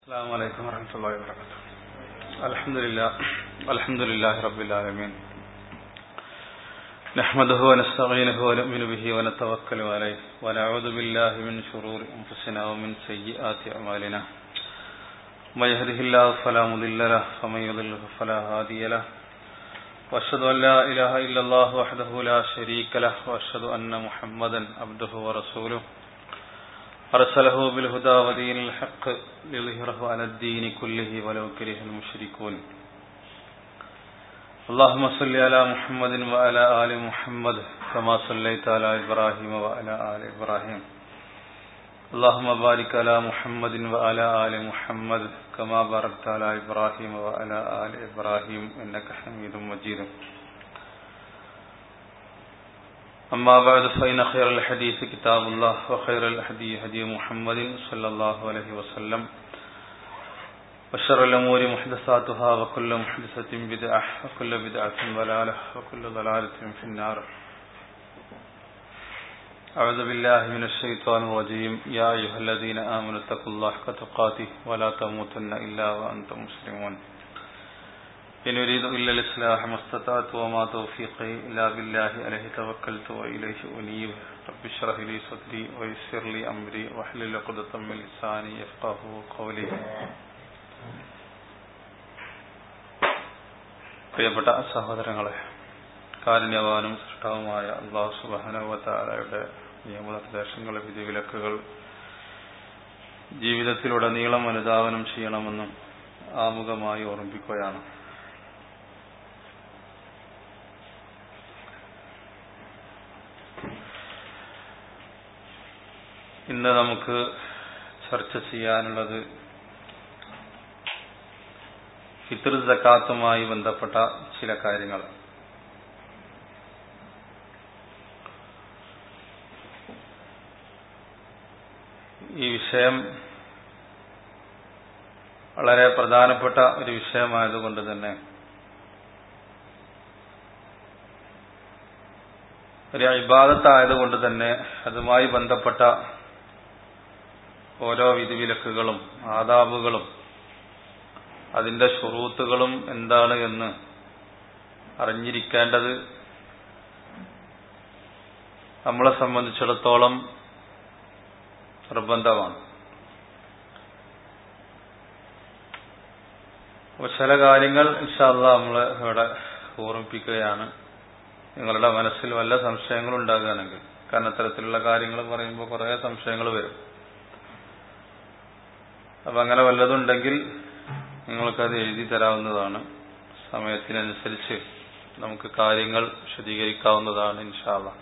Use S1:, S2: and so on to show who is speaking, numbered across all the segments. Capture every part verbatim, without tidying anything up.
S1: السلام عليكم ورحمة الله وبركاته. الحمد لله الحمد لله رب العالمين نحمده ونستعينه ونؤمن به ونتوكل عليه ونعوذ بالله من شرور أنفسنا ومن سيئات أعمالنا من يهده الله فلا مضل له ومن يضلل فلا هادي له وأشهد أن لا إله إلا الله وحده لا شريك له وأشهد أن محمدا عبده ورسوله أرسله بالهدى ودين الحق ليظهره على الدين كله ولو كره المشركون. اللهم صل على محمد وعلى آل محمد كما صليت على إبراهيم وعلى آل إبراهيم. اللهم بارك على محمد وعلى آل محمد كما باركت على إبراهيم وعلى آل إبراهيم إنك حميد مجيد. أما بعد فإن خير الحديث كتاب الله وخير الهدي هدي محمد صلى الله عليه وسلم وشر الأمور محدثاتها وكل محدثة بدعة وكل بدعة ضلالة وكل ضلالة في النار. أعوذ بالله من الشيطان الرجيم. يا أيها الذين آمنوا اتقوا الله حق تقاته ولا تموتن إلا وأنتم مسلمون. إن أريد إلا الإصلاح ما استطعت وما توفيقي إلا بالله عليه توكلت وإليه أنيب. رب اشرح لي صدري ويسر لي أمري واحلل عقدة من لساني يفقهوا قولي. പ്രിയപ്പെട്ട സഹോദരങ്ങളെ, കാരുണ്യവാനും സൃഷ്ടാവുമായ അല്ലാഹു സുബ്ഹാനഹു വ തആലയുടെ നിയമനിർദ്ദേശങ്ങൾ, വിധിവിലക്കുകൾ ജീവിതത്തിലുടനീളം അനുധാവനം ചെയ്യണമെന്നും ആമുഖമായി ഓർമ്മിപ്പിക്കുകയാണ്. ഇന്ന് നമുക്ക് ചർച്ച ചെയ്യാനുള്ളത് ഫിത്ർ സക്കാത്തുമായി ബന്ധപ്പെട്ട ചില കാര്യങ്ങൾ. ഈ വിഷയം വളരെ പ്രധാനപ്പെട്ട ഒരു വിഷയമായതുകൊണ്ട് തന്നെ ഒരു ഇബാദത്തായതുകൊണ്ട് തന്നെ അതുമായി ബന്ധപ്പെട്ട ഓരോ വിധിവിലക്കുകളും ആദാബുകളും അതിന്റെ ശുറൂത്തുകളും എന്താണ് എന്ന് അറിഞ്ഞിരിക്കേണ്ടത് നമ്മളെ സംബന്ധിച്ചിടത്തോളം നിർബന്ധമാണ്. അപ്പോൾ ചില കാര്യങ്ങൾ ഇൻഷാ അല്ലാഹ് നമ്മൾ ഇവിടെ ഓർമ്മിപ്പിക്കുകയാണ്. നിങ്ങളുടെ മനസ്സിൽ വല്ല സംശയങ്ങളും ഉണ്ടാകുകയാണെങ്കിൽ, കാരണം അത്തരത്തിലുള്ള കാര്യങ്ങൾ പറയുമ്പോൾ കുറേ സംശയങ്ങൾ വരും. അപ്പം അങ്ങനെ വല്ലതുണ്ടെങ്കിൽ നിങ്ങൾക്കത് എഴുതി തരാവുന്നതാണ്. സമയത്തിനനുസരിച്ച് നമുക്ക് കാര്യങ്ങൾ വിശദീകരിക്കാവുന്നതാണ് ഇൻഷാ അല്ലാഹ്.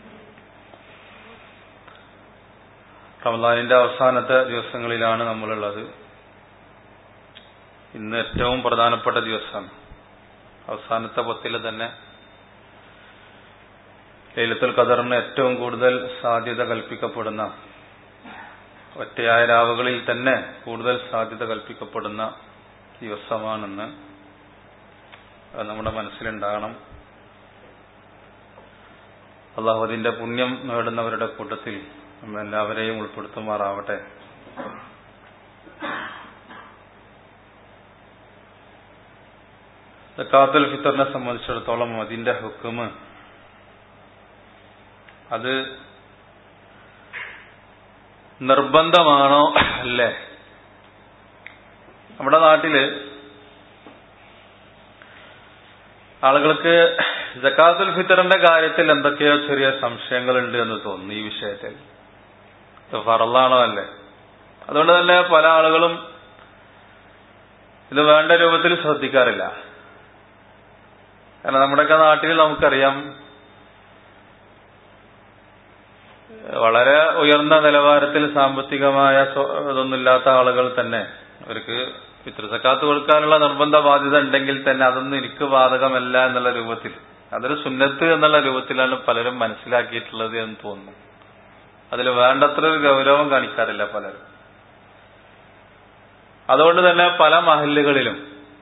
S1: റമളാനിന്റെ അവസാനത്തെ ദിവസങ്ങളിലാണ് നമ്മളുള്ളത്. ഇന്ന് ഏറ്റവും പ്രധാനപ്പെട്ട ദിവസമാണ്. അവസാനത്തെ പത്തില് തന്നെ ലൈലത്തുൽ ഖദറിന് ഏറ്റവും കൂടുതൽ സാധ്യത കൽപ്പിക്കപ്പെടുന്ന, ഒറ്റയായ രാവുകളിൽ തന്നെ കൂടുതൽ സാധ്യത കൽപ്പിക്കപ്പെടുന്ന ദിവസമാണെന്ന് നമ്മുടെ മനസ്സിലുണ്ടാകണം. അല്ലാഹു അതിന്റെ പുണ്യം നേടുന്നവരുടെ കൂട്ടത്തിൽ നമ്മളെല്ലാവരെയും ഉൾപ്പെടുത്തുമാറാവട്ടെ. സക്കാത്തുൽ ഫിത്തറിനെ സംബന്ധിച്ചിടത്തോളം അതിന്റെ ഹുക്മ് അത് നിർബന്ധമാണോ അല്ലേ? നമ്മുടെ നാട്ടില് ആളുകൾക്ക് സക്കാത്തുൽ ഫിത്തറിന്റെ കാര്യത്തിൽ എന്തൊക്കെയോ ചെറിയ സംശയങ്ങളുണ്ട് എന്ന് തോന്നുന്നു. ഈ വിഷയത്തിൽ ഇത് ഫർളാണോ അല്ലേ? അതുകൊണ്ട് തന്നെ പല ആളുകളും ഇത് വേണ്ട രൂപത്തിൽ ശ്രദ്ധിക്കാറില്ല. കാരണം നമ്മുടെയൊക്കെ നാട്ടിൽ നമുക്കറിയാം, വളരെ ഉയർന്ന നിലവാരത്തിൽ സാമ്പത്തികമായ ഇതൊന്നുമില്ലാത്ത ആളുകൾ തന്നെ അവർക്ക് ഫിത്ർ സക്കാത്ത് കൊടുക്കാനുള്ള നിർബന്ധ ബാധ്യത ഉണ്ടെങ്കിൽ തന്നെ അതൊന്നും എനിക്ക് ബാധകമല്ല എന്നുള്ള രൂപത്തിൽ, അതൊരു സുന്നത്ത് എന്നുള്ള രൂപത്തിലാണ് പലരും മനസ്സിലാക്കിയിട്ടുള്ളത് എന്ന് തോന്നുന്നു. അതിൽ വേണ്ടത്ര ഒരു ഗൗരവം കാണിക്കാറില്ല പലരും. അതുകൊണ്ട് തന്നെ പല മഹല്ലുകളിലും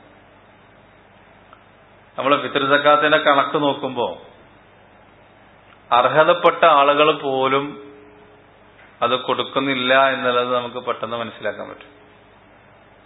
S1: നമ്മൾ ഫിത്ർ സക്കാത്തിന്റെ കണക്ക് നോക്കുമ്പോൾ അർഹതപ്പെട്ട ആളുകൾ പോലും അത് കൊടുക്കുന്നില്ല എന്നുള്ളത് നമുക്ക് പെട്ടെന്ന് മനസ്സിലാക്കാൻ പറ്റും.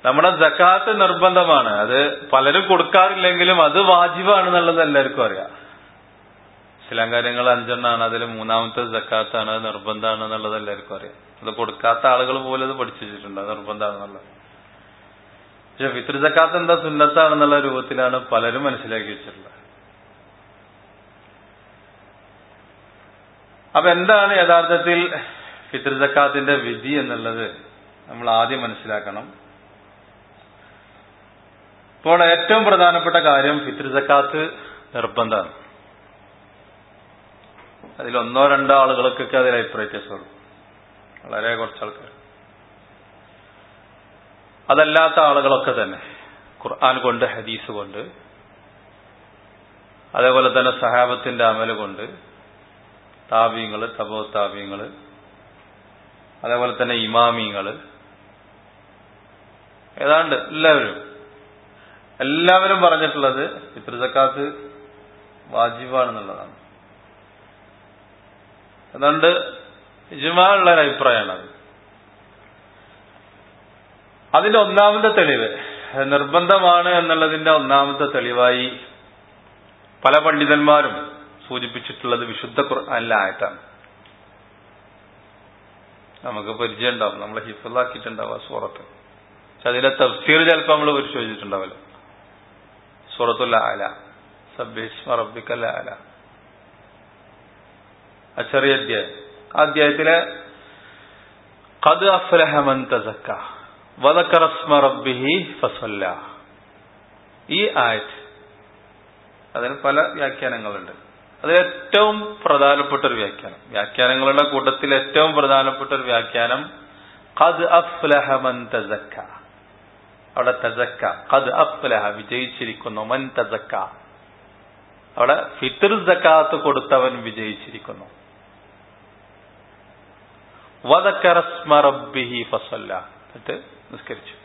S1: നമ്മുടെ സക്കാത്ത് നിർബന്ധമാണ്. അത് പലരും കൊടുക്കാറില്ലെങ്കിലും അത് വാജിബാണെന്നുള്ളത് എല്ലാവർക്കും അറിയാം. ഇസ്ലാം കാര്യങ്ങൾ അഞ്ചെണ്ണാണ്, അതിൽ മൂന്നാമത്തെ സക്കാത്താണ്, അത് നിർബന്ധമാണ് എന്നുള്ളത് എല്ലാവർക്കും അറിയാം. അത് കൊടുക്കാത്ത ആളുകൾ പോലും അത് പഠിച്ചു വെച്ചിട്ടുണ്ട്, അത് നിർബന്ധമാണെന്നുള്ളത്. പക്ഷെ ഫിത്ർ സക്കാത്ത് എന്താ സുന്നത്താണെന്നുള്ള രൂപത്തിലാണ് പലരും മനസ്സിലാക്കി വെച്ചിട്ടുള്ളത്. അപ്പൊ എന്താണ് യഥാർത്ഥത്തിൽ ഫിത്ർ സക്കാത്തിന്റെ വിധി എന്നുള്ളത് നമ്മൾ ആദ്യം മനസ്സിലാക്കണം. ഇപ്പോൾ ഏറ്റവും പ്രധാനപ്പെട്ട കാര്യം ഫിത്ർ സക്കാത്ത് നിർബന്ധമാണ്. അതിൽ ഒന്നോ രണ്ടോ ആളുകൾക്കൊക്കെ അതിൽ അഭിപ്രായ വ്യത്യാസമുള്ളൂ, വളരെ കുറച്ച് ആൾക്കാർ. അതല്ലാത്ത ആളുകളൊക്കെ തന്നെ ഖുർആൻ കൊണ്ട്, ഹദീസ് കൊണ്ട്, അതേപോലെ തന്നെ സഹാബത്തിന്റെ അമല് കൊണ്ട്, താബീങ്ങള്, തബോ താബീങ്ങള്, അതേപോലെ തന്നെ ഇമാമിങ്ങള്, ഏതാണ്ട് എല്ലാവരും എല്ലാവരും പറഞ്ഞിട്ടുള്ളത് ഫിത്ർ സക്കാത്ത് വാജിബാണെന്നുള്ളതാണ്. അതുകൊണ്ട് ഇജ്മാഉള്ള ഒരു അഭിപ്രായമാണത്. അതിന്റെ ഒന്നാമത്തെ തെളിവ്, നിർബന്ധമാണ് എന്നുള്ളതിന്റെ ഒന്നാമത്തെ തെളിവായി പല പണ്ഡിതന്മാരും സൂചിപ്പിച്ചിട്ടുള്ളത് വിശുദ്ധ ഖുർആനിലെ ആയത്താണ്. നമുക്ക് പരിചയം ഉണ്ടാവും, നമ്മൾ ഹിഫ്ളാക്കിയിട്ടുണ്ടാവും ആ സൂറത്ത്. പക്ഷെ അതിന്റെ തഫ്സീർ ചിലപ്പോൾ നമ്മൾ പരിശോധിച്ചിട്ടുണ്ടാവല്ലോ. സൂറത്തുൽ അഅല, സബ്ബിഹിസ്മ റബ്ബിക്കൽ അഅല, ആ ചെറിയ അധ്യായം. ആ അധ്യായത്തിലെ ഖദ് അഫ്ലഹ മൻ തസക്ക വദക്കറ സ്മ റബ്ബിഹി ഫസല്ല, ഈ ആയത്ത് അതിന് പല വ്യാഖ്യാനങ്ങളുണ്ട്. അത് ഏറ്റവും പ്രധാനപ്പെട്ട ഒരു വ്യാഖ്യാനം, വ്യാഖ്യാനങ്ങളുടെ കൂട്ടത്തിൽ ഏറ്റവും പ്രധാനപ്പെട്ട ഒരു വ്യാഖ്യാനം ഖദ് അഫ്ലഹ മൻ തസക്ക. അവിടെ തസക്ക, ഖദ് അഫ്ലഹ വിജയിച്ചിരിക്കുന്നു, മൻ തസക്ക അവിടെ ഫിത്ർ സക്കാത്ത് കൊടുത്തവൻ വിജയിച്ചിരിക്കുന്നു. വദക്കറ സ്മ റബ്ബിഹി ഫസല്ല, എന്നിട്ട് നിസ്കരിച്ചു.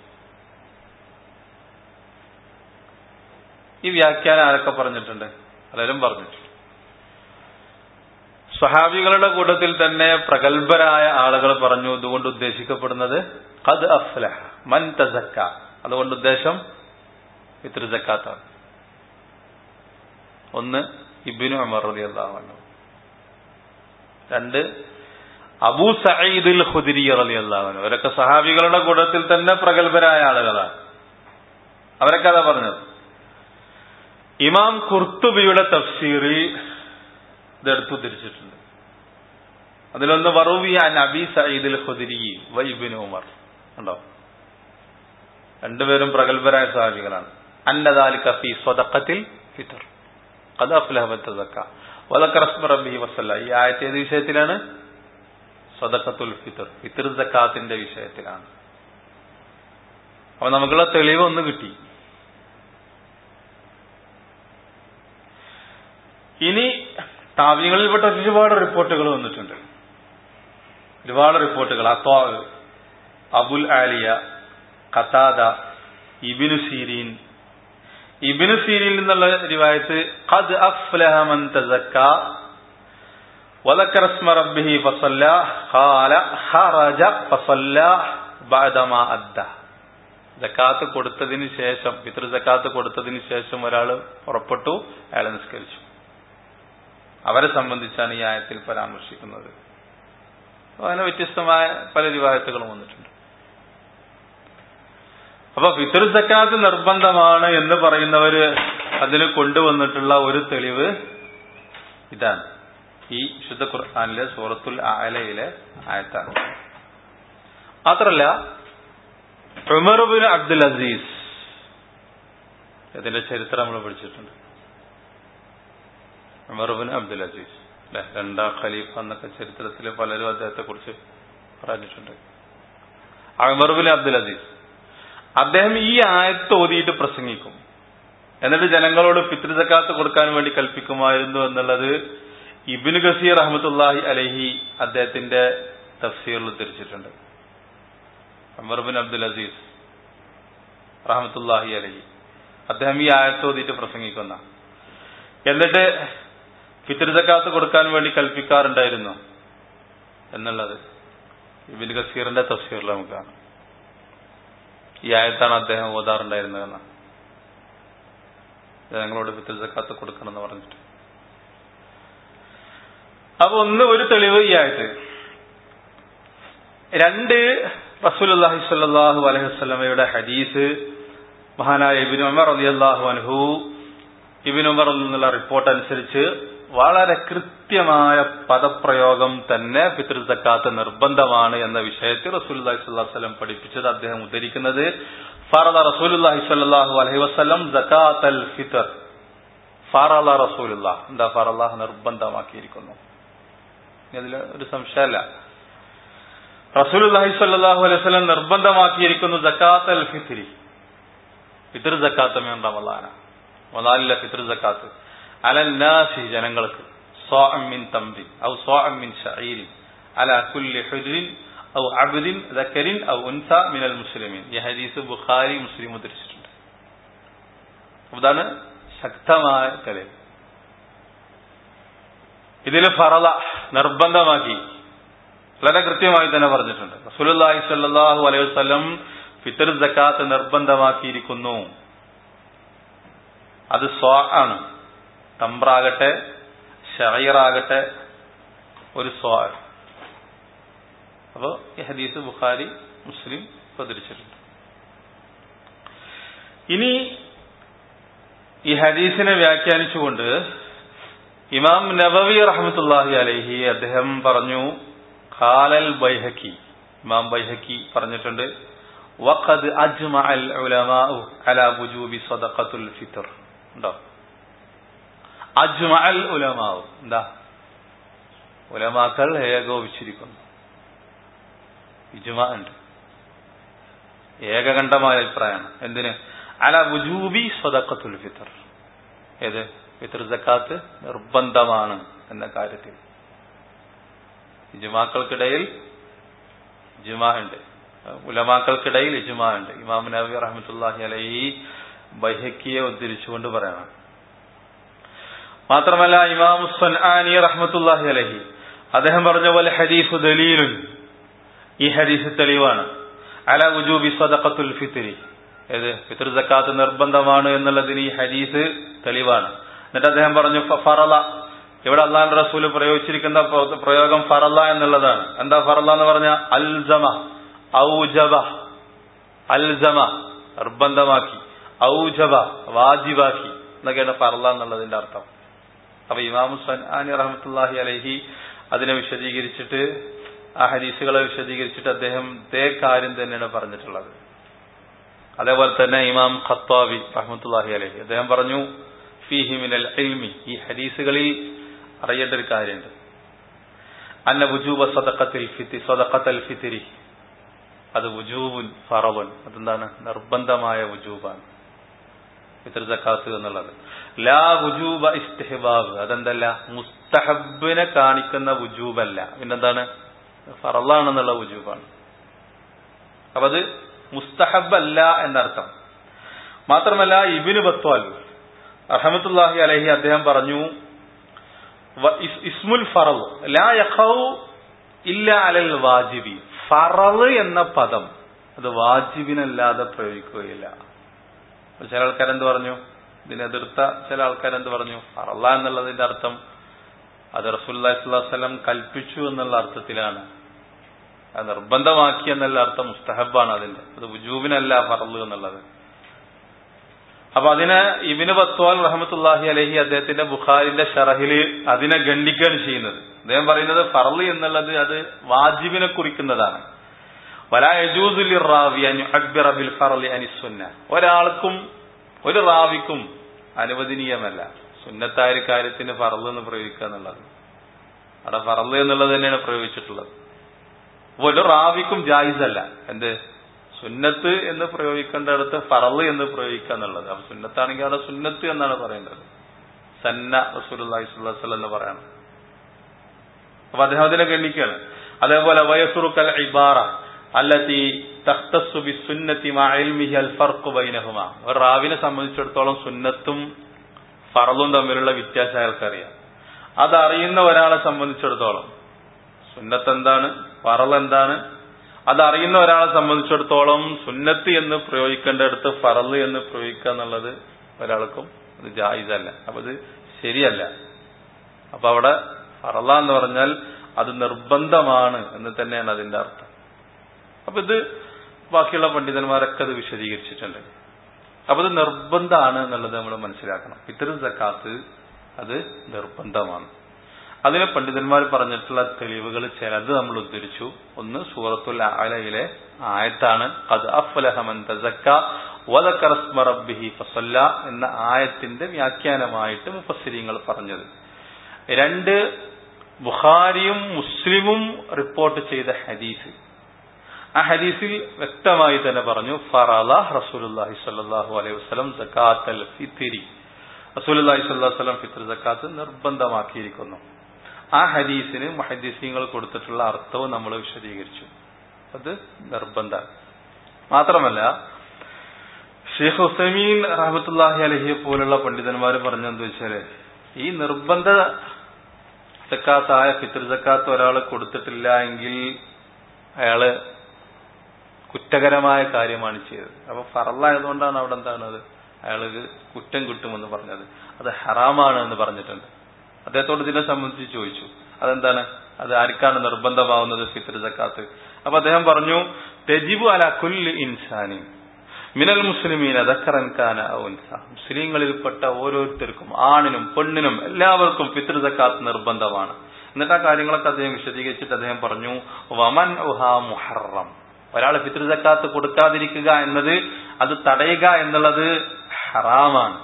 S1: ഈ വ്യാഖ്യാനം ആരൊക്കെ പറഞ്ഞിട്ടുണ്ട്? പലരും പറഞ്ഞിട്ടുണ്ട്. സ്വഹാബികളുടെ കൂട്ടത്തിൽ തന്നെ പ്രഗത്ഭരായ ആളുകൾ പറഞ്ഞു ഇതുകൊണ്ട് ഉദ്ദേശിക്കപ്പെടുന്നത് ഖദ് അഫ്ലഹ മൻ തസക്ക, അതുകൊണ്ട് ഉദ്ദേശം ഫിത്ർ സക്കാത്താണ്. ഒന്ന് ഇബ്നു ഉമർ റളിയല്ലാഹു അൻഹു, രണ്ട് അബൂ സഈദുൽ ഖുദരി റളിയല്ലാഹു അൻഹു. അവരൊക്കെ സഹാബികളുടെ കൂട്ടത്തിൽ തന്നെ പ്രഗത്ഭരായ ആളുകളാണ്. അവരൊക്കെ അതാ പറഞ്ഞത്. ഇമാം ഖുർത്തുബിയുടെ തഫ്സീറിൽ ഇതെടുത്തു തിരിച്ചിട്ടുണ്ട്. അതിലൊന്ന് വറുവി അൻ അബീ സഈദുൽ ഖുദരി വ ഇബ്നു ഉമർ ഉണ്ടോ, രണ്ടുപേരും പ്രഗത്ഭരായ സഹാബികളാണ്. അന്ന ദാലിക ഫീ സ്വദഖത്തിൽ ഫിത്ർ ഖദ് അഫ്ലഹ മൻ തസക്ക വദക്കറ സ്മ റബ്ബിഹി വസല്ല. ഈ ആയത്ത് ഏത് വിഷയത്തിലാണ്? സ്വദഖത്തുൽ ഫിത്ർ, ഫിത്ർ സക്കാത്തിന്റെ വിഷയത്തിലാണ്. അപ്പൊ നമുക്കുള്ള തെളിവ് ഒന്ന് കിട്ടി. ഇനി താബീങ്ങളിൽപ്പെട്ട ഒരുപാട് റിപ്പോർട്ടുകൾ വന്നിട്ടുണ്ട്, ഒരുപാട് റിപ്പോർട്ടുകൾ. അത്വാ, അബുൽ ആലിയ, ഖതാദ, ഇബ്നു സീരീൻ. ഇബ്നു സീരീനിൽ നിന്നുള്ള റിവായത്ത് ഖദ് അഫ്ലഹ മൻ തസക്ക വദക്കറ സ്മ റബ്ബിഹി ഫസല്ല ഖാല ഖറജ ഫസല്ല ബഅദമാ അദ്ദ. സക്കാത്ത് കൊടുത്തതിന് ശേഷം, ഫിത്ർ സക്കാത്ത് കൊടുത്തതിന് ശേഷം ഒരാൾ പുറപ്പെട്ടു, അയാൾ നിസ്കരിച്ചു. അവരെ സംബന്ധിച്ചാണ് ഈ ആയത്തിൽ പരാമർശിക്കുന്നത്. അങ്ങനെ വ്യത്യസ്തമായ പല റിവായത്തുകളും വന്നിട്ടുണ്ട്. അപ്പൊ ഫിത്ർ സക്കാത്ത് നിർബന്ധമാണ് എന്ന് പറയുന്നവര് അതിന് കൊണ്ടുവന്നിട്ടുള്ള ഒരു തെളിവ് ഇതാണ്, ഈ വിശുദ്ധ ഖുർആനിലെ സൂറത്തുൽ അഅലയിലെ ആയത്താണ്. മാത്രല്ല ഉമർ ഇബ്നു അബ്ദുൽ അസീസ്, ഇതിന്റെ ചരിത്രം നമ്മൾ പഠിച്ചിട്ടുണ്ട്. ഉമർ ഇബ്നു അബ്ദുൽ അസീസ് അല്ലെ, രണ്ടാം ഖലീഫ എന്നൊക്കെ ചരിത്രത്തിൽ പലരും അദ്ദേഹത്തെ കുറിച്ച് പറഞ്ഞിട്ടുണ്ട്. ഉമർ ഇബ്നു അബ്ദുൽ അസീസ് അദ്ദേഹം ഈ ആയത്ത് ഓതിയിട്ട് പ്രസംഗിക്കും, എന്നിട്ട് ജനങ്ങളോട് ഫിത്ർ സക്കാത്ത് കൊടുക്കാൻ വേണ്ടി കൽപ്പിക്കുമായിരുന്നു എന്നുള്ളത് ഇബ്നു കസീർ റഹ്മത്തുള്ളാഹി അലൈഹി അദ്ദേഹത്തിന്റെ തഫ്സീറിൽ ഉദ്ധരിച്ചിട്ടുണ്ട്. ഉമർ ഇബ്നു അബ്ദുൽ അസീസ് റഹ്മത്തുള്ളാഹി അലൈഹി അദ്ദേഹം ഈ ആയത്ത് ഓതിയിട്ട് പ്രസംഗിക്കുന്ന, എന്നിട്ട് ഫിത്ർ സക്കാത്ത് കൊടുക്കാൻ വേണ്ടി കൽപ്പിക്കാറുണ്ടായിരുന്നു എന്നുള്ളത് ഇബ്നു കസീറിന്റെ തഫ്സീറിൽ നമുക്ക് കാണാം. ഈ ആയത്താണ് അദ്ദേഹം ഓതാറുണ്ടായിരുന്നതെന്ന്, ജനങ്ങളോട് ഫിത്ർ സക്കാത്ത് കൊടുക്കണമെന്ന് പറഞ്ഞിട്ട്. അപ്പൊ ഒന്ന് ഒരു തെളിവ് ഈ ആയത്ത്. രണ്ട്, റസൂലുള്ളാഹി സ്വല്ലല്ലാഹു അലൈഹി വസല്ലമയുടെ ഹദീസ് മഹാനായ ഇബ്നു ഉമർ റളിയല്ലാഹു അൻഹു, ഇബ്നു ഉമറിൽ നിന്നുള്ള റിപ്പോർട്ട് അനുസരിച്ച് വളരെ കൃത്യമായ പദപ്രയോഗം തന്നെ ഫിത്ർ സക്കാത്ത് നിർബന്ധമാണ് എന്ന വിഷയത്തിൽ റസൂലുള്ളാഹി സ്വല്ലല്ലാഹു അലൈഹി വസല്ലം പഠിപ്പിച്ചത് അദ്ദേഹം ഉദ്ധരിക്കുന്നത് ഫറള റസൂലുള്ളാഹി സ്വല്ലല്ലാഹു അലൈഹി വസല്ലം സകാത്തൽ ഫിത്ർ. ഫറള റസൂലുള്ളാഹ്, എന്താ ഫറള? നിർബന്ധമാക്കിയിരിക്കുന്നു. അതിൽ ഒരു സംശയമല്ല. റസൂലുള്ളാഹി സ്വല്ലല്ലാഹു അലൈഹി വസല്ലം നിർബന്ധമാക്കിയിരിക്കുന്നു സകാത്തൽ ഫിത്രി, ഫിത്ർ സക്കാത്ത് മിൻ റമളാന, റമളാനിലെ ഫിത്ർ സക്കാത്ത് അലൽ നാസി, ജനങ്ങൾക്ക്, സാഅം മിൻ തംറിൻ ഔ സാഅം മിൻ ശഈരിൻ അലാ കുല്ലി ഹുദ്രിൻ ഔ അബ്ദിൻ ദക്കരിൻ ഔ ഉൻസ മിനൽ മുസ്ലിമീൻ. ഈ ഹദീസ് ബുഖാരി മുസ്ലിം ഉദ്ധരിച്ചിട്ടുണ്ട്. അതാണ് ശക്തമായ തെളിവ്. ഇതില് ഫറള നിർബന്ധമാക്കി വളരെ കൃത്യമായി തന്നെ പറഞ്ഞിട്ടുണ്ട്. റസൂലുള്ളാഹി സ്വല്ലല്ലാഹു അലൈഹി വസല്ലം ഫിത്ർ സക്കാത്ത് നിർബന്ധമാക്കിയിരിക്കുന്നു. അത് സ്വാ ആണ്, തമ്പ്രാകട്ടെ ശഈറാകട്ടെ, ഒരു സ്വാ. അപ്പോ ഈ ഹദീസ് ബുഖാരി മുസ്ലിം ഉദ്ധരിച്ചിട്ടുണ്ട്. ഇനി ഈ ഹദീസിനെ വ്യാഖ്യാനിച്ചുകൊണ്ട് ഇമാം നബവി റഹ്മത്തുള്ളാഹി അലൈഹി അദ്ദേഹം പറഞ്ഞു, ഖാലൽ ബൈഹഖി, ഇമാം ബൈഹഖി പറഞ്ഞിട്ടുണ്ട്, വഖദ് അജ്മഅൽ ഉലമാഉ അലാ വുജൂബി സദഖത്തുൽ ഫിത്ർ. ഉണ്ടോ? അജ്മഅൽ ഉലമാഉ, എന്താ? ഉലമാക്കൾ ഏകോപിച്ചിരിക്കുന്നു. ഇജ്മാ ഉണ്ട്, ഏകകണ്ഠമായ അഭിപ്രായമാണ്. എന്തിന്? അലാ വുജൂബി സദഖത്തുൽ ഫിത്ർ, ഏത്? ഫിത്ർ സക്കാത്ത് നിർബന്ധമാണ് എന്ന കാര്യത്തിൽ ഇജ്മാക്കൾക്കിടയിൽ ഇജ്മാ ഉണ്ട്, ഉലമാക്കൾക്കിടയിൽ ഇജ്മാ ഉണ്ട്. ഇമാം നബവി റഹ്മത്തുള്ളാഹി അലൈഹി ബൈഹഖിയെ ഉദ്ധരിച്ചുകൊണ്ട് പറയണം. മാത്രമല്ല ഇമാം സ്വൻആനി റഹ്മത്തുള്ളാഹി അലൈഹി അദ്ദേഹം പറഞ്ഞ പോലെ ഹദീസു ദലീലുൻ, ഈ ഹദീസ് തെളിവാണ്, അലാ വുജൂബി സദഖത്തുൽ ഫിത്രി, ഏത്? ഫിത്ർ സക്കാത്ത് നിർബന്ധമാണ് എന്നുള്ളതിന് ഈ ഹദീസ് തെളിവാണ്. എന്നിട്ട് അദ്ദേഹം പറഞ്ഞു ഫറള, ഇവിടെ അല്ലാഹുവിന്റെ റസൂൽ പ്രയോഗിച്ചിരിക്കുന്ന പ്രയോഗം ഫറള എന്നുള്ളതാണ്. എന്താ ഫറള എന്ന് പറഞ്ഞ? അൽസമ, ഔജബ, അൽസമ നിർബന്ധമാക്കി, ഔജബ വാജിബാക്കി എന്നൊക്കെയാണ് ഫറള എന്നുള്ളതിന്റെ അർത്ഥം. അപ്പൊ ഇമാം സ്വൻആനി റഹ്മത്തുള്ളാഹി അലൈഹി അതിനെ വിശദീകരിച്ചിട്ട്, ആ ഹദീസുകളെ വിശദീകരിച്ചിട്ട് അദ്ദേഹം ഇതേ കാര്യം തന്നെയാണ് പറഞ്ഞിട്ടുള്ളത്. അതേപോലെ തന്നെ ഇമാം ഖത്താബി റഹ്മത്തുള്ളാഹി അലൈഹി അദ്ദേഹം പറഞ്ഞു, ഫീഹി മിനൽ ഇൽമി, ഈ ഹദീസുകളിൽ അറിയേണ്ട ഒരു കാര്യമുണ്ട്, അന്ന വുജൂബ സദഖത്തിൽ ഫിത്രി, സദഖത്തുൽ ഫിത്രി അത് വുജൂബുൻ ഫറളുൻ, അതെന്താണ്? നിർബന്ധമായ വുജൂബാണ് ഫിത്ർ സക്കാത്ത് എന്നുള്ളത്. ലാ വുജൂബ ഇസ്തിഹ്ബാബ്, അതെന്തല്ല? മുസ്തഹബിനെ കാണിക്കുന്ന വുജൂബല്ല, പിന്നെന്താണ്? ഫറളാണെന്നുള്ള വുജൂബാണ്. അപ്പൊ അത് മുസ്തഹബ് അല്ല എന്നർത്ഥം. മാത്രമല്ല ഇബ്നു ബത്വാൽ റഹ്മത്തുള്ളാഹി അലൈഹി അദ്ദേഹം പറഞ്ഞു, ഇസ്മുൽ ഫറൾ ലാ യഖൗ ഇല്ല അലൽ വാജിബി, ഫറൾ എന്ന പദം അത് വാജിബിനല്ലാതെ പ്രയോഗിക്കുകയില്ല. ചില ആൾക്കാരെന്ത് പറഞ്ഞു? ഇതിനെതിർത്ത ചില ആൾക്കാരെന്ത് പറഞ്ഞു? ഫറള എന്നുള്ളതിന്റെ അർത്ഥം അത് റസൂലുള്ളാഹി സ്വല്ലല്ലാഹു അലൈഹി വസല്ലം കൽപ്പിച്ചു എന്നുള്ള അർത്ഥത്തിലാണ്, അത് നിർബന്ധമാക്കി എന്നുള്ള അർത്ഥം മുസ്തഹബാണ് അതിന്റെ, അത് വുജൂബിനല്ല ഫറൾ എന്നുള്ളത്. അപ്പൊ അതിനെ ഇബ്നു ബത്വാൽ റഹ്മത്തുള്ളാഹി അലൈഹി അദ്ദേഹത്തിന്റെ ബുഖാരിന്റെ ശറഹില് അതിനെ ഖണ്ഡിക്കുകയാണ് ചെയ്യുന്നത്. അദ്ദേഹം പറയുന്നത് ഫർള് എന്നുള്ളത് അത് വാജിബിനെ കുറിക്കുന്നതാണ്. വലാ യജൂസു ലിറാവി അൻ യുഅബ്ബിറ ബിൽ ഫർളി അനി സുന്ന, ഒരാൾക്കും ഒരു റാവിക്കും അനുവദനീയമല്ല സുന്നത്തായ കാര്യത്തിന് ഫർള് എന്ന് പ്രയോഗിക്കുക എന്നുള്ളത്. അവിടെ ഫർള് എന്നുള്ളത് തന്നെയാണ് പ്രയോഗിച്ചിട്ടുള്ളത്. ഒരു റാവിക്കും ജായിസല്ല എന്ത് സുന്നത്ത് എന്ന് പ്രയോഗിക്കേണ്ടടുത്ത് ഫറള് എന്ന് പ്രയോഗിക്കുക എന്നുള്ളത്. അപ്പൊ സുന്നത്താണെങ്കിൽ അവിടെ സുന്നത്ത് എന്നാണ് പറയേണ്ടത്, സന്ന റസൂലുള്ളാഹി സ്വല്ലല്ലാഹു അലൈഹി വസല്ലം എന്ന് പറയണം. അപ്പൊ അദ്ദേഹം അതിനെ ഗണ്ണിക്കുകയാണ്. അതേപോലെ വയസുറുക്കൽ ഇബാറ അല്ലതി തഖ്തസ്സു ബിസുന്നതി മഅ ഇൽമിഹി അൽ ഫർഖു ബൈനഹുമാ, ഒരു റാവിനെ സംബന്ധിച്ചിടത്തോളം സുന്നത്തും ഫറളും തമ്മിലുള്ള വ്യത്യാസം അയാൾക്കറിയാം. അതറിയുന്ന ഒരാളെ സംബന്ധിച്ചിടത്തോളം സുന്നത്ത് എന്താണ്, ഫറൾ എന്താണ്,
S2: അതറിയുന്ന ഒരാളെ സംബന്ധിച്ചിടത്തോളം സുന്നത്ത് എന്ന് പ്രയോഗിക്കേണ്ടടുത്ത് ഫറള് എന്ന് പ്രയോഗിക്കുക എന്നുള്ളത് ഒരാൾക്കും അത് ജായിസല്ല. അപ്പൊ ഇത് ശരിയല്ല. അപ്പൊ അവിടെ ഫറള എന്ന് പറഞ്ഞാൽ അത് നിർബന്ധമാണ് എന്ന് തന്നെയാണ് അതിന്റെ അർത്ഥം. അപ്പൊ ഇത് ബാക്കിയുള്ള പണ്ഡിതന്മാരൊക്കെ അത് വിശദീകരിച്ചിട്ടുണ്ട്. അപ്പൊ ഇത് നിർബന്ധമാണ് എന്നുള്ളത് നമ്മൾ മനസ്സിലാക്കണം. ഫിത്ർ സക്കാത്ത് അത് നിർബന്ധമാണ്. അതിന് പണ്ഡിതന്മാർ പറഞ്ഞിട്ടുള്ള തെളിവുകൾ ചിലത് നമ്മൾ ഉദ്ധരിച്ചു. ഒന്ന് സൂറത്തുൽ അഅലയിലെ ആയത്താണ് ഖദ് അഫ്ലഹ മൻ തസക്ക വദക്കറ സ്മ റബ്ബിഹി ഫസല്ല എന്ന ആയത്തിന്റെ വ്യാഖ്യാനമായിട്ട് മുഫസ്സിരീങ്ങൾ പറഞ്ഞത്. രണ്ട്, ബുഖാരിയും മുസ്ലിമും റിപ്പോർട്ട് ചെയ്ത ഹദീസ്. ആ ഹദീസിൽ വ്യക്തമായി തന്നെ പറഞ്ഞു ഫറള റസൂലുള്ളാഹി സ്വല്ലല്ലാഹു അലൈഹി വസല്ലം സകാത്തുൽ ഫിത്രി. റസൂലുള്ളാഹി സ്വല്ലല്ലാഹു അലൈഹി വസല്ലം ഫിത്ർ സക്കാത്ത് നിർബന്ധമാക്കിയിരിക്കുന്നു. ആ ഹദീസിന് മുഹദ്ദിസീങ്ങൾ കൊടുത്തിട്ടുള്ള അർത്ഥവും നമ്മൾ വിശദീകരിച്ചു. അത് നിർബന്ധമാണ്. മാത്രമല്ല ഷെയ്ഖ് ഉസൈമീൻ റഹ്മത്തുള്ളാഹി അലൈഹി പോലുള്ള പണ്ഡിതന്മാർ പറഞ്ഞെന്ന് വെച്ചാല് ഈ നിർബന്ധ സക്കാത്തായ ഫിത്ർ സക്കാത്ത് ഒരാൾ കൊടുത്തിട്ടില്ല എങ്കിൽ അയാള് കുറ്റകരമായ കാര്യമാണ് ചെയ്തത്. അപ്പൊ ഫറളായതുകൊണ്ടാണ് അവിടെ എന്താണത് അയാൾക്ക് കുറ്റം കിട്ടുമെന്ന് പറഞ്ഞത്. അത് ഹറാമാണ് എന്ന് പറഞ്ഞിട്ടുണ്ട്. അദ്ദേഹത്തോട് ഇതിനെ സംബന്ധിച്ച് ചോദിച്ചു, അതെന്താണ്, അത് ആർക്കാണ് നിർബന്ധമാവുന്നത് ഫിത്ർ സക്കാത്ത്? അപ്പൊ അദ്ദേഹം പറഞ്ഞു തജിബു അലാ കുല്ലി ഇൻസാനി മിനൽ മുസ്ലിമീന ദക്കറൻ കാന ഔ ഉൻസ. മുസ്ലിങ്ങളിൽപ്പെട്ട ഓരോരുത്തർക്കും, ആണിനും പെണ്ണിനും എല്ലാവർക്കും ഫിത്ർ സക്കാത്ത് നിർബന്ധമാണ്. എന്നിട്ട് ആ കാര്യങ്ങളൊക്കെ അദ്ദേഹം വിശദീകരിച്ചിട്ട് അദ്ദേഹം പറഞ്ഞു വമൻ ഉഹാ മുഹറം. ഒരാൾ ഫിത്ർ സക്കാത്ത് കൊടുക്കാതിരിക്കുക എന്നത്, അത് തടയുക എന്നുള്ളത് ഹറാമാണ്.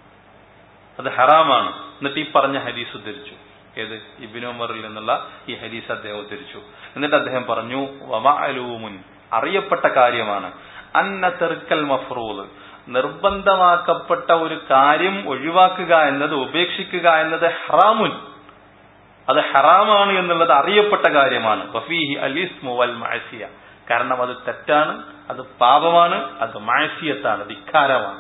S2: അത് ഹറാമാണ്. എന്നിട്ട് ഈ പറഞ്ഞ ഹദീസ് ഉദ്ധരിച്ചു. ഏത്? ഇബ്നു ഉമറിൽ നിന്നുള്ള ഈ ഹദീസ് അദ്ദേഹം ഉദ്ധരിച്ചു. എന്നിട്ട് അദ്ദേഹം പറഞ്ഞു വമഅലൂമുൻ, അറിയപ്പെട്ട കാര്യമാണ്, അന്ന തർക്കൽ മഫ്റൂദ്, നിർബന്ധമാക്കപ്പെട്ട ഒരു കാര്യം ഒഴിവാക്കുക എന്നത്, ഉപേക്ഷിക്കുക എന്നത് ഹറാമുൻ, അത് ഹറാമാണ് എന്നുള്ളത് അറിയപ്പെട്ട കാര്യമാണ്. വഫീഹി അലിസ്മു വൽ മഅസിയ, കാരണം അത് തെറ്റാണ്, അത് പാപമാണ്, അത് മഅസിയത്താണ്, ധിക്കാരമാണ്.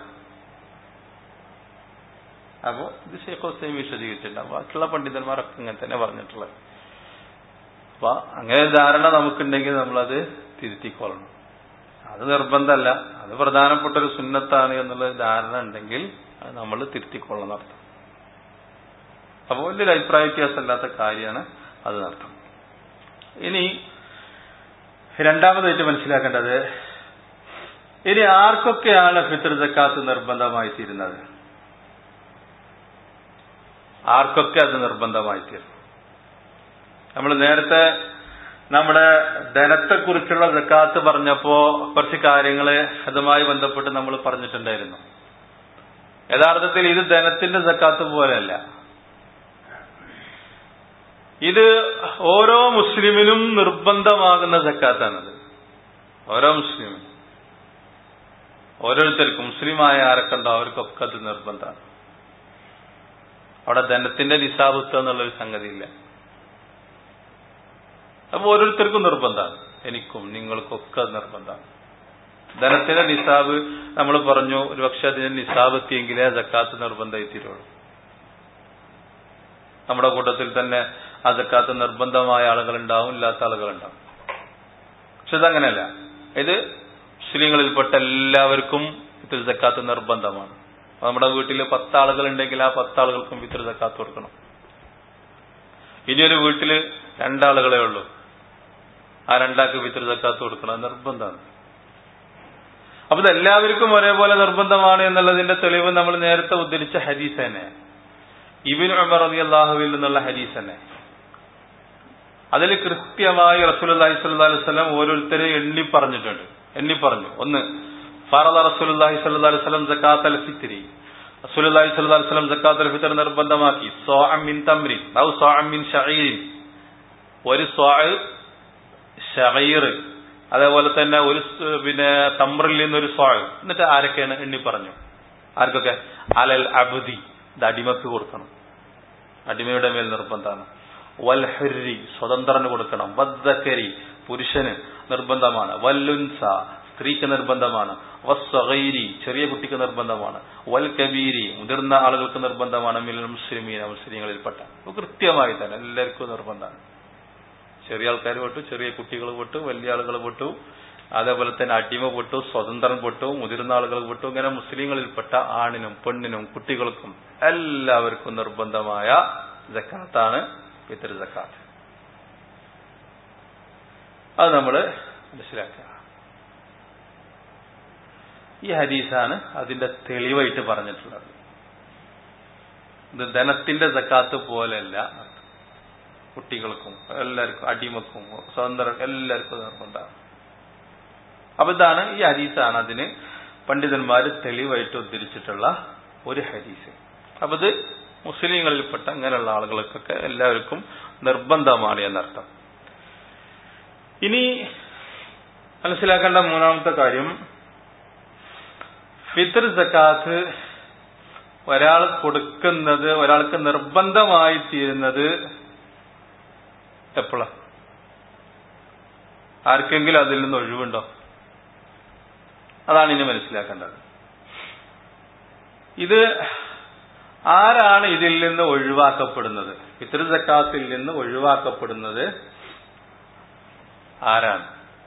S2: അപ്പോ ഇത് ശൈഖ് ഹുസൈൻ വിശദീകരിച്ചിട്ടുണ്ട്. ബാക്കിയുള്ള പണ്ഡിതന്മാരൊക്കെ ഇങ്ങനെ തന്നെ പറഞ്ഞിട്ടുള്ളത്. അപ്പൊ അങ്ങനെ ധാരണ നമുക്കുണ്ടെങ്കിൽ നമ്മളത് തിരുത്തിക്കൊള്ളണം. അത് നിർബന്ധമല്ല, അത് പ്രധാനപ്പെട്ട ഒരു സുന്നത്താണ് എന്നുള്ള ധാരണ ഉണ്ടെങ്കിൽ അത് നമ്മൾ തിരുത്തിക്കൊള്ളണം അർത്ഥം. അപ്പൊ വലിയൊരു അഭിപ്രായ വ്യത്യാസമല്ലാത്ത കാര്യമാണ് അത് അർത്ഥം. ഇനി രണ്ടാമതായിട്ട് മനസ്സിലാക്കേണ്ടത്, ഇനി ആർക്കൊക്കെയാണ് ഫിത്ർ സക്കാത്ത് നിർബന്ധമായി തീരുന്നത്? ആർക്കൊക്കെ അത് നിർബന്ധമായി തീരും? നമ്മൾ നേരത്തെ നമ്മുടെ ധനത്തെക്കുറിച്ചുള്ള സക്കാത്ത് പറഞ്ഞപ്പോ കുറച്ച് കാര്യങ്ങൾ അതുമായി ബന്ധപ്പെട്ട് നമ്മൾ പറഞ്ഞിട്ടുണ്ടായിരുന്നു. യഥാർത്ഥത്തിൽ ഇത് ധനത്തിന്റെ സക്കാത്ത് പോലെയല്ല. ഇത് ഓരോ മുസ്ലിമിനും നിർബന്ധമാകുന്ന സക്കാത്താണത്. ഓരോ മുസ്ലിമിനും, ഓരോരുത്തർക്കും, മുസ്ലിമായ ആരൊക്കെണ്ടോ അവർക്കൊക്കെ അത് നിർബന്ധമാണ്. അവിടെ ധനത്തിന്റെ നിസാബത്ത് എന്നുള്ളൊരു സംഗതിയില്ല. അപ്പൊ ഓരോരുത്തർക്കും നിർബന്ധമാണ്. എനിക്കും നിങ്ങൾക്കൊക്കെ നിർബന്ധമാണ്. ധനത്തിന്റെ നിസാബ് നമ്മൾ പറഞ്ഞു, ഒരു പക്ഷെ അതിന് നിസാബ് എത്തിയെങ്കിലേ സക്കാത്ത് നിർബന്ധമായി തീരുള്ളൂ. നമ്മുടെ കൂട്ടത്തിൽ തന്നെ ആ സക്കാത്ത് നിർബന്ധമായ ആളുകളുണ്ടാവും, ഇല്ലാത്ത ആളുകളുണ്ടാവും. പക്ഷെ ഇതങ്ങനെയല്ല. ഇത് മുസ്ലിങ്ങളിൽപ്പെട്ട എല്ലാവർക്കും ഫിത്ർ സക്കാത്ത് നിർബന്ധമാണ്. നമ്മുടെ വീട്ടിൽ പത്താളുകൾ ഉണ്ടെങ്കിൽ ആ പത്താളുകൾക്കും ഫിത്ർ സക്കാത്ത് കൊടുക്കണം. ഇനിയൊരു വീട്ടില് രണ്ടാളുകളെ ഉള്ളൂ, ആ രണ്ടാൾക്ക് ഫിത്ർ സക്കാത്ത് കൊടുക്കണം, നിർബന്ധമാണ്. അപ്പൊ ഇത് എല്ലാവർക്കും ഒരേപോലെ നിർബന്ധമാണ് എന്നുള്ളതിന്റെ തെളിവ് നമ്മൾ നേരത്തെ ഉദ്ധരിച്ച ഹദീസ് തന്നെ, ഇബ്നു ഉമർ റളിയല്ലാഹുവിൽ നിന്നുള്ള ഹദീസ് തന്നെ. അതിൽ കൃത്യമായി റസൂലുള്ളാഹി സ്വല്ലല്ലാഹു അലൈഹി വസല്ലം ഓരോരുത്തരെ എണ്ണി പറഞ്ഞിട്ടുണ്ട്. എണ്ണി പറഞ്ഞു. ഒന്ന്, ഫറള റസൂലുള്ളാഹി സ്വല്ലല്ലാഹു അലൈഹി വസല്ലം സകാത്തുൽ ഫിത്രി. റസൂലുള്ളാഹി സ്വല്ലല്ലാഹു അലൈഹി വസല്ലം സകാത്തുൽ ഫിത്ർ നിർബന്ധമാക്കി. സോഅം മിൻ തംറിൻ ഔ സോഅം മിൻ ശഈർ, ഒരു സോഅ് ശഈർ, അതേപോലെ തന്നെ ഒരു പിന്നെ തംറിൽ നിന്നൊരു സോഅ്. എന്നിട്ട് ആരൊക്കെയാണ് എണ്ണി പറഞ്ഞു. ആർക്കൊക്കെ? അലൽ അബ്ദി, ഇത് അടിമക്ക് കൊടുക്കണം, അടിമയുടെ മേൽ നിർബന്ധമാണ്. വൽ ഹുരി, സ്വതന്ത്രന് കൊടുക്കണം. വദ്ദക്കരി, പുരുഷന് നിർബന്ധമാണ്. വല്ലുൻസ, സ്ത്രീക്ക് നിർബന്ധമാണ്. വസ്സഗീരി, ചെറിയ കുട്ടിക്ക് നിർബന്ധമാണ്. വൽ കബീരി, മുതിർന്ന ആളുകൾക്ക് നിർബന്ധമാണ്. മിനൽ മുസ്ലിമീന, മുസ്ലിങ്ങളിൽപ്പെട്ട. കൃത്യമായി തന്നെ എല്ലാവർക്കും നിർബന്ധമാണ്. ചെറിയ ആൾക്കാർ പെട്ടു, ചെറിയ കുട്ടികൾ പെട്ടു, വലിയ ആളുകൾ പെട്ടു, അതേപോലെ തന്നെ അടിമ പെട്ടു, സ്വതന്ത്രൻ പെട്ടു, മുതിർന്ന ആളുകൾ പെട്ടു. ഇങ്ങനെ മുസ്ലിങ്ങളിൽപ്പെട്ട ആണിനും പെണ്ണിനും കുട്ടികൾക്കും എല്ലാവർക്കും നിർബന്ധമായ സക്കാത്താണ് ഫിത്ർ സക്കാത്ത്. അത് നമ്മൾ മനസ്സിലാക്കുക. ഈ ഹദീസാണ് അതിന്റെ തെളിവായിട്ട് പറഞ്ഞിട്ടുള്ളത്. ഇത് ധനത്തിന്റെ സക്കാത്ത് പോലെയല്ല, കുട്ടികൾക്കും എല്ലാവർക്കും അടിമക്കും സ്വതന്ത്രം എല്ലാവർക്കും നിർബന്ധമാണ്. അപ്പൊ ഇതാണ് ഈ ഹദീസാണ് അതിന് പണ്ഡിതന്മാര് തെളിവായിട്ട് ഉദ്ധരിച്ചിട്ടുള്ള ഒരു ഹദീസ്. അപ്പൊ ഇത് മുസ്ലിങ്ങളിൽപ്പെട്ട അങ്ങനെയുള്ള ആളുകൾക്കൊക്കെ എല്ലാവർക്കും നിർബന്ധമാണ് എന്നർത്ഥം. ഇനി മനസ്സിലാക്കേണ്ട മൂന്നാമത്തെ കാര്യം, ഫിത്ർ സക്കാത്ത് ഒരാൾ കൊടുക്കുന്നത്, ഒരാൾക്ക് നിർബന്ധമായി തീരുന്നത് എപ്പോഴാ? ആർക്കെങ്കിലും അതിൽ നിന്ന് ഒഴിവുണ്ടോ? അതാണ് ഇനി മനസ്സിലാക്കേണ്ടത്. ഇത് ആരാണ് ഇതിൽ നിന്ന് ഒഴിവാക്കപ്പെടുന്നത്? ഫിത്ർ സക്കാത്തിൽ നിന്ന് ഒഴിവാക്കപ്പെടുന്നത് ആരാണ്?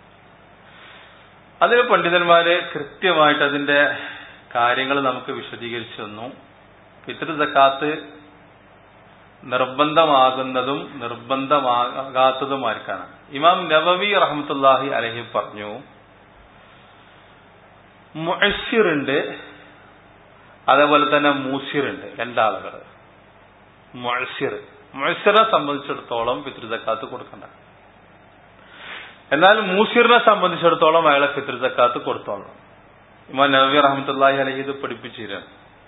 S2: അതിന് പണ്ഡിതന്മാര് കൃത്യമായിട്ട് അതിന്റെ കാര്യങ്ങൾ നമുക്ക് വിശദീകരിച്ചു തന്നു. ഫിത്ർ സക്കാത്ത് നിർബന്ധമാകുന്നതും നിർബന്ധമാകാത്തതുമാർക്കാണ്. ഇമാം നവവി റഹ്മത്തുള്ളാഹി അലൈഹി പറഞ്ഞു, മുഅസ്സിറുണ്ട്, അതേപോലെ തന്നെ മൂസിറുണ്ട്, രണ്ടാളുകൾ. മുഅസ്സിർ മുഅസ്സിറിനെ സംബന്ധിച്ചിടത്തോളം ഫിത്ർ സക്കാത്ത് കൊടുക്കണ്ട. എന്നാൽ മൂസിറിനെ സംബന്ധിച്ചിടത്തോളം അയാളെ ഫിത്ർ സക്കാത്ത് കൊടുത്തോളണം. ഇമാം നവവി റഹ്മത്തുള്ളാഹി അലൈഹി ഇത് പഠിപ്പിച്ചിരുന്നു.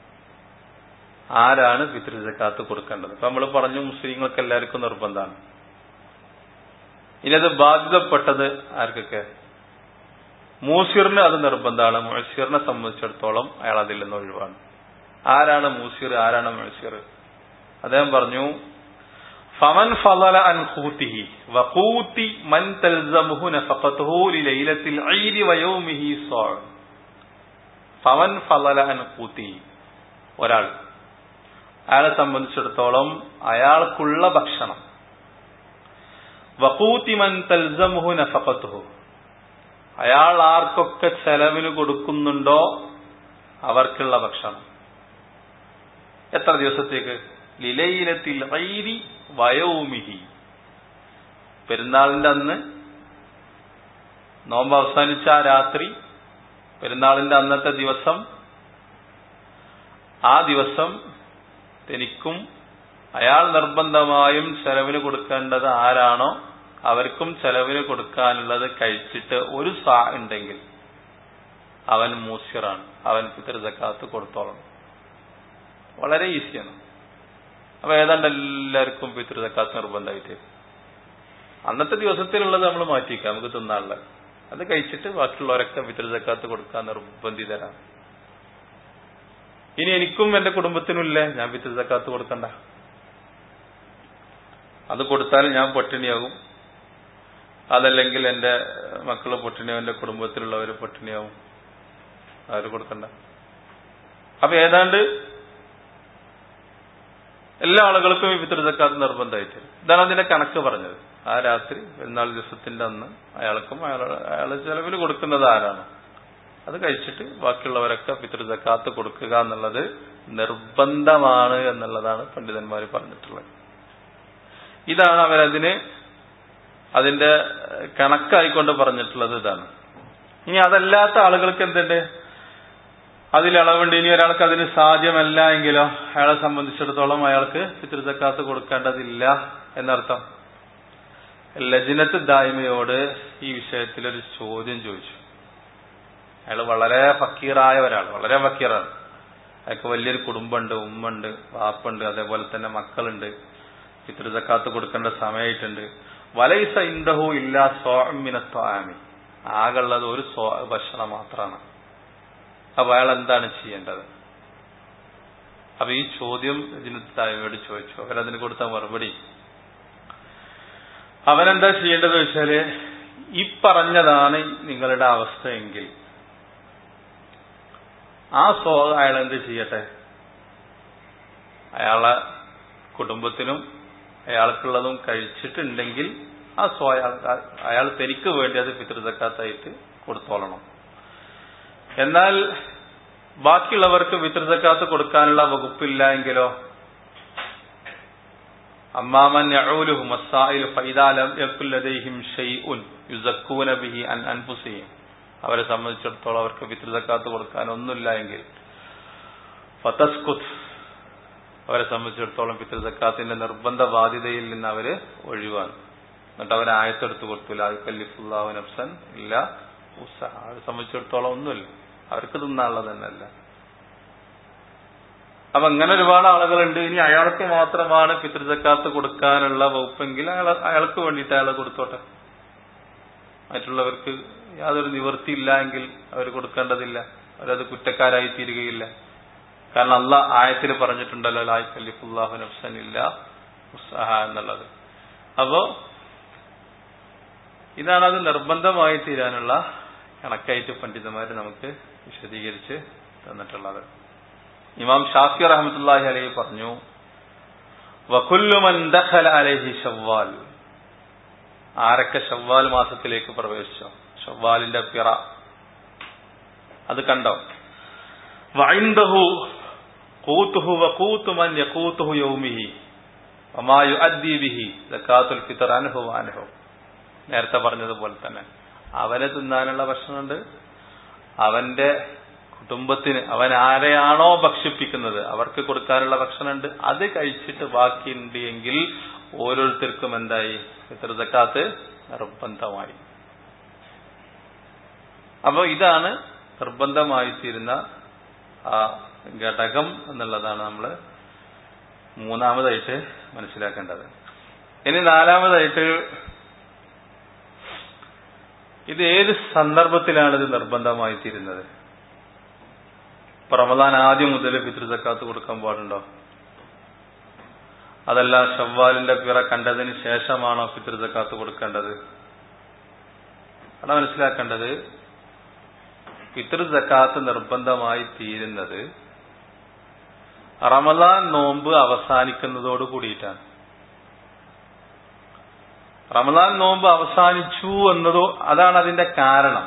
S2: ആരാണ് ഫിത്ർ സക്കാത്ത് കൊടുക്കേണ്ടത്? ഇപ്പൊ നമ്മൾ പറഞ്ഞു മുസ്ലിങ്ങൾക്ക് എല്ലാവർക്കും നിർബന്ധമാണ്. ഇനി അത് ബാധ്യതപ്പെട്ടത് ആർക്കൊക്കെ? മൂസിറിന് അത് നിർബന്ധമാണ്. മുഅസ്സിറിനെ സംബന്ധിച്ചിടത്തോളം അയാൾ അതിൽ നിന്ന് ഒഴിവാണ്. ആരാണ് മൂസിർ, ആരാണ് മുഅസ്സിർ? അദ്ദേഹം പറഞ്ഞു, ഫമൻ ഫളല അൻ ഖൂതിഹി വഖൂതി മൻ തൽസമുഹു നഫഖതുഹു ലിലൈലത്തിൽ ഈദി വയൗമിഹി സാഉ. ഫമൻ ഫളല അൻ ഖൂതിഹി, ഒരാൾ, അയാളെ സംബന്ധിച്ചിടത്തോളം അയാൾക്കുള്ള ഭക്ഷണം, വഖൂതി മൻ തൽസമുഹു നഫഖതുഹു, അയാൾ ആർക്കൊക്കെ ചെലവിന് കൊടുക്കുന്നുണ്ടോ അവർക്കുള്ള ഭക്ഷണം. എത്ര ദിവസത്തേക്ക്? ലിലൈലത്തിൽ ഈദി വയൗമിഹി, പെരുന്നാളിന്റെ അന്ന്, നോമ്പ് അവസാനിച്ച ആ രാത്രി, പെരുന്നാളിന്റെ അന്നത്തെ ദിവസം, ആ ദിവസം തനിക്കും അയാൾ നിർബന്ധമായും ചെലവിന് കൊടുക്കേണ്ടത് ആരാണോ അവർക്കും ചെലവിന് കൊടുക്കാനുള്ളത് കഴിച്ചിട്ട് ഒരു സാ ഉണ്ടെങ്കിൽ അവൻ മൂസിറാണ്, അവൻ ഫിത്ർ സക്കാത്ത് കൊടുത്തോളണം. വളരെ ഈസിയാണ്. അപ്പൊ ഏതാണ്ട് എല്ലാവർക്കും ഫിത്ർ സക്കാത്ത് നിർബന്ധമായിട്ട് അന്നത്തെ ദിവസത്തിലുള്ളത് നമ്മൾ മാറ്റിക്കാം, നമുക്ക് തിന്നാനുള്ളത് അത് കഴിച്ചിട്ട് ബാക്കിയുള്ളവരൊക്കെ ഫിത്ർ സക്കാത്ത് കൊടുക്കാൻ നിർബന്ധിതരാണ്. ഇനി എനിക്കും എന്റെ കുടുംബത്തിനും ഇല്ലേ, ഞാൻ ഫിത്ർ സക്കാത്ത് കൊടുക്കണ്ട, അത് കൊടുത്താൽ ഞാൻ പട്ടിണിയാകും, അതല്ലെങ്കിൽ എന്റെ മക്കള് പൊട്ടിണിയാവും, എന്റെ കുടുംബത്തിലുള്ളവർ പൊട്ടിണിയാവും, അവർ കൊടുക്കണ്ട. അപ്പൊ ഏതാണ്ട് എല്ലാ ആളുകൾക്കും ഈ ഫിത്ർ സക്കാത്ത് നിർബന്ധമായിട്ട്. ഇതാണ് അതിന്റെ കണക്ക് പറഞ്ഞത്. ആ രാത്രി പെരുന്നാൾ ദിവസത്തിന്റെ അന്ന് അയാൾക്കും അയാൾ അയാളെ ചെലവിൽ കൊടുക്കുന്നത് ആരാണ് അത് കഴിച്ചിട്ട് ബാക്കിയുള്ളവരൊക്കെ ഫിത്ർ സക്കാത്ത് കൊടുക്കുക എന്നുള്ളത് നിർബന്ധമാണ് എന്നുള്ളതാണ് പണ്ഡിതന്മാർ പറഞ്ഞിട്ടുള്ളത്. ഇതാണ് അവരതിന് അതിന്റെ കണക്കായിക്കൊണ്ട് പറഞ്ഞിട്ടുള്ളത്. ഇതാണ്. ഇനി അതല്ലാത്ത ആളുകൾക്ക് എന്തുണ്ട്? അതിൽ അളവുണ്ട്. ഇനി ഒരാൾക്ക് അതിന് സാധ്യമല്ല എങ്കിലോ അയാളെ സംബന്ധിച്ചിടത്തോളം അയാൾക്ക് ഫിത്ർ സക്കാത്ത് കൊടുക്കേണ്ടതില്ല എന്നർത്ഥം. ലജ്നത്ത് ദായിമയോട് ഈ വിഷയത്തിൽ ഒരു ചോദ്യം ചോദിച്ചു. അയാൾ വളരെ ഫക്കീറായ ഒരാൾ, വളരെ ഫക്കീറാണ്. അയാൾക്ക് വലിയൊരു കുടുംബമുണ്ട്, ഉമ്മുണ്ട്, വാപ്പുണ്ട്, അതേപോലെ തന്നെ മക്കളുണ്ട്. ഫിത്ർ സക്കാത്ത് കൊടുക്കേണ്ട സമയമായിട്ടുണ്ട്. വലൈസ ഇൻദഹു ഇല്ലാ സ്വാഉം മിനത്ത്വാമി, ആകുള്ളത് ഒരു സ്വ ഭക്ഷണം മാത്രമാണ്. അപ്പൊ അയാൾ എന്താണ് ചെയ്യേണ്ടത്? അപ്പൊ ഈ ചോദ്യം ലജ്നത്ത് ദായിമയോട് ചോദിച്ചു. അവരതിന് കൊടുത്ത മറുപടി, അവനെന്താ ചെയ്യേണ്ടത് വെച്ചാല്, ഈ പറഞ്ഞതാണ് നിങ്ങളുടെ അവസ്ഥയെങ്കിൽ ആ സ്വ അയാൾ എന്ത് ചെയ്യട്ടെ, അയാളെ കുടുംബത്തിനും അയാൾക്കുള്ളതും കഴിച്ചിട്ടുണ്ടെങ്കിൽ ആ സ്വയ അയാൾ തനിക്ക് വേണ്ടി അത് ഫിത്ർ സക്കാത്തായിട്ട് കൊടുത്തോളണം. എന്നാൽ ബാക്കിയുള്ളവർക്ക് ഫിത്ർ സക്കാത്ത് കൊടുക്കാനുള്ള വകുപ്പില്ല എങ്കിലോ അമ്മാമൻ യഊലുഹു മസ്സായിലു ഫഇദാ ലം യകുൽ ലദൈഹിം ഷൈഉൻ യുസക്കൂന ബിഹി അൻ അൻഫുസിഹിം, അവരെ സംബന്ധിച്ചിടത്തോളം അവർക്ക് ഫിത്ർ സക്കാത്ത് കൊടുക്കാൻ ഒന്നുമില്ല എങ്കിൽ ഫതസ്കുത്, അവരെ സംബന്ധിച്ചിടത്തോളം ഫിത്ർ സക്കാത്തിന്റെ നിർബന്ധ ബാധ്യതയിൽ നിന്ന് അവര് ഒഴിവാണ്. എന്നിട്ട് അവർ ആയത്തെടുത്ത് കൊടുത്തു ലാ യുകല്ലിഫുല്ലാഹു നഫ്സൻ ഇല്ലാ വുസ്അഹാ. അവരെ സംബന്ധിച്ചിടത്തോളം ഒന്നുമില്ല, അവർക്ക് തിന്നാനുള്ളത് തന്നെയല്ല. അപ്പൊ അങ്ങനെ ഒരുപാട് ആളുകളുണ്ട്. ഇനി അയാൾക്ക് മാത്രമാണ് ഫിത്ർ സക്കാത്ത് കൊടുക്കാനുള്ള വകുപ്പെങ്കിൽ അയാൾ അയാൾക്ക് വേണ്ടിയിട്ട് അയാൾ കൊടുത്തോട്ടെ. മറ്റുള്ളവർക്ക് യാതൊരു നിവൃത്തിയില്ല എങ്കിൽ അവർ കൊടുക്കേണ്ടതില്ല, അവരത് കുറ്റക്കാരായി തീരുകയില്ല. കാരണം അള്ളാഹ് ആയത്തിൽ പറഞ്ഞിട്ടുണ്ടല്ലോ ലാ യുകല്ലിഫുല്ലാഹു നഫ്സൻ ഇല്ലാ വുസ്അഹാ എന്നുള്ളത്. അപ്പോ ഇതാണ് അത് നിർബന്ധമായി തീരാനുള്ള കണക്കായിട്ട് പണ്ഡിതന്മാര് നമുക്ക് വിശദീകരിച്ച് തന്നിട്ടുള്ളത്. ഇമാം ഷാഫി റഹ്മത്തുള്ളാഹി അലൈഹി പറഞ്ഞു വകുല്ലു മൻ ദഖല അലൈഹി ശവ്വാൽ, ആരൊക്കെ ശവ്വാൽ മാസത്തിലേക്ക് പ്രവേശിച്ചോ, ശവ്വാലിന്റെ പിറ അത് കണ്ടോ, വഇൻദഹു ഖൂതുഹു വഖൂതു മൻ യഖൂതുഹു യൗമിഹി വമാ യുഅദ്ദി ബിഹി സകാത്തുൽ ഫിത്ർ അൻഹു വഅൻഹു, നേരത്തെ പറഞ്ഞതുപോലെ തന്നെ അവനെ തിന്നാനുള്ള ഭക്ഷണമുണ്ട്, അവന്റെ കുടുംബത്തിന് അവൻ ആരെയാണോ ഭക്ഷിപ്പിക്കുന്നത് അവർക്ക് കൊടുക്കാനുള്ള ഭക്ഷണമുണ്ട്. അത് കഴിച്ചിട്ട് ബാക്കിയുണ്ട് എങ്കിൽ ഓരോരുത്തർക്കും എന്തായി ഫിത്ർ സക്കാത്ത് നിർബന്ധമായി. അപ്പൊ ഇതാണ് നിർബന്ധമായി തീരുന്ന ആ ഘടകം എന്നുള്ളതാണ് നമ്മൾ മൂന്നാമതായിട്ട് മനസ്സിലാക്കേണ്ടത്. ഇനി നാലാമതായിട്ട് ഇത് ഏത് സന്ദർഭത്തിലാണ് ഇത് നിർബന്ധമായി തീരുന്നത്? ഇപ്പൊ റമദാൻ ആദ്യം മുതൽ ഫിത്ർ സക്കാത്ത് കൊടുക്കാൻ പാടുണ്ടോ? അതല്ല ശവ്വാലിന്റെ പിറ കണ്ടതിന് ശേഷമാണോ ഫിത്ർ സക്കാത്ത് കൊടുക്കേണ്ടത്? അവിടെ മനസ്സിലാക്കേണ്ടത് ഫിത്ർ സക്കാത്ത് നിർബന്ധമായി തീരുന്നത് റമദാൻ നോമ്പ് അവസാനിക്കുന്നതോട് കൂടിയിട്ടാണ്. റമദാൻ നോമ്പ് അവസാനിച്ചു എന്നതോ അതാണ് അതിന്റെ കാരണം.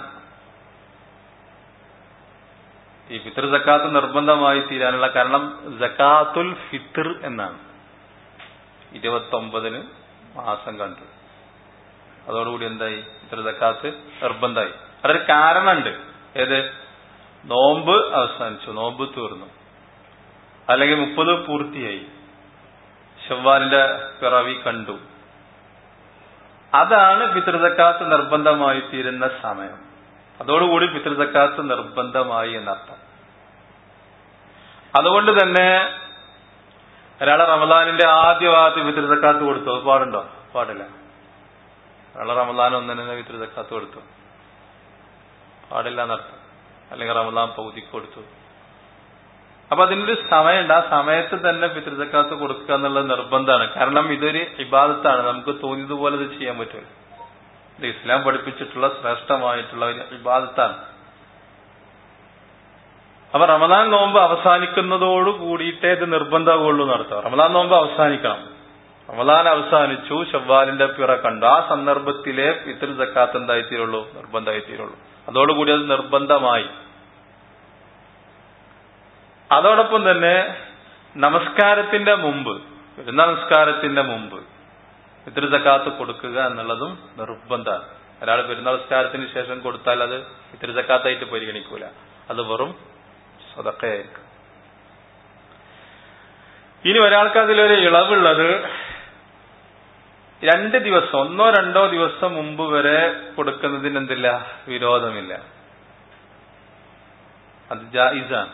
S2: ഈ ഫിത്ർ സക്കാത്ത് നിർബന്ധമായി തീരാനുള്ള കാരണം സക്കാത്തുൽ ഫിത്ർ എന്നാണ്. ഇരുപത്തി ഒമ്പതിന് മാസം കണ്ടു, അതോടുകൂടി എന്തായി ഫിത്ർ സക്കാത്ത് നിർബന്ധമായി. അതൊരു കാരണമുണ്ട്. ഏത്? നോമ്പ് അവസാനിച്ചു, നോമ്പ് തീർന്നു, അല്ലെങ്കിൽ മുപ്പത് പൂർത്തിയായി, ശവ്വാലിന്റെ പിറവി കണ്ടു, അതാണ് ഫിത്ർ സക്കാത്ത് നിർബന്ധമായി തീരുന്ന സമയം. അതോടുകൂടി ഫിത്ർ സക്കാത്ത് നിർബന്ധമായി എന്നർത്ഥം. അതുകൊണ്ട് തന്നെ ഒരാളെ റമദാനിന്റെ ആദ്യ ഭാഗത്ത് ഫിത്ർ സക്കാത്ത് കൊടുത്തു, അത് പാടുണ്ടോ? പാടില്ല. ഒരാളെ റമദാൻ ഒന്നിനെ ഫിത്ർ സക്കാത്ത് കൊടുത്തു, പാടില്ല എന്നർത്ഥം. അല്ലെങ്കിൽ റമദാൻ പകുതിക്ക് കൊടുത്തു. അപ്പൊ അതിനൊരു സമയമുണ്ട്. ആ സമയത്ത് തന്നെ ഫിത്ർ സക്കാത്ത് കൊടുക്കുക എന്നുള്ളത് നിർബന്ധമാണ്. കാരണം ഇതൊരു ഇബാദത്താണ്, നമുക്ക് തോന്നിയതുപോലെ ഇത് ചെയ്യാൻ പറ്റില്ല. ഇത് ഇസ്ലാം പഠിപ്പിച്ചിട്ടുള്ള ശ്രേഷ്ഠമായിട്ടുള്ള ഒരു ഇബാദത്താണ്. അപ്പൊ റമദാൻ നോമ്പ് അവസാനിക്കുന്നതോട് കൂടിയിട്ടേ ഇത് നിർബന്ധമാവുള്ളൂ എന്നർത്ഥം. റമദാൻ നോമ്പ് അവസാനിക്കണം. റമദാൻ അവസാനിച്ചു, ശവ്വാലിന്റെ പിറ കണ്ടു, ആ സന്ദർഭത്തിലെ ഫിത്ർ സക്കാത്ത് എന്തായിത്തീരുള്ളൂ? നിർബന്ധമായിത്തീരുള്ളൂ. അതോടുകൂടി അത് നിർബന്ധമായി. അതോടൊപ്പം തന്നെ നമസ്കാരത്തിന്റെ മുമ്പ്, പെരുന്നാൾ നമസ്കാരത്തിന്റെ മുമ്പ് ഫിത്ർ സക്കാത്ത് കൊടുക്കുക എന്നുള്ളതും നിർബന്ധമാണ്. ഒരാൾ പെരുന്നാൾ നമസ്കാരത്തിന് ശേഷം കൊടുത്താൽ അത് ഫിത്ർ സക്കാത്തായിട്ട് പരിഗണിക്കൂല, അത് വെറും സദഖയായിരിക്കും. ഇനി ഒരാൾക്ക് അതിലൊരു ഇളവുള്ളത് രണ്ട് ദിവസം, ഒന്നോ രണ്ടോ ദിവസം മുമ്പ് വരെ കൊടുക്കുന്നതിന് എന്തില്ല? വിരോധമില്ല, അത് ജായിസാണ്.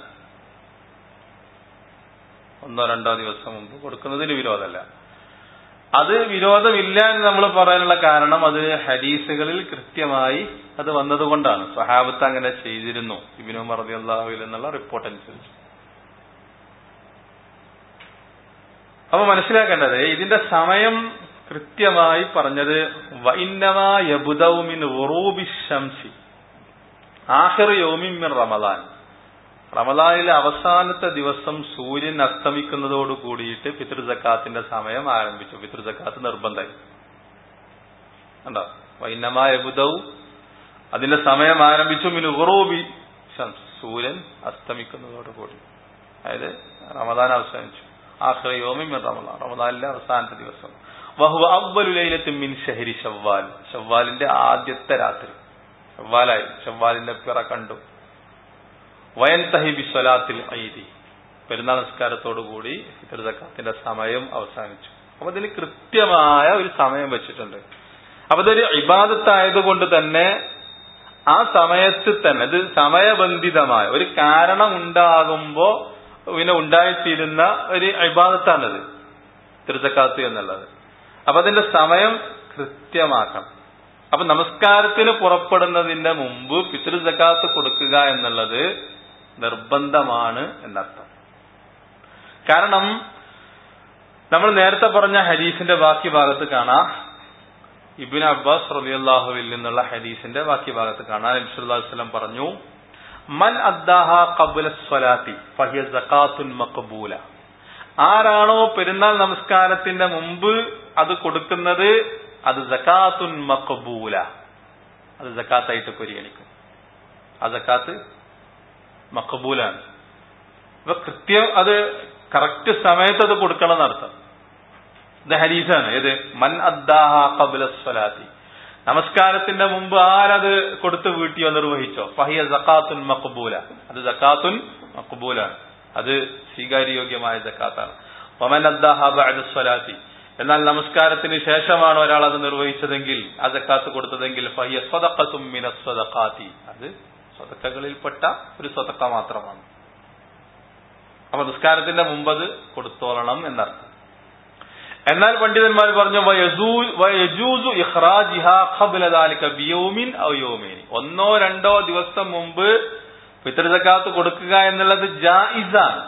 S2: ഒന്നോ രണ്ടോ ദിവസം മുമ്പ് കൊടുക്കുന്നതിന് വിരോധമല്ല. അത് വിരോധമില്ല എന്ന് നമ്മൾ പറയാനുള്ള കാരണം അത് ഹദീസുകളിൽ കൃത്യമായി അത് വന്നതുകൊണ്ടാണ്. സ്വഹാബത്ത് അങ്ങനെ ചെയ്തിരുന്നു, ഇബ്നു ഉമർ റളിയല്ലാഹു അൻഹു എന്നുള്ള റിപ്പോർട്ട് അനുസരിച്ച്. അപ്പൊ മനസ്സിലാക്കേണ്ടത് ഇതിന്റെ സമയം കൃത്യമായി പറഞ്ഞത് വഇന്നമാ യബ്ദഉ മിൻ ഗുറൂബി ശംസി ആഖിറു യൗമിൻ മിൻ റമദാൻ, റമദാനിലെ അവസാനത്തെ ദിവസം സൂര്യൻ അസ്തമിക്കുന്നതോട് കൂടിയിട്ട് ഫിത്ർ സക്കാത്തിന്റെ സമയം ആരംഭിച്ചു. ഫിത്ർ സക്കാത്ത് നിർബന്ധമായി. ഉണ്ടോ വൈന്നമായ ബുധവും അതിന്റെ സമയം ആരംഭിച്ചു മിൻ ഗുറൂബി ശംസ്, സൂര്യൻ അസ്തമിക്കുന്നതോടുകൂടി. അതായത് റമദാൻ അവസാനിച്ചു. ആഖിറ യൗമിൻ മിൻ റമദാൻ, റമദാനിലെ അവസാനത്തെ ദിവസം. വഹുവ അവ്വലു ലൈലത്തിൻ മിൻ ശഹരി ശവ്വാൽ, ശവ്വാലിന്റെ ആദ്യത്തെ രാത്രി. ശവ്വാലായി, ശവ്വാലിന്റെ പിറ കണ്ടു. വയൻതഹി ബിസ്വലാത്തിൽ ഈദി, പെരുന്നാൾ നിസ്കാരത്തോടുകൂടി ഫിത്ർ സക്കാത്തിന്റെ സമയം അവസാനിച്ചു. അപ്പൊ ഇതിന് കൃത്യമായ ഒരു സമയം വെച്ചിട്ടുണ്ട്. അപ്പൊ ഇതൊരു ഇബാദത്തായതുകൊണ്ട് തന്നെ ആ സമയത്ത് തന്നെ ഇത് സമയബന്ധിതമായ ഒരു കാരണം ഉണ്ടാകുമ്പോ പിന്നെ ഉണ്ടായിത്തീരുന്ന ഒരു ഇബാദത്താണത് ഫിത്ർ സക്കാത്ത് എന്നുള്ളത്. അപ്പൊ അതിന്റെ സമയം കൃത്യമാക്കണം. അപ്പൊ നമസ്കാരത്തിന് പുറപ്പെടുന്നതിന്റെ മുമ്പ് ഫിത്ർ സക്കാത്ത് കൊടുക്കുക എന്നുള്ളത് നിർബന്ധമാണ് എന്നർത്ഥം. കാരണം നമ്മൾ നേരത്തെ പറഞ്ഞ ഹദീസിന്റെ ബാക്കി ഭാഗത്ത് കാണാം, ഇബ്നു അബ്ബാസ് റളിയല്ലാഹുവിൽ നിന്നുള്ള ഹദീസിന്റെ ബാക്കി ഭാഗത്ത് കാണാം, നബി സല്ലല്ലാഹു അലൈഹി വസല്ലം പറഞ്ഞു, മൻ അദ്ദാഹ ഖബ്ല സ്വലാത്തി ഫഹിയ സകാത്തുൻ മഖബൂല. ആരാണോ പെരുന്നാൾ നമസ്കാരത്തിന്റെ മുമ്പ് അത് കൊടുക്കുന്നത് അത് സകാത്തുൻ മഖബൂല, അത് സകാത്തായിട്ട് പരിഗണിക്കും. ആ സകാത്ത് മഖബൂലാണ്. അപ്പൊ കൃത്യം അത് കറക്റ്റ് സമയത്ത് അത് കൊടുക്കണം എന്നർത്ഥം. ഇത് ഹദീസാണ്. ഏത് മൻ അദ്ദാഹ ഖബ്ല സ്വലാത്തി, നമസ്കാരത്തിന്റെ മുമ്പ് ആരത് കൊടുത്ത് വീട്ടിയോ നിർവഹിച്ചോ ഫഹിയ സകാത്തുൻ മഖബൂല, അത് സകാത്തുൻ മഖബൂലാണ്, അത് സ്വീകാര്യയോഗ്യമായ സകാത്താണ്. വമൻ അദ്ദാഹ ബഅദ സ്വലാത്തി, എന്നാൽ നമസ്കാരത്തിന് ശേഷമാണ് ഒരാൾ അത് നിർവഹിച്ചതെങ്കിൽ, ആ സകാത്ത് കൊടുത്തതെങ്കിൽ ഫഹിയ സ്വദഖത്തും മിനസ് സ്വദഖാത്തി, അത് സ്വതക്കകളിൽപ്പെട്ട ഒരു സ്വതക്ക മാത്രമാണ്. അപ്പൊ നിസ്കാരത്തിന്റെ മുമ്പ് അത് കൊടുത്തോളണം എന്നർത്ഥം. എന്നാൽ പണ്ഡിതന്മാർ പറഞ്ഞു വയജൂസു ഇഖ്റാജിഹാ ഖബ്ല ദാലിക ബിയൗമിൻ ഔ യൗമൈനി, ഒന്നോ രണ്ടോ ദിവസം മുമ്പ് ഫിത്ർ സകാത്ത് കൊടുക്കുക എന്നുള്ളത് ജായിസാണ്.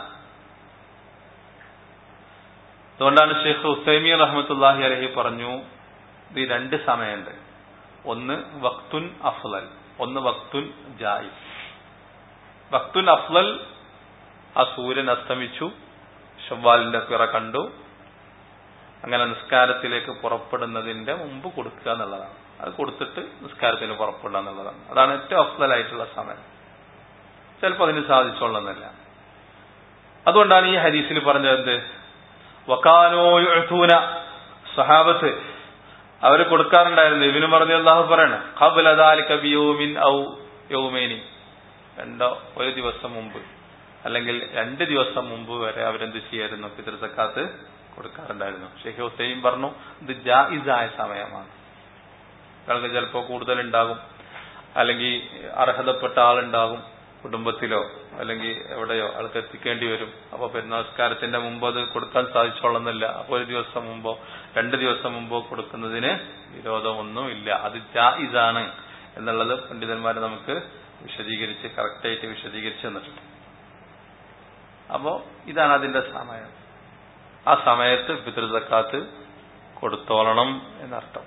S2: അതുകൊണ്ടാണ് ഷെയ്ഖ് ഉസൈമീൻ റഹ്മത്തുള്ളാഹി അലൈഹി പറഞ്ഞു, ഈ രണ്ട് സമയമുണ്ട്, ഒന്ന് വഖ്തുൻ അഫ്ളൽ, ഒന്ന് വഖ്തുൻ ജായിസ്. വഖ്തുൻ അഫ്ളൽ, ആ സൂര്യൻ അസ്തമിച്ചു, ശവ്വാലിന്റെ പിറ കണ്ടു, അങ്ങനെ നിസ്കാരത്തിലേക്ക് പുറപ്പെടുന്നതിന്റെ മുമ്പ് കൊടുക്കുക എന്നുള്ളതാണ്. അത് കൊടുത്തിട്ട് നിസ്കാരത്തിന് പുറപ്പെടുക എന്നുള്ളതാണ്. അതാണ് ഏറ്റവും അഫ്ളലായിട്ടുള്ള സമയം. ചിലപ്പോൾ അതിന് സാധിച്ചോളന്നില്ല. അതുകൊണ്ടാണ് ഈ ഹദീസിൽ പറഞ്ഞത് വകാനോ യുഅ്തൂന, സഹാബത്ത് അവർ കൊടുക്കാറുണ്ടായിരുന്നു. ഇബ്നു റളിയല്ലാഹു പറയാണ് ഖബ്ല ദാലിക ബിയൗമിൻ ഔ യൗമൈനി, രണ്ടോ ഒരു ദിവസം മുമ്പ് അല്ലെങ്കിൽ രണ്ട് ദിവസം മുമ്പ് വരെ അവരെന്ത് ചെയ്യായിരുന്നു, ഫിത്ർ സക്കാത്ത് കൊടുക്കാറുണ്ടായിരുന്നു. ഷെയ്ഖ് ഹുസൈൻ പറഞ്ഞു ഇത് ജായിസായ സമയമാണ്. ഒരാൾക്ക് ചിലപ്പോൾ കൂടുതൽ ഉണ്ടാകും, അല്ലെങ്കിൽ അർഹതപ്പെട്ട ആളുണ്ടാകും കുടുംബത്തിലോ അല്ലെങ്കിൽ എവിടെയോ ആൾക്ക് എത്തിക്കേണ്ടി വരും. അപ്പൊ പെരുന്നാസ്കാരത്തിന്റെ മുമ്പ് അത് കൊടുക്കാൻ സാധിച്ചോളുന്നില്ല. അപ്പൊ ഒരു ദിവസം മുമ്പോ രണ്ട് ദിവസം മുമ്പോ കൊടുക്കുന്നതിന് വിരോധമൊന്നും ഇല്ല, അത് ജായിസാണ് എന്നുള്ളത് പണ്ഡിതന്മാർ നമുക്ക് വിശദീകരിച്ച് കറക്റ്റായിട്ട് വിശദീകരിച്ച് തന്നിട്ടുണ്ട്. അപ്പോ ഇതാണ് അതിന്റെ സമയം. ആ സമയത്ത് ഫിത്ർ സക്കാത്ത് കൊടുത്തോളണം എന്നർത്ഥം.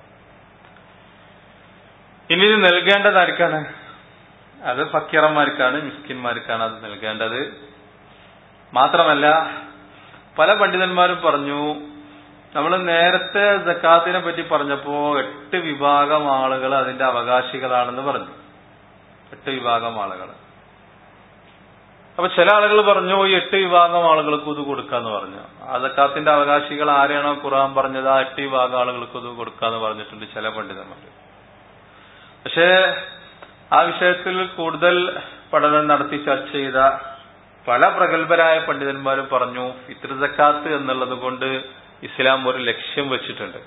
S2: ഇനി ഇത് നൽകേണ്ടത് ആർക്കാണ്? അത് ഫക്കീറന്മാർക്കാണ്, മിസ്കിന്മാർക്കാണ് അത് നൽകേണ്ടത്. മാത്രമല്ല പല പണ്ഡിതന്മാരും പറഞ്ഞു, നമ്മൾ നേരത്തെ സക്കാത്തിനെ പറ്റി പറഞ്ഞപ്പോ എട്ട് വിഭാഗം ആളുകൾ അതിന്റെ അവകാശികളാണെന്ന് പറഞ്ഞു. എട്ട് വിഭാഗം ആളുകൾ. അപ്പൊ ചില ആളുകൾ പറഞ്ഞു ഈ എട്ട് വിഭാഗം ആളുകൾക്ക് ഇത് കൊടുക്കാന്ന് പറഞ്ഞു. ആ സക്കാത്തിന്റെ അവകാശികൾ ആരെയാണോ ഖുർആൻ പറഞ്ഞത് ആ എട്ട് വിഭാഗം ആളുകൾക്ക് ഇത് കൊടുക്കാന്ന് പറഞ്ഞിട്ടുണ്ട് ചില പണ്ഡിതന്മാർ. പക്ഷേ ആ വിഷയത്തിൽ കൂടുതൽ പഠനം നടത്തി ചർച്ച ചെയ്ത പല പ്രഗത്ഭരായ പണ്ഡിതന്മാരും പറഞ്ഞു ഫിത്ർ സക്കാത്ത് എന്നുള്ളത് കൊണ്ട് ഇസ്ലാം ഒരു ലക്ഷ്യം വെച്ചിട്ടുണ്ട്.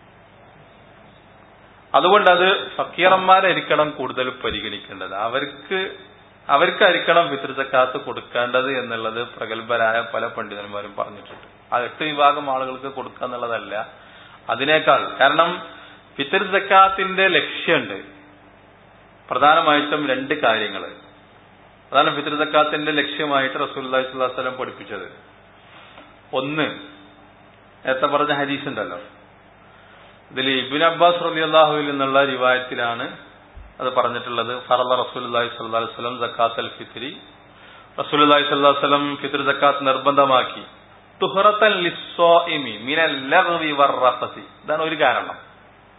S2: അതുകൊണ്ട് അത് ഫക്കീറന്മാരായിരിക്കണം കൂടുതൽ പരിഗണിക്കേണ്ടത്, അവർക്ക് അവർക്കായിരിക്കണം ഫിത്ർ സക്കാത്ത് കൊടുക്കേണ്ടത് എന്നുള്ളത് പ്രഗത്ഭരായ പല പണ്ഡിതന്മാരും പറഞ്ഞിട്ടുണ്ട്. ആ എട്ട് വിഭാഗം ആളുകൾക്ക് കൊടുക്കുക എന്നുള്ളതല്ല, അതിനേക്കാൾ. കാരണം ഫിത്ർ സക്കാത്തിന്റെ ലക്ഷ്യമുണ്ട് പ്രധാനമായിട്ടും രണ്ട് കാര്യങ്ങൾ. അതാണ് ഫിത്ർ സക്കാത്തിന്റെ ലക്ഷ്യമായിട്ട് റസൂലുള്ളാഹി സ്വല്ലല്ലാഹു അലൈഹി വസല്ലം പഠിപ്പിച്ചത്. ഒന്ന്, നേരത്തെ പറഞ്ഞ ഹദീസ് ഉണ്ടല്ലോ, ഇതിൽ ഇബ്നു അബ്ബാസ് റളിയല്ലാഹുവിൽ നിന്നുള്ള റിവായത്തിലാണ് അത് പറഞ്ഞിട്ടുള്ളത്. ഫറള റസൂലുള്ളാഹി സ്വല്ലല്ലാഹു അലൈഹി വസല്ലം സക്കാത്തുൽ ഫിത്രി, റസൂലുള്ളാഹി സ്വല്ലല്ലാഹു അലൈഹി വസല്ലം ഫിത്ർ സക്കാത്ത് നിർബന്ധമാക്കി. തുഹറത്തൻ ലിസ്സായിമി മിനൽ ലഗ്വി വറഫസി, ഇതാണ് ഒരു കാരണം.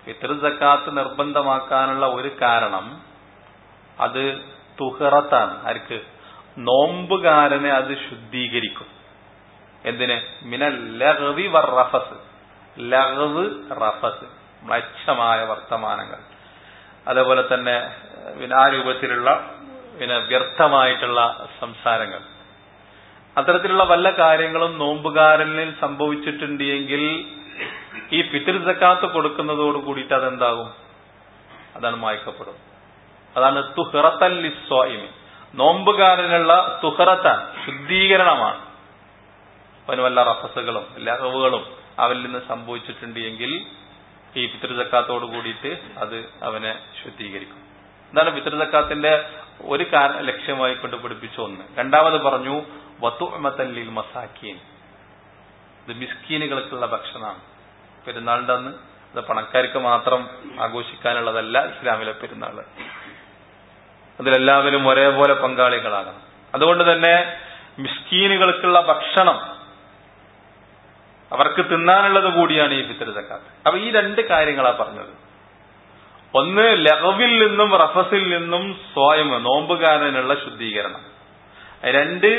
S2: ഫിത്ർ സക്കാത്ത് നിർബന്ധമാക്കാനുള്ള ഒരു കാരണം അത് തുഹറത്താണ്. ആർക്ക്? നോമ്പുകാരനെ അത് ശുദ്ധീകരിക്കും. എന്തിന്? മിനൽ ലഗ്വി വറഫസ്. ലഗ്വ്, റഫസ്, മ്ലേച്ഛമായ വർത്തമാനങ്ങൾ, അതേപോലെ തന്നെ പിന്നെ ആ രൂപത്തിലുള്ള പിന്നെ വ്യർത്ഥമായിട്ടുള്ള സംസാരങ്ങൾ, അത്തരത്തിലുള്ള വല്ല കാര്യങ്ങളും നോമ്പുകാരനിൽ സംഭവിച്ചിട്ടുണ്ട് എങ്കിൽ ഈ ഫിത്ർ സക്കാത്ത് കൊടുക്കുന്നതോട് കൂടിയിട്ട് അതെന്താകും? അതാണ് മായ്ക്കപ്പെടും. അതാണ് തുഹറത്തൻ ലിസ്വായിമി. നോമ്പുകാരനുള്ള തുഹറത്താൻ, ശുദ്ധീകരണമാണ്. അവന് വല്ല റഫസുകളും ലഹവുകളും അവനിൽ നിന്ന് സംഭവിച്ചിട്ടുണ്ട് എങ്കിൽ ഈ ഫിത്ർ സക്കാത്തോട് കൂടിയിട്ട് അത് അവനെ ശുദ്ധീകരിക്കും. ഇതാണ് ഫിത്ർ സക്കാത്തിന്റെ ഒരു ലക്ഷ്യമായി കൊണ്ട് പഠിപ്പിച്ച ഒന്ന്. രണ്ടാമത് പറഞ്ഞു വതുഅമതൻ ലിൽ മസാക്കീൻ. ഇത് മിസ്കീനുകൾക്കുള്ള ഭക്ഷണമാണ്. പെരുന്നാളിന്റെ അന്ന് അത് പണക്കാർക്ക് മാത്രം ആഘോഷിക്കാനുള്ളതല്ല ഇസ്ലാമിലെ പെരുന്നാള്. അതിലെല്ലാവരും ഒരേപോലെ പങ്കാളികളാകണം. അതുകൊണ്ട് തന്നെ മിസ്കീനുകൾക്കുള്ള ഭക്ഷണം, അവർക്ക് തിന്നാനുള്ളത് കൂടിയാണ് ഈ ഫിത്ർ സക്കാത്ത്. അപ്പൊ ഈ രണ്ട് കാര്യങ്ങളാ പറഞ്ഞത്. ഒന്ന് ലഗ്വിൽ നിന്നും റഫസിൽ നിന്നും സ്വയം നോമ്പുകാരനുള്ള ശുദ്ധീകരണം. രണ്ട്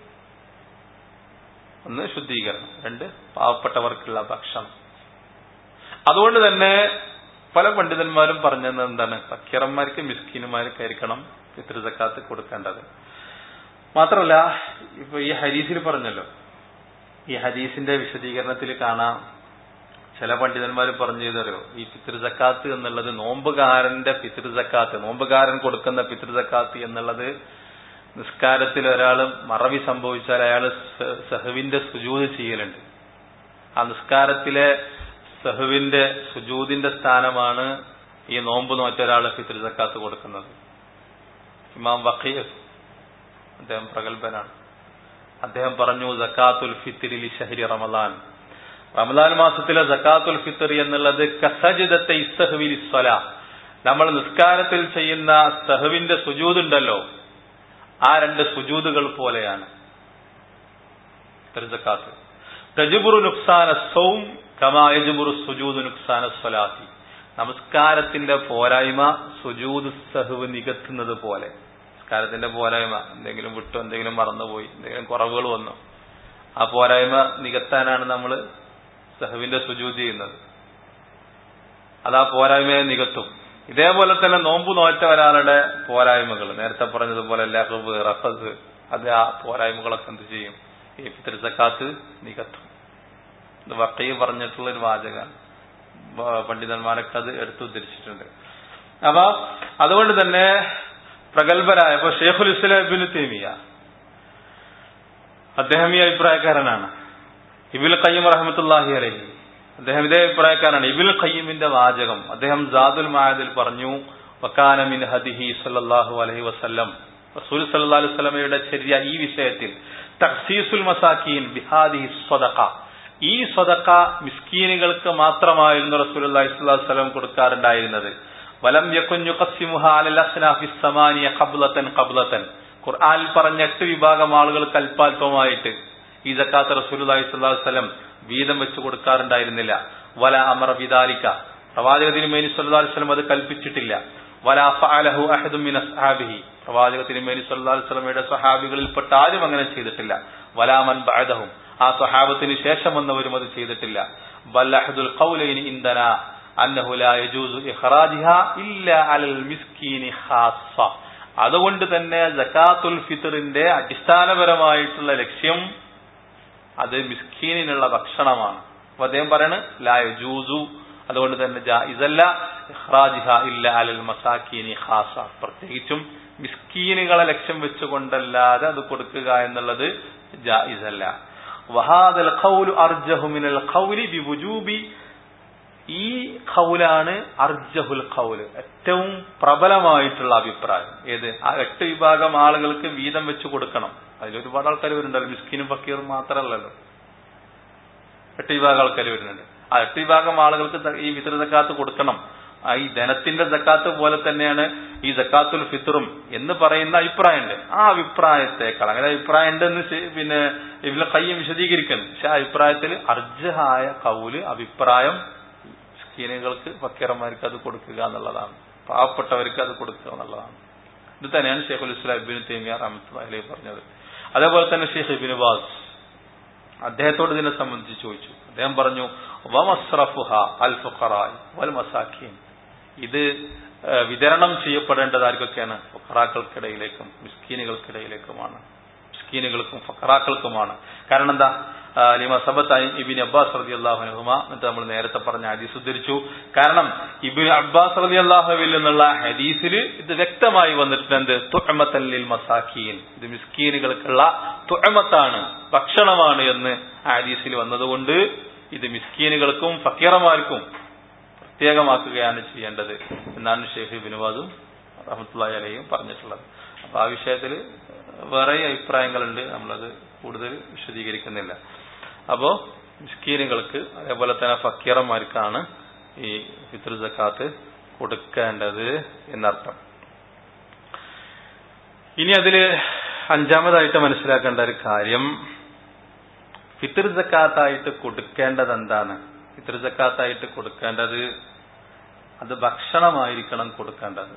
S2: ഒന്ന് ശുദ്ധീകരണം, രണ്ട് പാവപ്പെട്ടവർക്കുള്ള ഭക്ഷണം. അതുകൊണ്ട് തന്നെ പല പണ്ഡിതന്മാരും പറഞ്ഞത് എന്താണ്? ഫക്കീറന്മാർക്ക് മിസ്കീനുമാർക്കായിരിക്കണം ഫിത്ർ സക്കാത്ത് കൊടുക്കേണ്ടത്. മാത്രമല്ല ഇപ്പൊ ഈ ഹദീസിൽ പറഞ്ഞല്ലോ, ഈ ഹദീസിന്റെ വിശദീകരണത്തിൽ കാണാം ചില പണ്ഡിതന്മാർ പറഞ്ഞു ചെയ്തറിയോ, ഈ ഫിത്ർ സക്കാത്ത് എന്നുള്ളത് നോമ്പുകാരന്റെ ഫിത്ർ സക്കാത്ത്, നോമ്പുകാരൻ കൊടുക്കുന്ന ഫിത്ർ സക്കാത്ത് എന്നുള്ളത് നിസ്കാരത്തിൽ ഒരാൾ മറവി സംഭവിച്ചാൽ അയാൾ സഹവിന്റെ സുജൂദ് ചെയ്യലുണ്ട്. ആ നിസ്കാരത്തിലെ സഹവിന്റെ സുജൂദിന്റെ സ്ഥാനമാണ് ഈ നോമ്പ് നോറ്റ ഒരാൾ ഫിത്ർ സക്കാത്ത് കൊടുക്കുന്നത്. ഇമാം വഖീഹ് അദ്ദേഹം പ്രഗത്ഭനാണ്. അദ്ദേഹം പറഞ്ഞു സക്കാത്തുൽ ഫിത്രി ലി ശഹരി റമളാൻ, റമളാൻ മാസത്തിലെ സക്കാത്തുൽ ഫിത്ർ എന്നുള്ളത് കസജ്ദത്തെ ഇസ്സഹ്വി ലിസ്സലാ, നമ്മൾ നിസ്കാരത്തിൽ ചെയ്യുന്ന സഹവിന്റെ സുജൂദ് ഉണ്ടല്ലോ, ആ രണ്ട് സുജൂദുകൾ പോലെയാണ് ഫിത്ർ സക്കാത്ത്. തജ്ബുറു നുക്സാന സൗം കമാ യജ്ബുറു സുജൂദു നുക്സാന സ്വലാത്തി, നമസ്കാരത്തിന്റെ പോരായ്മ സുജൂദ് സഹ്വ് നികത്തുന്നത് പോലെ. നമസ്കാരത്തിന്റെ പോരായ്മ, എന്തെങ്കിലും വിട്ടു, എന്തെങ്കിലും മറന്നുപോയി, എന്തെങ്കിലും കുറവുകൾ വന്നു, ആ പോരായ്മ നികത്താനാണ് നമ്മൾ സഹവിന്റെ സുജൂദ് ചെയ്യുന്നത്. അത് ആ പോരായ്മയെ നികത്തും. ഇതേപോലെ തന്നെ നോമ്പ് നോറ്റ ഒരാളുടെ പോരായ്മകൾ, നേരത്തെ പറഞ്ഞതുപോലെ ലഗ്വ്, റഫസ്, അത് ആ പോരായ്മകളൊക്കെ എന്ത് ചെയ്യും? ഈ ഫിത്ർ സക്കാത്ത് നികത്തും. ഇത് വഖീഹ് പറഞ്ഞിട്ടുള്ള ഒരു വാചകമാണ്. പണ്ഡിതന്മാരൊക്കെ അത് എടുത്തുദ്ധരിച്ചിട്ടുണ്ട്. അപ്പൊ അതുകൊണ്ട് തന്നെ പ്രഗത്ഭരായ ഇപ്പൊ ഷെയ്ഖുൽ ഇസ്ലാം ഇബ്നു തൈമിയ്യ അദ്ദേഹം ഈ അഭിപ്രായക്കാരനാണ്. ഇബ്നുൽ ഖയ്യിം റഹ്മത്തുള്ളാഹി അലൈഹി അദ്ദേഹം ഇതേ അഭിപ്രായക്കാരനാണ്. ഇബ്നുൽ ഖയ്യിമിന്റെ വാചകം അദ്ദേഹം സാദുൽ മആദിൽ പറഞ്ഞു, വകാന മിൻ ഹദിഹി സല്ലല്ലാഹു അലൈഹി വസല്ലം, റസൂൽ സല്ലല്ലാഹു അലൈഹി വസല്ലമയുടെ ചര്യ ഈ വിഷയത്തിൽ തഖ്സീസുൽ മസാക്കീൻ ബിഹാദിഹി സ്വദഖ, ഈ സ്വദഖ മിസ്കീനുകൾക്ക് മാത്രമായിരുന്നു റസൂലുള്ളാഹി സ്വല്ലല്ലാഹു അലൈഹി വസല്ലം കൊടുക്കാറുണ്ടായിരുന്നത്. വലം യകുൻ യുഖസ്സിമുഹാ അലൽ അസ്നാഫി സമാനിയ ഖബ്ലതൻ ഖബ്ലതൻ, ഖുർആനിൽ പറഞ്ഞ എട്ട് വിഭാഗം ആളുകൾക്ക് അല്പാൽപമായിട്ട് ഈ സക്കാത്ത് റസൂലുള്ളാഹി സ്വല്ലല്ലാഹു അലൈഹി വസല്ലം വീതം വെച്ച് കൊടുക്കാറുണ്ടായിരുന്നില്ല. വല അമറ ബിദാലിക, പ്രവാചക തിരുമേനി സ്വല്ലല്ലാഹു അലൈഹി വസല്ലം അത് കൽപ്പിച്ചിട്ടില്ല. വല ഫഅലഹു അഹദും മിൻ അസ്ഹാബിഹി, പ്രവാചക തിരുമേനി സ്വല്ലല്ലാഹു അലൈഹി വസല്ലമയുടെ സ്വഹാബികളിൽപ്പെട്ട ആരും അങ്ങനെ ചെയ്തിട്ടില്ല. വലാ മൻ ബഅദഹും, ആ സ്വഹാബത്തിന് ശേഷം വന്നവരും അത് ചെയ്തിട്ടില്ല. ബൽ അഹദുൽ ഖൗലൈനി ഇൻദനാ അന്നഹു ലാ യജൂസു ഇഖ്റാജിഹാ ഇല്ലാ അലൽ മിസ്കീനി ഖാസ്സ, അതുകൊണ്ട് തന്നെ സക്കാത്തുൽ ഫിത്റിന്റെ അടിസ്ഥാനപരമായിട്ടുള്ള ലക്ഷ്യം അത് മിസ്കീനിനുള്ള ഭക്ഷണമാണ്. അപ്പൊ അദ്ദേഹം പറയണ് ലാ യജൂസു, അതുകൊണ്ട് തന്നെ ജായിസല്ല ഇഖ്റാജിഹാ ഇല്ലാ അലൽ മസാക്കീനി ഖാസ്സ, പ്രത്യേകിച്ചും മിസ്കീനുകളെ ലക്ഷ്യം വെച്ചുകൊണ്ടല്ലാതെ അത് കൊടുക്കുക എന്നുള്ളത് ജായിസല്ല. വഹാദൽ ഖൗലു അർജഹു മിനൽ ഖൗലി ബിവുജൂബി, ഈ ഖൗലാണ് അർജഹുൽ ഖൗല്, ഏറ്റവും പ്രബലമായിട്ടുള്ള അഭിപ്രായം. ഏത്? ആ എട്ട് വിഭാഗം ആളുകൾക്ക് വീതം വെച്ച് കൊടുക്കണം. അതിലൊരുപാട് ആൾക്കാർ വരുന്നുണ്ടല്ലോ, മിസ്കീനും ഫക്കീറും മാത്രമല്ലല്ലോ, എട്ട് വിഭാഗം ആൾക്കാർ വരുന്നുണ്ട്. ആ എട്ട് വിഭാഗം ആളുകൾക്ക് ഈ ഫിത്ർ സക്കാത്ത് കൊടുക്കണം. ഈ ധനത്തിന്റെ സക്കാത്ത് പോലെ തന്നെയാണ് ഈ സക്കാത്തുൽ ഫിത്റും എന്ന് പറയുന്ന അഭിപ്രായമുണ്ട്. ആ അഭിപ്രായത്തെക്കാൾ, അങ്ങനെ അഭിപ്രായം ഉണ്ടെന്ന് പിന്നെ ഇബ്നുൽ ഖയ്യിം വിശദീകരിക്കുന്നു. പക്ഷെ ആ അഭിപ്രായത്തിൽ അർജഹായ ഖൗല്, അഭിപ്രായം മിസ്കീനുകൾക്ക് ഫക്കീറന്മാർക്ക് അത് കൊടുക്കുക എന്നുള്ളതാണ്, പാവപ്പെട്ടവർക്ക് അത് കൊടുക്കുക എന്നുള്ളതാണ്. ഇത് തന്നെയാണ് ഷെയ്ഖുൽ ഇസ്ലാം ഇബ്നു തൈമിയ്യ റഹ്മത്തുള്ളാഹി അലൈഹി പറഞ്ഞത്. അതേപോലെ തന്നെ ഷെയ്ഖ് ഇബ്നു ബാസ് അദ്ദേഹത്തോട് ഇതിനെ സംബന്ധിച്ച് ചോദിച്ചു. അദ്ദേഹം പറഞ്ഞു വമസ്റഫുഹ അൽ ഫുഖറാഇ വൽ മസാക്കീൻ, ഇത് വിതരണം ചെയ്യപ്പെടേണ്ടത് ആർക്കൊക്കെയാണ്? ഫഖറാക്കൾക്കിടയിലേക്കും മിസ്കീനുകൾക്കിടയിലേക്കുമാണ്, മിസ്കീനുകൾക്കും ഫഖറാക്കൾക്കുമാണ്. കാരണം എന്താ? ലിമാ സബത ഇബ്നു അബ്ബാസ് റളിയല്ലാഹു അൻഹുമാ, എന്നിട്ട് നമ്മൾ നേരത്തെ പറഞ്ഞ ഹദീസ് ഉദ്ധരിച്ചു. കാരണം ഇബ്നു അബ്ബാസ് റളിയല്ലാഹു അൻഹുവിൽ നിന്നുള്ള ഹദീസിൽ ഇത് വ്യക്തമായി വന്നിട്ടുണ്ട്, തുഅമത്തൻ ലിൽ മസാക്കീൻ, ഇത് മിസ്കീനുകൾക്കുള്ള തുഅമത്താണ്, ഭക്ഷണമാണ് എന്ന് ഹദീസിൽ വന്നതുകൊണ്ട് ഇത് മിസ്കീനുകൾക്കും ഫക്കീറന്മാർക്കും പ്രത്യേകമാക്കുകയാണ് ചെയ്യേണ്ടത് എന്നാണ് ഷെയ്ഖ് ഇബ്നു ബാസും റഹ്മത്തുള്ളാഹി അലൈഹിയും പറഞ്ഞിട്ടുള്ളത്. അപ്പൊ ആ വിഷയത്തിൽ വേറെ അഭിപ്രായങ്ങളുണ്ട്, നമ്മളത് കൂടുതൽ വിശദീകരിക്കുന്നില്ല. അപ്പോ മിസ്കീനുകൾക്ക് അതേപോലെ തന്നെ ഫക്കീറന്മാർക്കാണ് ഈ ഫിത്ർ സക്കാത്ത് കൊടുക്കേണ്ടത് എന്നർത്ഥം. ഇനി അതില് അഞ്ചാമതായിട്ട് മനസ്സിലാക്കേണ്ട ഒരു കാര്യം, ഫിത്ർ സക്കാത്തായിട്ട് കൊടുക്കേണ്ടത് എന്താണ്? ഫിത്ർ സക്കാത്തായിട്ട് കൊടുക്കേണ്ടത് അത് ഭക്ഷണമായിരിക്കണം കൊടുക്കേണ്ടത്.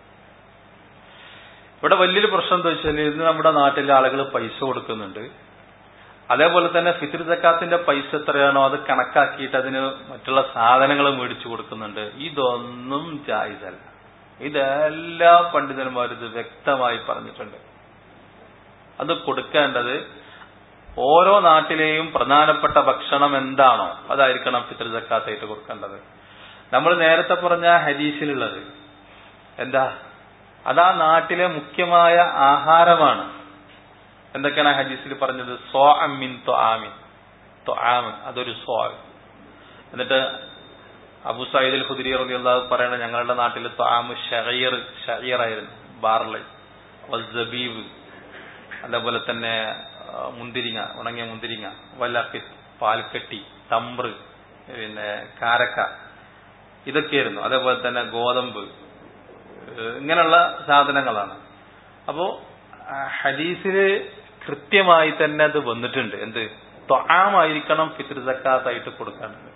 S2: ഇവിടെ വലിയൊരു പ്രശ്നം എന്താ വെച്ചാൽ, ഇന്ന് നമ്മുടെ നാട്ടിലെ ആളുകൾ പൈസ കൊടുക്കുന്നുണ്ട്, അതേപോലെ തന്നെ ഫിത്ർ സക്കാത്തിന്റെ പൈസ എത്രയാണോ അത് കണക്കാക്കിയിട്ട് അതിന് മറ്റുള്ള സാധനങ്ങൾ മേടിച്ചു കൊടുക്കുന്നുണ്ട്. ഇതൊന്നും ജായിസല്ല. ഇതെല്ലാ പണ്ഡിതന്മാരും ഇത് വ്യക്തമായി പറഞ്ഞിട്ടുണ്ട്. അത് കൊടുക്കേണ്ടത് ഓരോ നാട്ടിലെയും പ്രധാനപ്പെട്ട ഭക്ഷണം എന്താണോ അതായിരിക്കണം ഫിത്ർ സക്കാത്തായിട്ട് കൊടുക്കേണ്ടത്. നമ്മൾ നേരത്തെ പറഞ്ഞ ഹദീസിലുള്ളത് എന്താ? അതാ നാട്ടിലെ മുഖ്യമായ ആഹാരമാണ്. എന്തൊക്കെയാണ് ഹദീസിൽ പറഞ്ഞത്? സ്വാഅം മിൻ തുആമിൻ, തുആം അതൊരു സ്വാ. എന്നിട്ട് അബൂ സഈദ് അൽ ഖുദ്രി റളിയല്ലാഹു അൻഹു പറയുന്നത്, ഞങ്ങളുടെ നാട്ടിൽ തുആമു ശഈർ, ശഈർ ആയിരുന്നു, ബാർലി, വസ്സബീബ്, അതേപോലെ തന്നെ മുന്തിരിങ്ങ, ഉണങ്ങിയ മുന്തിരിങ്ങ, വല്ലഖിത്ത്, പാൽക്കട്ടി, തംബ്ർ, പിന്നെ കാരക്ക, ഇതൊക്കെയായിരുന്നു. അതേപോലെ തന്നെ ഗോതമ്പ്, ഇങ്ങനെയുള്ള സാധനങ്ങളാണ്. അപ്പോ ഹദീസില് കൃത്യമായി തന്നെ അത് വന്നിട്ടുണ്ട്. എന്ത്? ത്വആമായിരിക്കണം ഫിത്ർ സക്കാത്തായിട്ട് കൊടുക്കേണ്ടത്.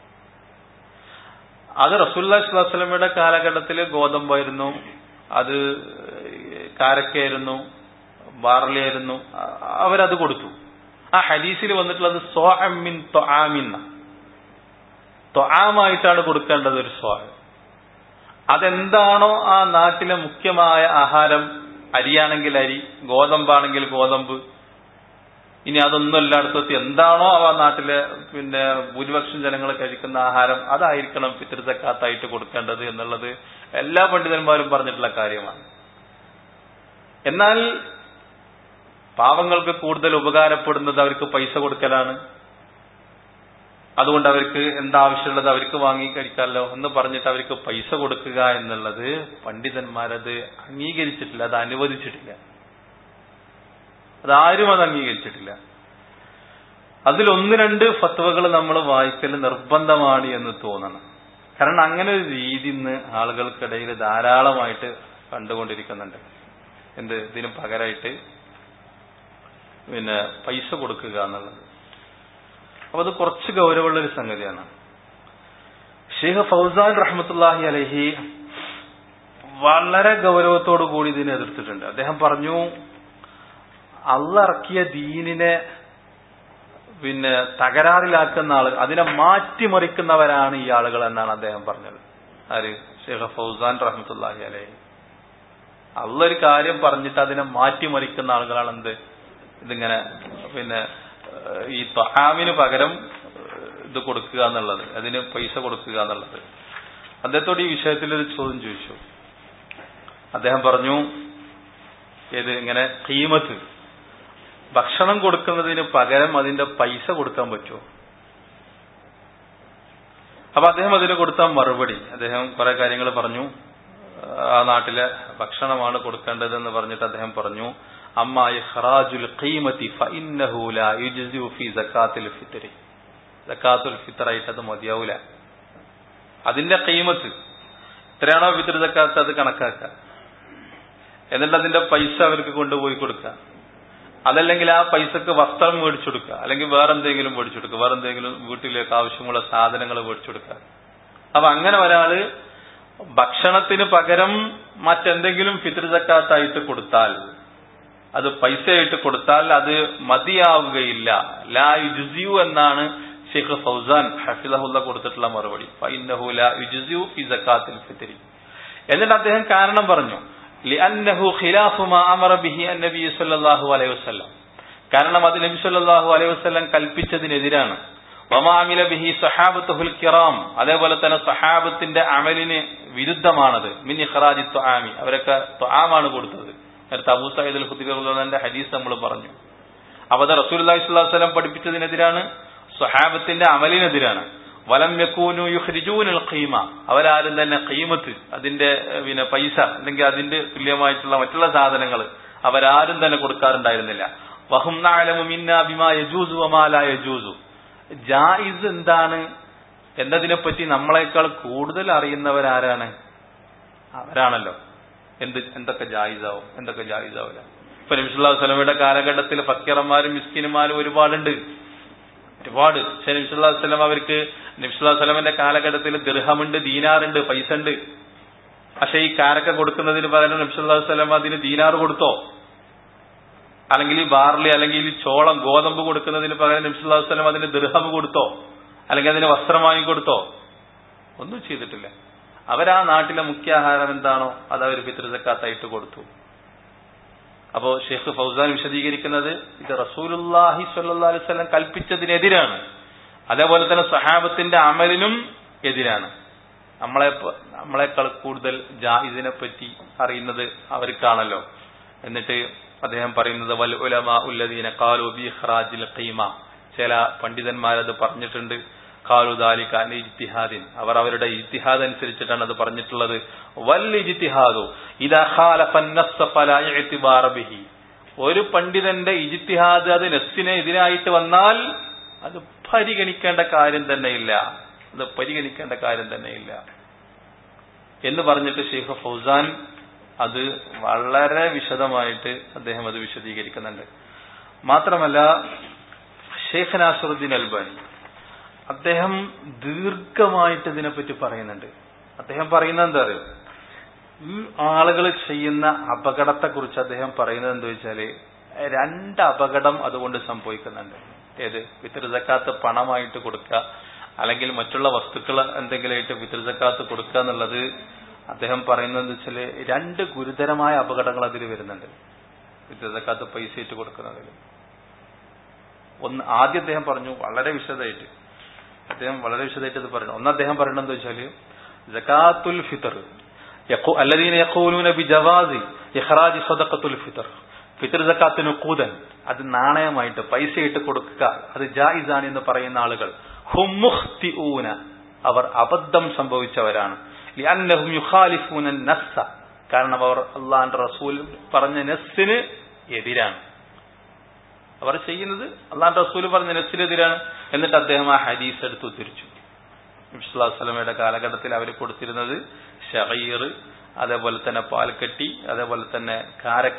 S2: അത് റസൂലുള്ളാഹി സ്വല്ലല്ലാഹു അലൈഹി വസല്ലമയുടെ കാലഘട്ടത്തിൽ ഗോതമ്പായിരുന്നു, അത് കാരക്കയായിരുന്നു, ബാർലിയായിരുന്നു, അവരത് കൊടുത്തു. ആ ഹദീസിൽ വന്നിട്ടുള്ളത് സ്വാഅം മിൻ ത്വആമിൻ, ത്വആമായിട്ടാണ് കൊടുക്കേണ്ടത് ഒരു സ്വാ. അതെന്താണോ ആ നാട്ടിലെ മുഖ്യമായ ആഹാരം, അരിയാണെങ്കിൽ അരി, ഗോതമ്പാണെങ്കിൽ ഗോതമ്പ്, ഇനി അതൊന്നും എല്ലായിടത്തും എന്താണോ ആ നാട്ടിലെ പിന്നെ ഭൂരിപക്ഷം ജനങ്ങൾ കഴിക്കുന്ന ആഹാരം അതായിരിക്കണം ഫിത്ർ സക്കാത്തായിട്ട് കൊടുക്കേണ്ടത് എന്നുള്ളത് എല്ലാ പണ്ഡിതന്മാരും പറഞ്ഞിട്ടുള്ള കാര്യമാണ്. എന്നാൽ പാവങ്ങൾക്ക് കൂടുതൽ ഉപകാരപ്പെടുന്നത് അവർക്ക് പൈസ കൊടുക്കലാണ്. അതുകൊണ്ട് അവർക്ക് എന്താവശ്യമുള്ളത് അവർക്ക് വാങ്ങി കഴിക്കാമല്ലോ എന്ന് പറഞ്ഞിട്ട് അവർക്ക് പൈസ കൊടുക്കുക എന്നുള്ളത് പണ്ഡിതന്മാരത് അംഗീകരിച്ചിട്ടില്ല, അത് അനുവദിച്ചിട്ടില്ല, അതാരും അത് അംഗീകരിച്ചിട്ടില്ല. അതിലൊന്ന് രണ്ട് ഫത്വകൾ നമ്മൾ വായിക്കൽ നിർബന്ധമാണ് എന്ന് തോന്നണം. കാരണം അങ്ങനെ ഒരു രീതി ഇന്ന് ആളുകൾക്കിടയിൽ ധാരാളമായിട്ട് കണ്ടുകൊണ്ടിരിക്കുന്നുണ്ട്. എന്ത്? ഇതിന് പകരമായിട്ട് പിന്നെ പൈസ കൊടുക്കുക എന്നുള്ളത്. അപ്പൊ അത് കുറച്ച് ഗൗരവമുള്ളൊരു സംഗതിയാണ്. ഷെയ്ഖ് ഫൗസാൻ റഹ്മത്തുള്ളാഹി അലൈഹി വളരെ ഗൗരവത്തോടു കൂടി ഇതിനെ എതിർത്തിട്ടുണ്ട്. അദ്ദേഹം പറഞ്ഞു, അള്ളാഹ് ഇറക്കിയ ദീനിനെ പിന്നെ തകരാറിലാക്കുന്ന ആളുകൾ, അതിനെ മാറ്റിമറിക്കുന്നവരാണ് ഈ ആളുകൾ എന്നാണ് അദ്ദേഹം പറഞ്ഞത്. ആര്? ഷെയ്ഖ് ഫൗസാൻ റഹ്മത്തുള്ളാഹി അലൈഹി. അള്ളാഹ് ഒരു കാര്യം പറഞ്ഞിട്ട് അതിനെ മാറ്റിമറിക്കുന്ന ആളുകളാണ് എന്ത്? ഇതിങ്ങനെ പിന്നെ ഈ ത്വആമിന് പകരം ഇത് കൊടുക്കുക എന്നുള്ളത്, അതിന് പൈസ കൊടുക്കുക എന്നുള്ളത്. അദ്ദേഹത്തോട് ഈ വിഷയത്തിൽ ഒരു ചോദ്യം ചോദിച്ചു. അദ്ദേഹം പറഞ്ഞു, ഏത് ഇങ്ങനെ ഖീമത്ത്, ഭക്ഷണം കൊടുക്കുന്നതിന് പകരം അതിന്റെ പൈസ കൊടുക്കാൻ പറ്റുമോ? അപ്പൊ അദ്ദേഹം അതിന് കൊടുത്ത മറുപടി, അദ്ദേഹം കുറെ കാര്യങ്ങൾ പറഞ്ഞു. ആ നാട്ടിലെ ഭക്ഷണമാണ് കൊടുക്കേണ്ടതെന്ന് പറഞ്ഞിട്ട് അദ്ദേഹം പറഞ്ഞു, അമ്മാ ഇഖ്റാജുൽ ഖീമത്തി ഫഇന്നഹു ലാ യുജ്സിഉ ഫീ സക്കാത്തിൽ ഫിത്രി, സക്കാത്തുൽ ഫിത്റായിട്ട് അത് മതിയാവൂല. അതിന്റെ ഖീമത്ത് എത്രയാണോ ഫിത്ർ സക്കാത്ത് അത് കണക്കാക്കുക, എന്നിട്ട് അതിന്റെ പൈസ അവർക്ക് കൊണ്ടുപോയി കൊടുക്കുക. അതല്ലെങ്കിൽ ആ പൈസക്ക് വസ്ത്രം മേടിച്ചു കൊടുക്കുക, അല്ലെങ്കിൽ വേറെന്തെങ്കിലും മേടിച്ചു കൊടുക്കുക, വേറെന്തെങ്കിലും വീട്ടിലേക്ക് ആവശ്യമുള്ള സാധനങ്ങൾ മേടിച്ചു കൊടുക്കുക. അപ്പൊ അങ്ങനെ ഒരാള് ഭക്ഷണത്തിന് പകരം മറ്റെന്തെങ്കിലും ഫിത്ർ സക്കാത്തായിട്ട് കൊടുത്താൽ, അത് പൈസയായിട്ട് കൊടുത്താൽ അത് മതിയാവുകയില്ല. ലാ യുജ്സിഉ എന്നാണ് ഷെയ്ഖ് ഫൗസാൻ ഹഫിളഹുല്ലാ കൊടുത്തിട്ടുള്ള മറുപടി. ഫഇന്നഹു ലാ യുജ്സിഉ ഫി സക്കാത്തിൽ ഫിത്രി. എന്നിട്ട് അദ്ദേഹം കാരണം പറഞ്ഞു, ലിഅന്നഹു ഖിലാഫു മാ അമറ ബിഹി അന്നബി സ്വല്ലല്ലാഹു അലൈഹി വസല്ലം. കാരണം അത് നബി സ്വല്ലല്ലാഹു അലൈഹി വസല്ലം കൽപ്പിച്ചതിനെതിരാണ്. വമാ അമില ബിഹി സഹാബത്തുൽ കിറാം, അതേപോലെ തന്നെ സഹാബത്തിന്റെ അമലിന് വിരുദ്ധമാണത്. മിൻ ഇഖ്റാജി തുആമി, അവരൊക്കെ തുആമാണ് കൊടുത്തത്. നേരത്തെ അബൂ സഈദ് അൽ ഖുദ്രി റളിയല്ലാഹു അൻഹുവിന്റെ ഹദീസ് നമ്മൾ പറഞ്ഞു. അപ്പോൾ അത് റസൂലുള്ളാഹി സ്വല്ലല്ലാഹു അലൈഹി വസല്ലം പഠിപ്പിച്ചതിനെതിരാണ്, സ്വഹാബത്തിന്റെ അമലിനെതിരാണ്. വലം യകൂനു യുഖ്രിജൂനൽ ഖീമ, അവരാരും തന്നെ ഖീമത്ത്, അതിന്റെ പിന്നെ പൈസ അല്ലെങ്കിൽ അതിന്റെ തുല്യമായിട്ടുള്ള മറ്റുള്ള സാധനങ്ങൾ അവരാരും തന്നെ കൊടുക്കാറുണ്ടായിരുന്നില്ല. വഹും നഅലമു മിന്നാ ബിമാ യജൂസു വമാ ലാ യജൂസു, ജായിസ് എന്താണ് എന്നതിനെപ്പറ്റി നമ്മളെക്കാൾ കൂടുതൽ അറിയുന്നവരാരാണ്? അവരാണല്ലോ. എന്ത് എന്തൊക്കെ ജായിസാവും, എന്തൊക്കെ ജായിസാവില്ല. ഇപ്പൊ നബി സല്ലല്ലാഹു അലൈഹി വസല്ലമയുടെ കാലഘട്ടത്തിൽ ഫക്കീറന്മാരും മിസ്കിന്മാരും ഒരുപാടുണ്ട്, ഒരുപാട്. പക്ഷെ നബി സല്ലല്ലാഹു അലൈഹി വസല്ലം അവർക്ക് നബി സല്ലല്ലാഹു അലൈഹി വസല്ലമയുടെ കാലഘട്ടത്തിൽ ദിർഹമുണ്ട്, ദീനാറുണ്ട്, പൈസ ഉണ്ട്. പക്ഷെ ഈ കാരക്ക കൊടുക്കുന്നതിന് പകരം നബി സല്ലല്ലാഹു അലൈഹി വസല്ലം അതിന് ദീനാർ കൊടുത്തോ? അല്ലെങ്കിൽ ഈ ബാർലി അല്ലെങ്കിൽ ഈ ചോളം ഗോതമ്പ് കൊടുക്കുന്നതിന് പകരം നബി സല്ലല്ലാഹു അലൈഹി വസല്ലം അതിന് ദിർഹം കൊടുത്തോ? അല്ലെങ്കിൽ അതിന് വസ്ത്രം വാങ്ങിക്കൊടുത്തോ? ഒന്നും ചെയ്തിട്ടില്ല. അവരാ നാട്ടിലെ മുഖ്യ ആഹാരം എന്താണോ അത് അവർ ഫിത്ർ സക്കാത്തായിട്ട് കൊടുത്തു. അപ്പോ ഷെയ്ഖ് ഫൗസാൻ വിശദീകരിക്കുന്നത് ഇത് റസൂലുള്ളാഹി സ്വല്ലല്ലാഹു അലൈഹി വസല്ലം കൽപ്പിച്ചതിനെതിരാണ്, അതേപോലെ തന്നെ സഹാബത്തിന്റെ അമലിനും എതിരാണ്. നമ്മളെ നമ്മളെക്കാൾ കൂടുതൽ ജായിസിനെ പറ്റി അറിയുന്നത് അവർക്കാണല്ലോ. എന്നിട്ട് അദ്ദേഹം പറയുന്നത് വൽ ഉലമാ ഉല്ലദീന ഖാലു ബി ഇഖ്റാജിൽ ഖീമ, ചില പണ്ഡിതന്മാരത് പറഞ്ഞിട്ടുണ്ട്. ഖാലു ദാലിക അൻ ഇജ്തിഹാദിൻ, അവർ അവരുടെ ഇജ്തിഹാദ് അനുസരിച്ചിട്ടാണ് അത് പറഞ്ഞിട്ടുള്ളത്. വൽ ഇജ്തിഹാദു ഇദാ ഖാലഫ അൻ-നസ്സ ഫലാ ഇഅ്തിബാറ ബിഹി, ഒരു പണ്ഡിതന്റെ ഇജ്തിഹാദ് അത് നസ്സിനെ എതിരായിട്ട് വന്നാൽ അത് പരിഗണിക്കേണ്ട കാര്യം തന്നെയില്ല, അത് പരിഗണിക്കേണ്ട കാര്യം തന്നെയില്ല എന്ന് പറഞ്ഞിട്ട് ഷെയ്ഖ് ഫൗസാൻ അത് വളരെ വിശദമായിട്ട് അദ്ദേഹം അത് വിശദീകരിക്കുന്നുണ്ട്. മാത്രമല്ല ഷെയ്ഖ് നാസിറുദ്ദീൻ അൽബാനി അദ്ദേഹം ദീർഘമായിട്ട് ഇതിനെപ്പറ്റി പറയുന്നുണ്ട്. അദ്ദേഹം പറയുന്നത് എന്താ അറിയോ, ഈ ആളുകൾ ചെയ്യുന്ന അപകടത്തെ കുറിച്ച് അദ്ദേഹം പറയുന്നത് എന്താ വെച്ചാല് രണ്ട് അപകടം അതുകൊണ്ട് സംഭവിക്കുന്നുണ്ട്. ഏത്? ഫിത്ർ സക്കാത്ത് പണമായിട്ട് കൊടുക്കുക അല്ലെങ്കിൽ മറ്റുള്ള വസ്തുക്കൾ എന്തെങ്കിലുമായിട്ട് ഫിത്ർ സക്കാത്ത് കൊടുക്കുക എന്നുള്ളത് അദ്ദേഹം പറയുന്നത് വെച്ചാല് രണ്ട് ഗുരുതരമായ അപകടങ്ങൾ അതിൽ വരുന്നുണ്ട് ഫിത്ർ സക്കാത്ത് പൈസയിട്ട് കൊടുക്കുന്നതിൽ. ഒന്ന് ആദ്യം അദ്ദേഹം പറഞ്ഞു വളരെ വിശദമായിട്ട് അദ്ദേഹം വളരെ വിശദമായിട്ട് ഇത് പറഞ്ഞു. ഒന്ന് അദ്ദേഹം പറയണത് എന്താ വെച്ചാല് സകാത്തുൽ ഫിത്ർ അല്ലദീന യഖൂലൂന ബിജവാസി ഇഖ്റാജി സദഖത്തുൽ ഫിത്ർ, ഫിത്ർ സക്കാത്തിന് ഖൂദൻ, അത് നാണയമായിട്ട് പൈസയിട്ട് കൊടുക്കുക അത് ജായിസാണ് എന്ന് പറയുന്ന ആളുകൾ ഹും മുഖ്തിഊന, അവർ അബദ്ധം സംഭവിച്ചവരാണ്. ലിഅന്നഹും യുഖാലിഫൂന നസ്സ, കാരണം അവർ അല്ലാഹുവിന്റെ റസൂൽ പറഞ്ഞ നസ്സിന് എതിരാണ്. അവർ ചെയ്യുന്നത് അല്ലാഹുവിന്റെ റസൂൽ പറഞ്ഞ നസ്സിനെതിരാണ്. എന്നിട്ട് അദ്ദേഹം ആ ഹദീസ് എടുത്ത് ഉദ്ധരിച്ചു. നബി സല്ലല്ലാഹു അലൈഹി വസല്ലമയുടെ കാലഘട്ടത്തിൽ അവർ കൊടുത്തിരുന്നത് ഷഗീർ, അതേപോലെ തന്നെ പാൽക്കട്ടി, അതേപോലെ തന്നെ കാരക്ക.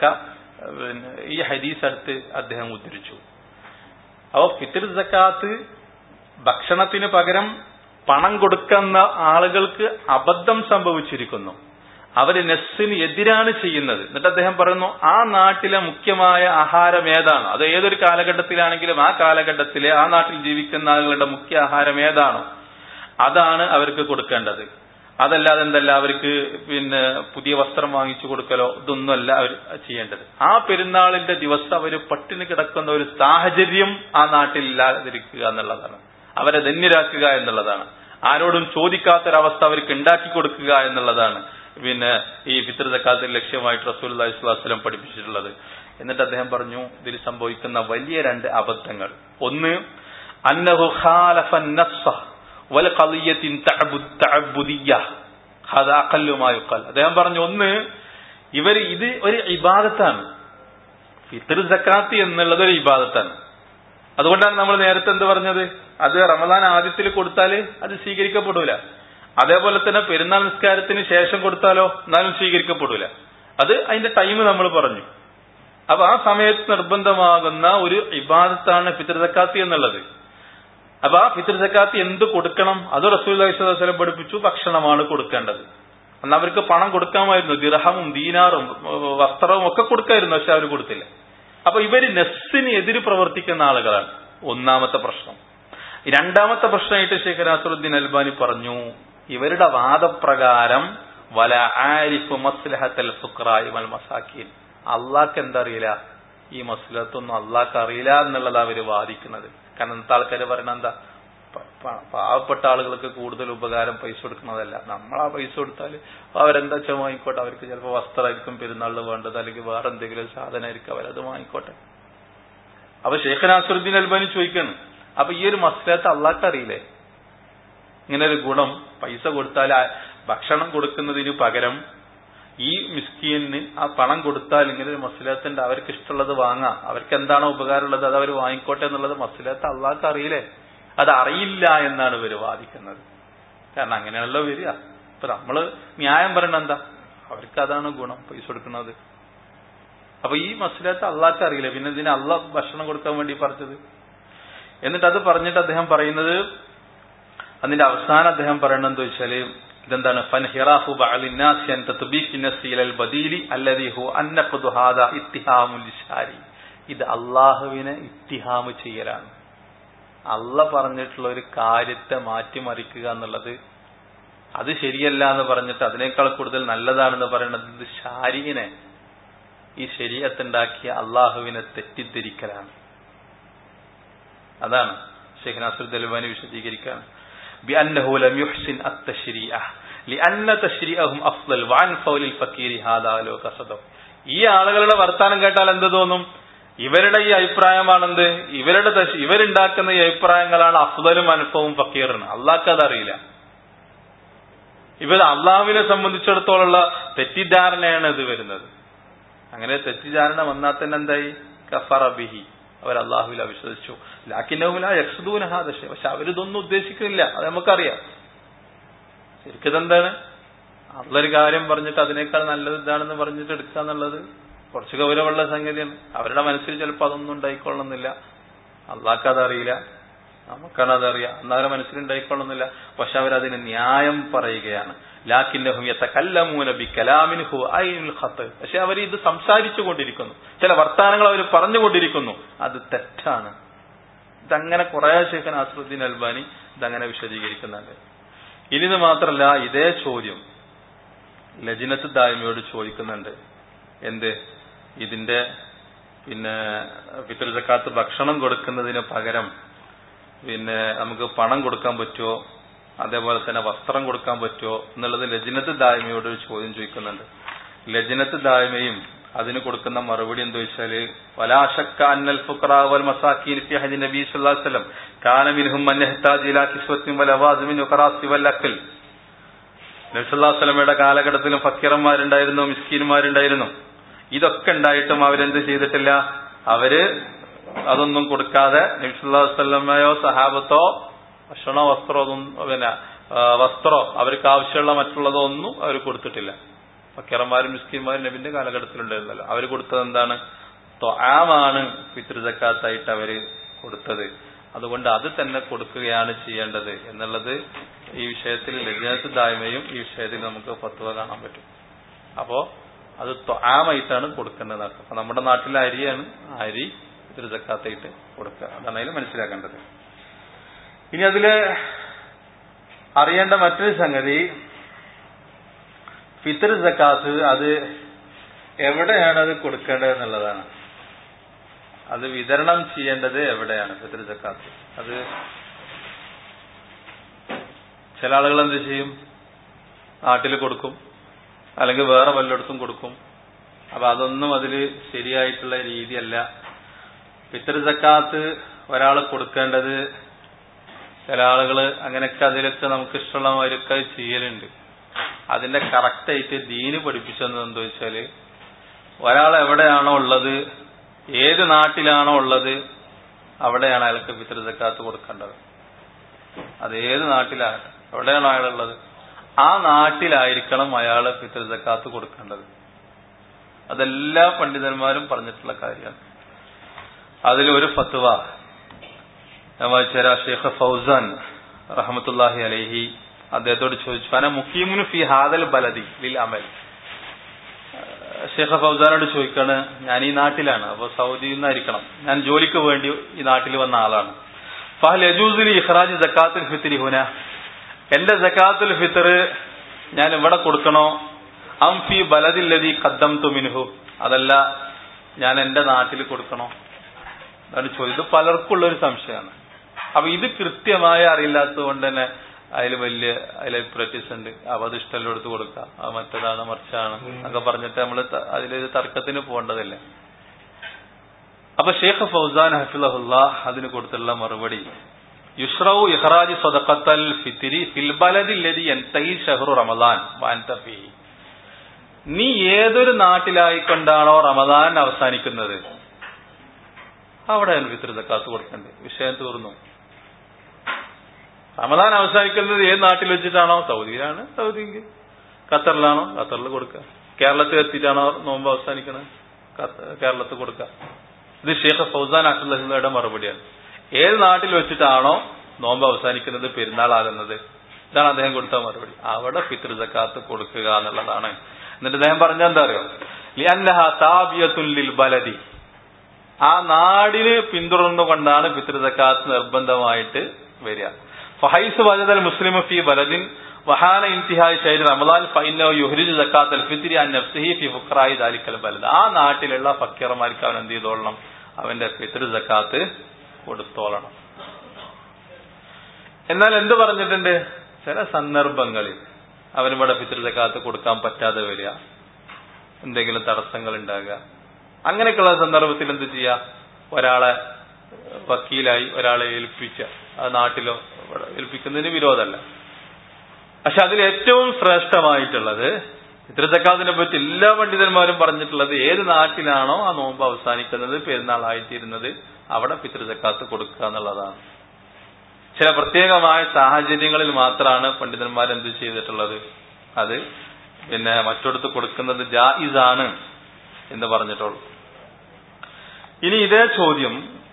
S2: ഈ ഹദീസ് എടുത്ത് അദ്ദേഹം ഉദ്ധരിച്ചു. അപ്പോൾ ഫിത്ർ സക്കാത്ത് ഭക്ഷണത്തിന് പകരം പണം കൊടുക്കുന്ന ആളുകൾക്ക് അബദ്ധം സംഭവിച്ചിരിക്കുന്നു, അവര് നസ്സിന് എതിരാണ് ചെയ്യുന്നത്. എന്നിട്ട് അദ്ദേഹം പറയുന്നു ആ നാട്ടിലെ മുഖ്യമായ ആഹാരം ഏതാണോ, അത് ഏതൊരു കാലഘട്ടത്തിലാണെങ്കിലും ആ കാലഘട്ടത്തിലെ ആ നാട്ടിൽ ജീവിക്കുന്ന ആളുകളുടെ മുഖ്യ ആഹാരം ഏതാണോ അതാണ് അവർക്ക് കൊടുക്കേണ്ടത്. അതല്ലാതെ എന്തല്ല അവർക്ക് പിന്നെ പുതിയ വസ്ത്രം വാങ്ങിച്ചു കൊടുക്കലോ ഇതൊന്നുമല്ല അവർ ചെയ്യേണ്ടത്. ആ പെരുന്നാളിന്റെ ദിവസം അവർ പട്ടിണി കിടക്കുന്ന ഒരു സാഹചര്യം ആ നാട്ടിൽ ഇല്ലാതിരിക്കുക എന്നുള്ളതാണ്, അവരെ ധന്യരാക്കുക എന്നുള്ളതാണ്, ആരോടും ചോദിക്കാത്തൊരവസ്ഥ അവർക്ക് ഉണ്ടാക്കി കൊടുക്കുക എന്നുള്ളതാണ് പിന്നെ ഈ ഫിത്ർ സക്കാത്തിൽ ലക്ഷ്യമായിട്ട് റസൂലുള്ളാഹി സ്വല്ലല്ലാഹു അലൈഹി വസല്ലം പഠിപ്പിച്ചിട്ടുള്ളത്. എന്നിട്ട് അദ്ദേഹം പറഞ്ഞു ഇതിൽ സംഭവിക്കുന്ന വലിയ രണ്ട് അബദ്ധങ്ങൾ. ഒന്ന് അന്നഹു ഖാലഫ അൻ-നസ്സ വൽ ഖളിയത്തിൻ തഅബ്ബുദിയ്യ, ഹദാ അഖല്ലു മാ യുഖൽ. അദ്ദേഹം പറഞ്ഞു ഒന്ന് ഇവർ ഇത് ഒരു ഇബാദത്താണ്, ഫിത്ർ സക്കാത്ത് എന്നുള്ളത് ഒരു ഇബാദത്താണ്. അതുകൊണ്ടാണ് നമ്മൾ നേരത്തെ എന്ത് പറഞ്ഞത്, അത് റമദാൻ ആദ്യത്തിൽ കൊടുത്താല് അത് സ്വീകരിക്കപ്പെടൂല. അതേപോലെ തന്നെ പെരുന്നാൾ നിസ്കാരത്തിന് ശേഷം കൊടുത്താലോ എന്നാലും സ്വീകരിക്കപ്പെടൂല. അത് അതിന്റെ ടൈം നമ്മൾ പറഞ്ഞു. അപ്പൊ ആ സമയത്ത് നിർബന്ധമാകുന്ന ഒരു ഇബാദത്താണ് ഫിത്ർ സക്കാത്ത് എന്നുള്ളത്. അപ്പൊ ആ ഫിത്ർ സക്കാത്ത് എന്ത് കൊടുക്കണം? അത് റസൂലുള്ളാഹി സ്വല്ലല്ലാഹു അലൈഹി വസല്ലം പഠിപ്പിച്ചു, ഭക്ഷണമാണ് കൊടുക്കേണ്ടത്. അന്ന് അവർക്ക് പണം കൊടുക്കാമായിരുന്നു, ദിർഹമും ദീനാറും വസ്ത്രവും ഒക്കെ കൊടുക്കായിരുന്നു, പക്ഷെ അവർ കൊടുത്തില്ല. അപ്പൊ ഇവര് നഫ്സിന് എതിര് പ്രവർത്തിക്കുന്ന ആളുകളാണ്. ഒന്നാമത്തെ പ്രശ്നം. രണ്ടാമത്തെ പ്രശ്നമായിട്ട് ശൈഖ് നാസറുദ്ദീൻ അൽബാനി പറഞ്ഞു, ഇവരുടെ വാദപ്രകാരം വല ആരിഫു മസ്ലഹത്തൽ ഫുഖറാഇ വൽ മസാക്കീൻ, അള്ളാഹ്ക്ക് എന്താ അറിയില്ല, ഈ മസ്ലഹത്തൊന്നും അള്ളാഹ്ക്ക് അറിയില്ല എന്നുള്ളത് അവര് വാദിക്കുന്നത്. കാരണം ഇന്നത്തെ ആൾക്കാര് പറയണ എന്താ, പാവപ്പെട്ട ആളുകൾക്ക് കൂടുതൽ ഉപകാരം പൈസ കൊടുക്കുന്നതല്ല, നമ്മൾ ആ പൈസ കൊടുത്താൽ അവരെന്താ വെച്ചാൽ വാങ്ങിക്കോട്ടെ, അവർക്ക് ചിലപ്പോൾ വസ്ത്രമായിരിക്കും പെരുന്നാളിൽ വേണ്ടത്, അല്ലെങ്കിൽ വേറെ എന്തെങ്കിലും സാധനമായിരിക്കും, അവരത് വാങ്ങിക്കോട്ടെ. അപ്പൊ ശൈഖ് നാസറുദ്ദീൻ അൽബാനി ചോദിക്കാണ്, അപ്പൊ ഈ ഒരു മസ്ലഹത്ത് അള്ളാഹ്ക്ക് അറിയില്ലേ? ഇങ്ങനെ ഒരു ഗുണം പൈസ കൊടുത്താൽ ഭക്ഷണം കൊടുക്കുന്നതിന് പകരം ഈ മിസ്കീന് ആ പണം കൊടുത്താൽ ഇങ്ങനെ ഒരു മസ്ലഹത്തുണ്ട്, അവർക്ക് ഇഷ്ടമുള്ളത് വാങ്ങാം, അവർക്ക് എന്താണോ ഉപകാരമുള്ളത് അത് അവർ വാങ്ങിക്കോട്ടെ എന്നുള്ളത് മസ്ലഹത്ത് അള്ളാഹ്ക്ക് അറിയില്ലേ? അത് അറിയില്ല എന്നാണ് ഇവര് വാദിക്കുന്നത്. കാരണം അങ്ങനെയാണല്ലോ വരിക. ഇപ്പൊ നമ്മള് ന്യായം പറയണ എന്താ, അവർക്ക് അതാണ് ഗുണം പൈസ കൊടുക്കുന്നത്. അപ്പൊ ഈ മസ്ലഹത്ത് അള്ളാഹ്ക്ക് അറിയില്ല, പിന്നെ ഇതിന് അള്ളാഹ് ഭക്ഷണം കൊടുക്കാൻ വേണ്ടി പറഞ്ഞത്. എന്നിട്ട് അത് പറഞ്ഞിട്ട് അദ്ദേഹം പറയുന്നത്, അതിന്റെ അവസാനം അദ്ദേഹം പറയണത് എന്താ വെച്ചാല്, ഇതെന്താണ്, ഫൻഹിറാഹു ബഅലിന്നാസി അൻ തത്ബീഖി നഫ്സി ഇലൽ ബദീലി അല്ലദീ ഹു അന്നഖദു ഹാദാ ഇത്തിഹാമുൽ ലിശാരി, ഇത് അള്ളാഹുവിനെ ഇത്തിഹാമ് ചെയ്യലാണ്. അള്ളാഹ് പറഞ്ഞിട്ടുള്ള ഒരു കാര്യത്തെ മാറ്റിമറിക്കുക എന്നുള്ളത് അത് ശരിയല്ല എന്ന് പറഞ്ഞിട്ട് അതിനേക്കാൾ കൂടുതൽ നല്ലതാണെന്ന് പറയുന്നത് ഇത് ശാരിനെ, ഈ ശരീഅത്തുണ്ടാക്കിയ അള്ളാഹുവിനെ തെറ്റിദ്ധരിക്കലാണ്. അതാണ് ശൈഖ് നാസറുദ്ദീൻ അൽബാനി വിശദീകരിക്കാൻ, ബിഅന്നഹു ലം യുഹ്സിൻ അത്തശ്രീഅ ലിഅന്ന തശ്രീഅഹും അഫ്ളൽ വഅൻ ഖൗലിൽ ഫഖീരി ഹാദാ ലോ ഖസദു. ഈ ആളുകളുടെ വർത്താനം കേട്ടാൽ എന്ത് തോന്നും, ഇവരുടെ ഈ അഭിപ്രായമാണെന്ത്, ഇവരുടെ ഇവരുണ്ടാക്കുന്ന ഈ അഭിപ്രായങ്ങളാണ് അഫ്ളലും അൻഫവും ഫഖീറിന്. അള്ളാഹ്ക്ക് അതറിയില്ല. ഇവർ അള്ളാഹുവിനെ സംബന്ധിച്ചിടത്തോളമുള്ള തെറ്റിദ്ധാരണയാണ് ഇത് വരുന്നത്. അങ്ങനെ തെറ്റിദ്ധാരണ വന്നാൽ തന്നെ എന്തായി, കഫറ ബിഹി, അവർ അള്ളാഹുവിൽ അവിശ്വസിച്ചു. ലാക്കിന്നഹും ലാ യഖ്സുദൂന ഹാദാ ശൈഅ, പക്ഷെ അവരിതൊന്നും ഉദ്ദേശിക്കുന്നില്ല, അത് നമുക്കറിയാം. ശരിക്കും ഇതെന്താണ്, അള്ളൊരു കാര്യം പറഞ്ഞിട്ട് അതിനേക്കാൾ നല്ലത് ഇതാണെന്ന് പറഞ്ഞിട്ട് എടുക്കുക എന്നുള്ളത് കുറച്ച് ഗൗരവമുള്ള സംഗതിയാണ്. അവരുടെ മനസ്സിൽ ചിലപ്പോൾ അതൊന്നും ഉണ്ടായിക്കൊള്ളുന്നില്ല, അള്ളാഹ്ക്ക് അതറിയില്ല, നമുക്കാണ് അതറിയാം, എന്നാലും മനസ്സിലുണ്ടായിക്കൊള്ളുന്നില്ല. പക്ഷെ അവരതിന് ന്യായം പറയുകയാണ്. ലാക്കിന്നഹും യതകല്ലമൂന ബികലാമിൻ ഹു ഐനുൽ ഖത്ത്, പക്ഷെ അവർ ഇത് സംസാരിച്ചു കൊണ്ടിരിക്കുന്നു, ചില വർത്താനങ്ങൾ അവർ പറഞ്ഞുകൊണ്ടിരിക്കുന്നു, അത് തെറ്റാണ്. ഇതങ്ങനെ കുറെ ശൈഖ് നാസറുദ്ദീൻ അൽബാനി ഇതങ്ങനെ വിശദീകരിക്കുന്നുണ്ട്. ഇനി ഇത് മാത്രമല്ല, ഇതേ ചോദ്യം ലജ്നത്ത് ദായിമയോട് ചോദിക്കുന്നുണ്ട്. എന്ത്, ഇതിന്റെ പിന്നെ ഫിത്ർ സക്കാത്ത് ഭക്ഷണം കൊടുക്കുന്നതിന് പകരം പിന്നെ നമുക്ക് പണം കൊടുക്കാൻ പറ്റുമോ, അതേപോലെ തന്നെ വസ്ത്രം കൊടുക്കാൻ പറ്റുമോ എന്നുള്ളത് ലജ്നത്ത് ദായിമയോട് ഒരു ചോദ്യം ചോദിക്കുന്നുണ്ട്. ലജ്നത്ത് ദായിമയും അതിന് കൊടുക്കുന്ന മറുപടി എന്താ വെച്ചാല്, വലാ ശക്ക അന്നൽ ഫുഖറാ വൽ മസാകീൻ ഫി ഹദീസ് നബി സല്ലല്ലാഹു അലൈഹി വസല്ലം കാന മിൻഹും മൻ യഹ്താജു ഇലാ കിസ്വത്തിൻ വൽ ലവാസിമിൻ വഖറാസി വൽ അക്ൽ. നബി സല്ലല്ലാഹു അലൈഹി വസല്ലമയുടെ കാലഘട്ടത്തിലും ഫക്കീറന്മാരുണ്ടായിരുന്നു, മിസ്കീന്മാരുണ്ടായിരുന്നു. ഇതൊക്കെ ഉണ്ടായിട്ടും അവരെന്ത് ചെയ്തിട്ടില്ല, അവര് അതൊന്നും കൊടുക്കാതെ നബി സല്ലല്ലാഹു അലൈഹി വസല്ലമയോ സഹാബത്തോ ഭക്ഷണോ വസ്ത്രോ പിന്നെ വസ്ത്രോ അവർക്ക് ആവശ്യമുള്ള മറ്റുള്ളതോ ഒന്നും അവർ കൊടുത്തിട്ടില്ല. ഫക്കീറന്മാരും മിസ്കീന്മാരും നബിന്റെ കാലഘട്ടത്തിലുണ്ടായിരുന്നല്ലോ. അവർ കൊടുത്തത് എന്താണ്, ത്വആമാണ് ഫിത്ർ സക്കാത്തായിട്ട് അവര് കൊടുത്തത്. അതുകൊണ്ട് അത് തന്നെ കൊടുക്കുകയാണ് ചെയ്യേണ്ടത് എന്നുള്ളത് ഈ വിഷയത്തിൽ ലജ്നത്ത് ദായിമയും ഈ വിഷയത്തിൽ നമുക്ക് ഫത്വ കാണാൻ പറ്റും. അപ്പോ അത് ത്വആമായിട്ടാണ് കൊടുക്കേണ്ടത്. അപ്പൊ നമ്മുടെ നാട്ടിലെ അരിയാണ്, അരി ഫിത്ർ സക്കാത്തായിട്ട് കൊടുക്കുക. അതാണ് അതിൽ മനസ്സിലാക്കേണ്ടത്. ഇനി അതില് അറിയേണ്ട മറ്റൊരു സംഗതി, ഫിത്ർ സക്കാത്ത് അത് എവിടെയാണ് അത് കൊടുക്കേണ്ടത് എന്നുള്ളതാണ്. അത് വിതരണം ചെയ്യേണ്ടത് എവിടെയാണ് ഫിത്ർ സക്കാത്ത്? അത് ചില ആളുകൾ എന്ത് ചെയ്യും, നാട്ടിൽ കൊടുക്കും, അല്ലെങ്കിൽ വേറെ വല്ലയിടത്തും കൊടുക്കും. അപ്പൊ അതൊന്നും അതില് ശരിയായിട്ടുള്ള രീതിയല്ല. ഫിത്ർ സക്കാത്ത് ഒരാൾ കൊടുക്കേണ്ടത്, ചില ആളുകൾ അങ്ങനെയൊക്കെ അതിലൊക്കെ നമുക്ക് ഇഷ്ടമുള്ള മാതിരിയൊക്കെ ചെയ്യലുണ്ട്. അതിന്റെ കറക്റ്റായിട്ട് ദീന് പഠിപ്പിച്ചെന്ന് എന്താ വെച്ചാല്, ഒരാൾ എവിടെയാണോ ഉള്ളത്, ഏത് നാട്ടിലാണോ ഉള്ളത്, അവിടെയാണ് അയാൾക്ക് ഫിത്ർ സക്കാത്ത് കൊടുക്കേണ്ടത്. അത് ഏത് നാട്ടിലാണ്, എവിടെയാണോ അയാളുള്ളത്, ആ നാട്ടിലായിരിക്കണം അയാൾ ഫിത്ർ സക്കാത്ത് കൊടുക്കേണ്ടത്. അതെല്ലാ പണ്ഡിതന്മാരും പറഞ്ഞിട്ടുള്ള കാര്യമാണ്. അതിലൊരു ഫത്വ ഞാൻ വായിച്ചുതരാ. ഷെയ്ഖ് ഫൗസാൻ റഹ്മത്തുള്ളാഹി അലൈഹി അദ്ദേഹത്തോട് ചോദിച്ചു, അന മുഖീമുൻ ഫി ഹാദൽ ബലദി ലിൽ അമൽ. ഷെയ്ഖ് ഫൗസാനോട് ചോദിക്കാണ്, ഞാൻ ഈ നാട്ടിലാണ്, അപ്പൊ സൗദിയിൽ നിന്നായിരിക്കണം, ഞാൻ ജോലിക്ക് വേണ്ടി ഈ നാട്ടിൽ വന്ന ആളാണ്. ഫഹൽ യജൂസു ലി ഇഖ്റാജ് സക്കാത്തുൽ ഫിത്രി ഹുന, എന്റെ സക്കാത്തുൽ ഫിത്ർ ഞാൻ ഇവിടെ കൊടുക്കണോ, അം ഫി ബലദിൽ ലദി ഖദ്ദംതു മിൻഹു, അതല്ല ഞാൻ എന്റെ നാട്ടിൽ കൊടുക്കണോ? അതാണ് ചോദിച്ചത്. പലർക്കുള്ള ഒരു സംശയമാണ്. അപ്പൊ ഇത് കൃത്യമായി അറിയില്ലാത്തത് കൊണ്ട് തന്നെ അതിൽ വലിയ അതിൽ പ്രാക്ടീസ് ഉണ്ട്. അപ്പൊ അത് ഇഷ്ടമല്ല എടുത്ത് കൊടുക്കാം, അത് മറ്റേതാണ് മറിച്ചാണ് എന്നൊക്കെ പറഞ്ഞിട്ട് നമ്മൾ അതിലൊരു തർക്കത്തിന് പോകേണ്ടതില്ല. അപ്പൊ ഷെയ്ഖ് ഫൗസാൻ ഹഫിളഹുല്ലാഹ് അതിന് കൊടുത്തുള്ള മറുപടി, യുഷ്റഉ ഇഖ്റാജ് സദഖത്തൽ ഫിത്രി ഫിൽ ബലദി ലദി യൻതഹി ശഹ്റു റമളാൻ വഅൻത ഫീഹി, നീ ഏതൊരു നാട്ടിലായിക്കൊണ്ടാണോ റമദാൻ അവസാനിക്കുന്നത് അവിടെയാണ് ഫിത്ർ സക്കാത്ത് കൊടുക്കേണ്ടത്. വിഷയം തീർന്നു. റമദാൻ അവസാനിക്കുന്നത് ഏത് നാട്ടിൽ വെച്ചിട്ടാണോ, സൗദിയിലാണ് സൗദിക്ക്, ഖത്തറിലാണോ ഖത്തറിൽ കൊടുക്കുക, കേരളത്തിൽ എത്തിയിട്ടാണോ നോമ്പ് അവസാനിക്കുന്നത് കേരളത്തിൽ കൊടുക്കുക. ഇത് ഷെയ്ഖ് ഫൗസാൻ അഹ്ലയുടെ മറുപടിയാണ്. ഏത് നാട്ടിൽ വെച്ചിട്ടാണോ നോമ്പ് അവസാനിക്കുന്നത് പെരുന്നാളാകുന്നത്, ഇതാണ് അദ്ദേഹം കൊടുത്ത മറുപടി. അവിടെ ഫിത്ർ സക്കാത്ത് കൊടുക്കുക എന്നുള്ളതാണ്. എന്നിട്ട് അദ്ദേഹം പറഞ്ഞ എന്താ അറിയോ, ലിഅന്നഹ താബിയത്തുൻ ലിൽ ബലദി, ആ നാടിന് പിന്തുടർന്നുകൊണ്ടാണ് ഫിത്ർ സക്കാത്ത് നിർബന്ധമായിട്ട് വരിക. ഫഹൈസ് വജദൽ മുസ്ലിമു ഫീ ബലദിൻ വഹാന ഇന്തിഹായി ശൈരി റമളാൻ ഫഇന്നഹു യുഹ്രിജു സക്കാത്തുൽ ഫിത്രി അൻ നഫ്സിഹി ഫീ ഫുഖറായി ദാലിക്കൽ ബലദ്, ആ നാട്ടിലുള്ള ഫക്കീർമാർക്ക് അവൻ എന്ത് ചെയ്തോളണം, അവന്റെ ഫിത്ർ സക്കാത്ത് കൊടുത്തോളണം. എന്നാൽ എന്ത് പറഞ്ഞിട്ടുണ്ട്, ചില സന്ദർഭങ്ങളിൽ അവനിവിടെ ഫിത്ർ സക്കാത്ത് കൊടുക്കാൻ പറ്റാതെ വരിക, എന്തെങ്കിലും തടസ്സങ്ങൾ ഉണ്ടാകുക, അങ്ങനെയൊക്കെയുള്ള സന്ദർഭത്തിൽ എന്ത് ചെയ്യുക, ഒരാളെ വക്കീലായി ഒരാളെ ഏൽപ്പിച്ച, ആ നാട്ടിലോ ഏൽപ്പിക്കുന്നതിന് വിരോധമല്ല. പക്ഷെ അതിൽ ഏറ്റവും ശ്രേഷ്ഠമായിട്ടുള്ളത് ഫിത്ർ സക്കാത്തിനെ പറ്റി എല്ലാ പണ്ഡിതന്മാരും പറഞ്ഞിട്ടുള്ളത്, ഏത് നാട്ടിലാണോ ആ നോമ്പ് അവസാനിക്കുന്നത് പെരുന്നാളായിത്തീരുന്നത് അവിടെ ഫിത്ർ സക്കാത്ത് കൊടുക്കുക എന്നുള്ളതാണ്. ചില പ്രത്യേകമായ സാഹചര്യങ്ങളിൽ മാത്രമാണ് പണ്ഡിതന്മാർ എന്ത് ചെയ്തിട്ടുള്ളത്, അത് പിന്നെ മറ്റൊടുത്ത് കൊടുക്കുന്നത് ജായിസാണ് എന്ന് പറഞ്ഞിട്ടുള്ളൂ. ഇനി ഇതേ ചോദ്യം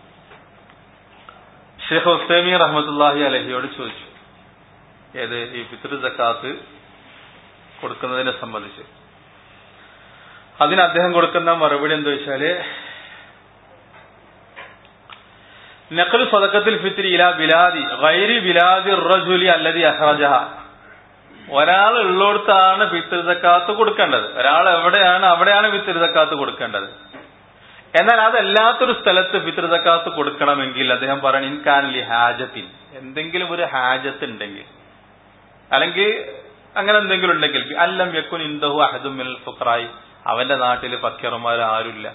S2: ഷെയ്ഖ് ഉസൈമീൻ റഹ്മത്തുള്ളാഹി അലൈഹിയോട് ചോദിച്ചു, ഏത് ഈ ഫിത്ർ സക്കാത്ത് കൊടുക്കുന്നതിനെ സംബന്ധിച്ച്. അതിന് അദ്ദേഹം കൊടുക്കുന്ന മറുപടി എന്താ വെച്ചാല്, നഖ്ലു സദഖത്തുൽ ഫിത്രി ഇലാ ബിലാദി ഗൈരി ബിലാദി റജുലി അല്ലദി അഖ്റജഹ, ഒരാൾ ഉള്ളിടത്താണ് ഫിത്ർ സക്കാത്ത് കൊടുക്കേണ്ടത്, ഒരാൾ എവിടെയാണ് അവിടെയാണ് ഫിത്ർ സക്കാത്ത് കൊടുക്കേണ്ടത്. എന്നാൽ അതല്ലാത്തൊരു സ്ഥലത്ത് ഫിത്ർ സക്കാത്ത് കൊടുക്കണമെങ്കിൽ അദ്ദേഹം പറയണം, ഇൻകാൻ ലി ഹാജത്തിൻ, എന്തെങ്കിലും ഒരു ഹാജത്ത് ഉണ്ടെങ്കിൽ, അല്ലെങ്കിൽ അങ്ങനെ എന്തെങ്കിലും ഉണ്ടെങ്കിൽ, അല്ലം യക്കുൻ ഇൻദഹു അഹദും മിനൽ ഫുഖറായി, അവന്റെ നാട്ടിൽ ഫക്കീർമാർ ആരുമില്ല.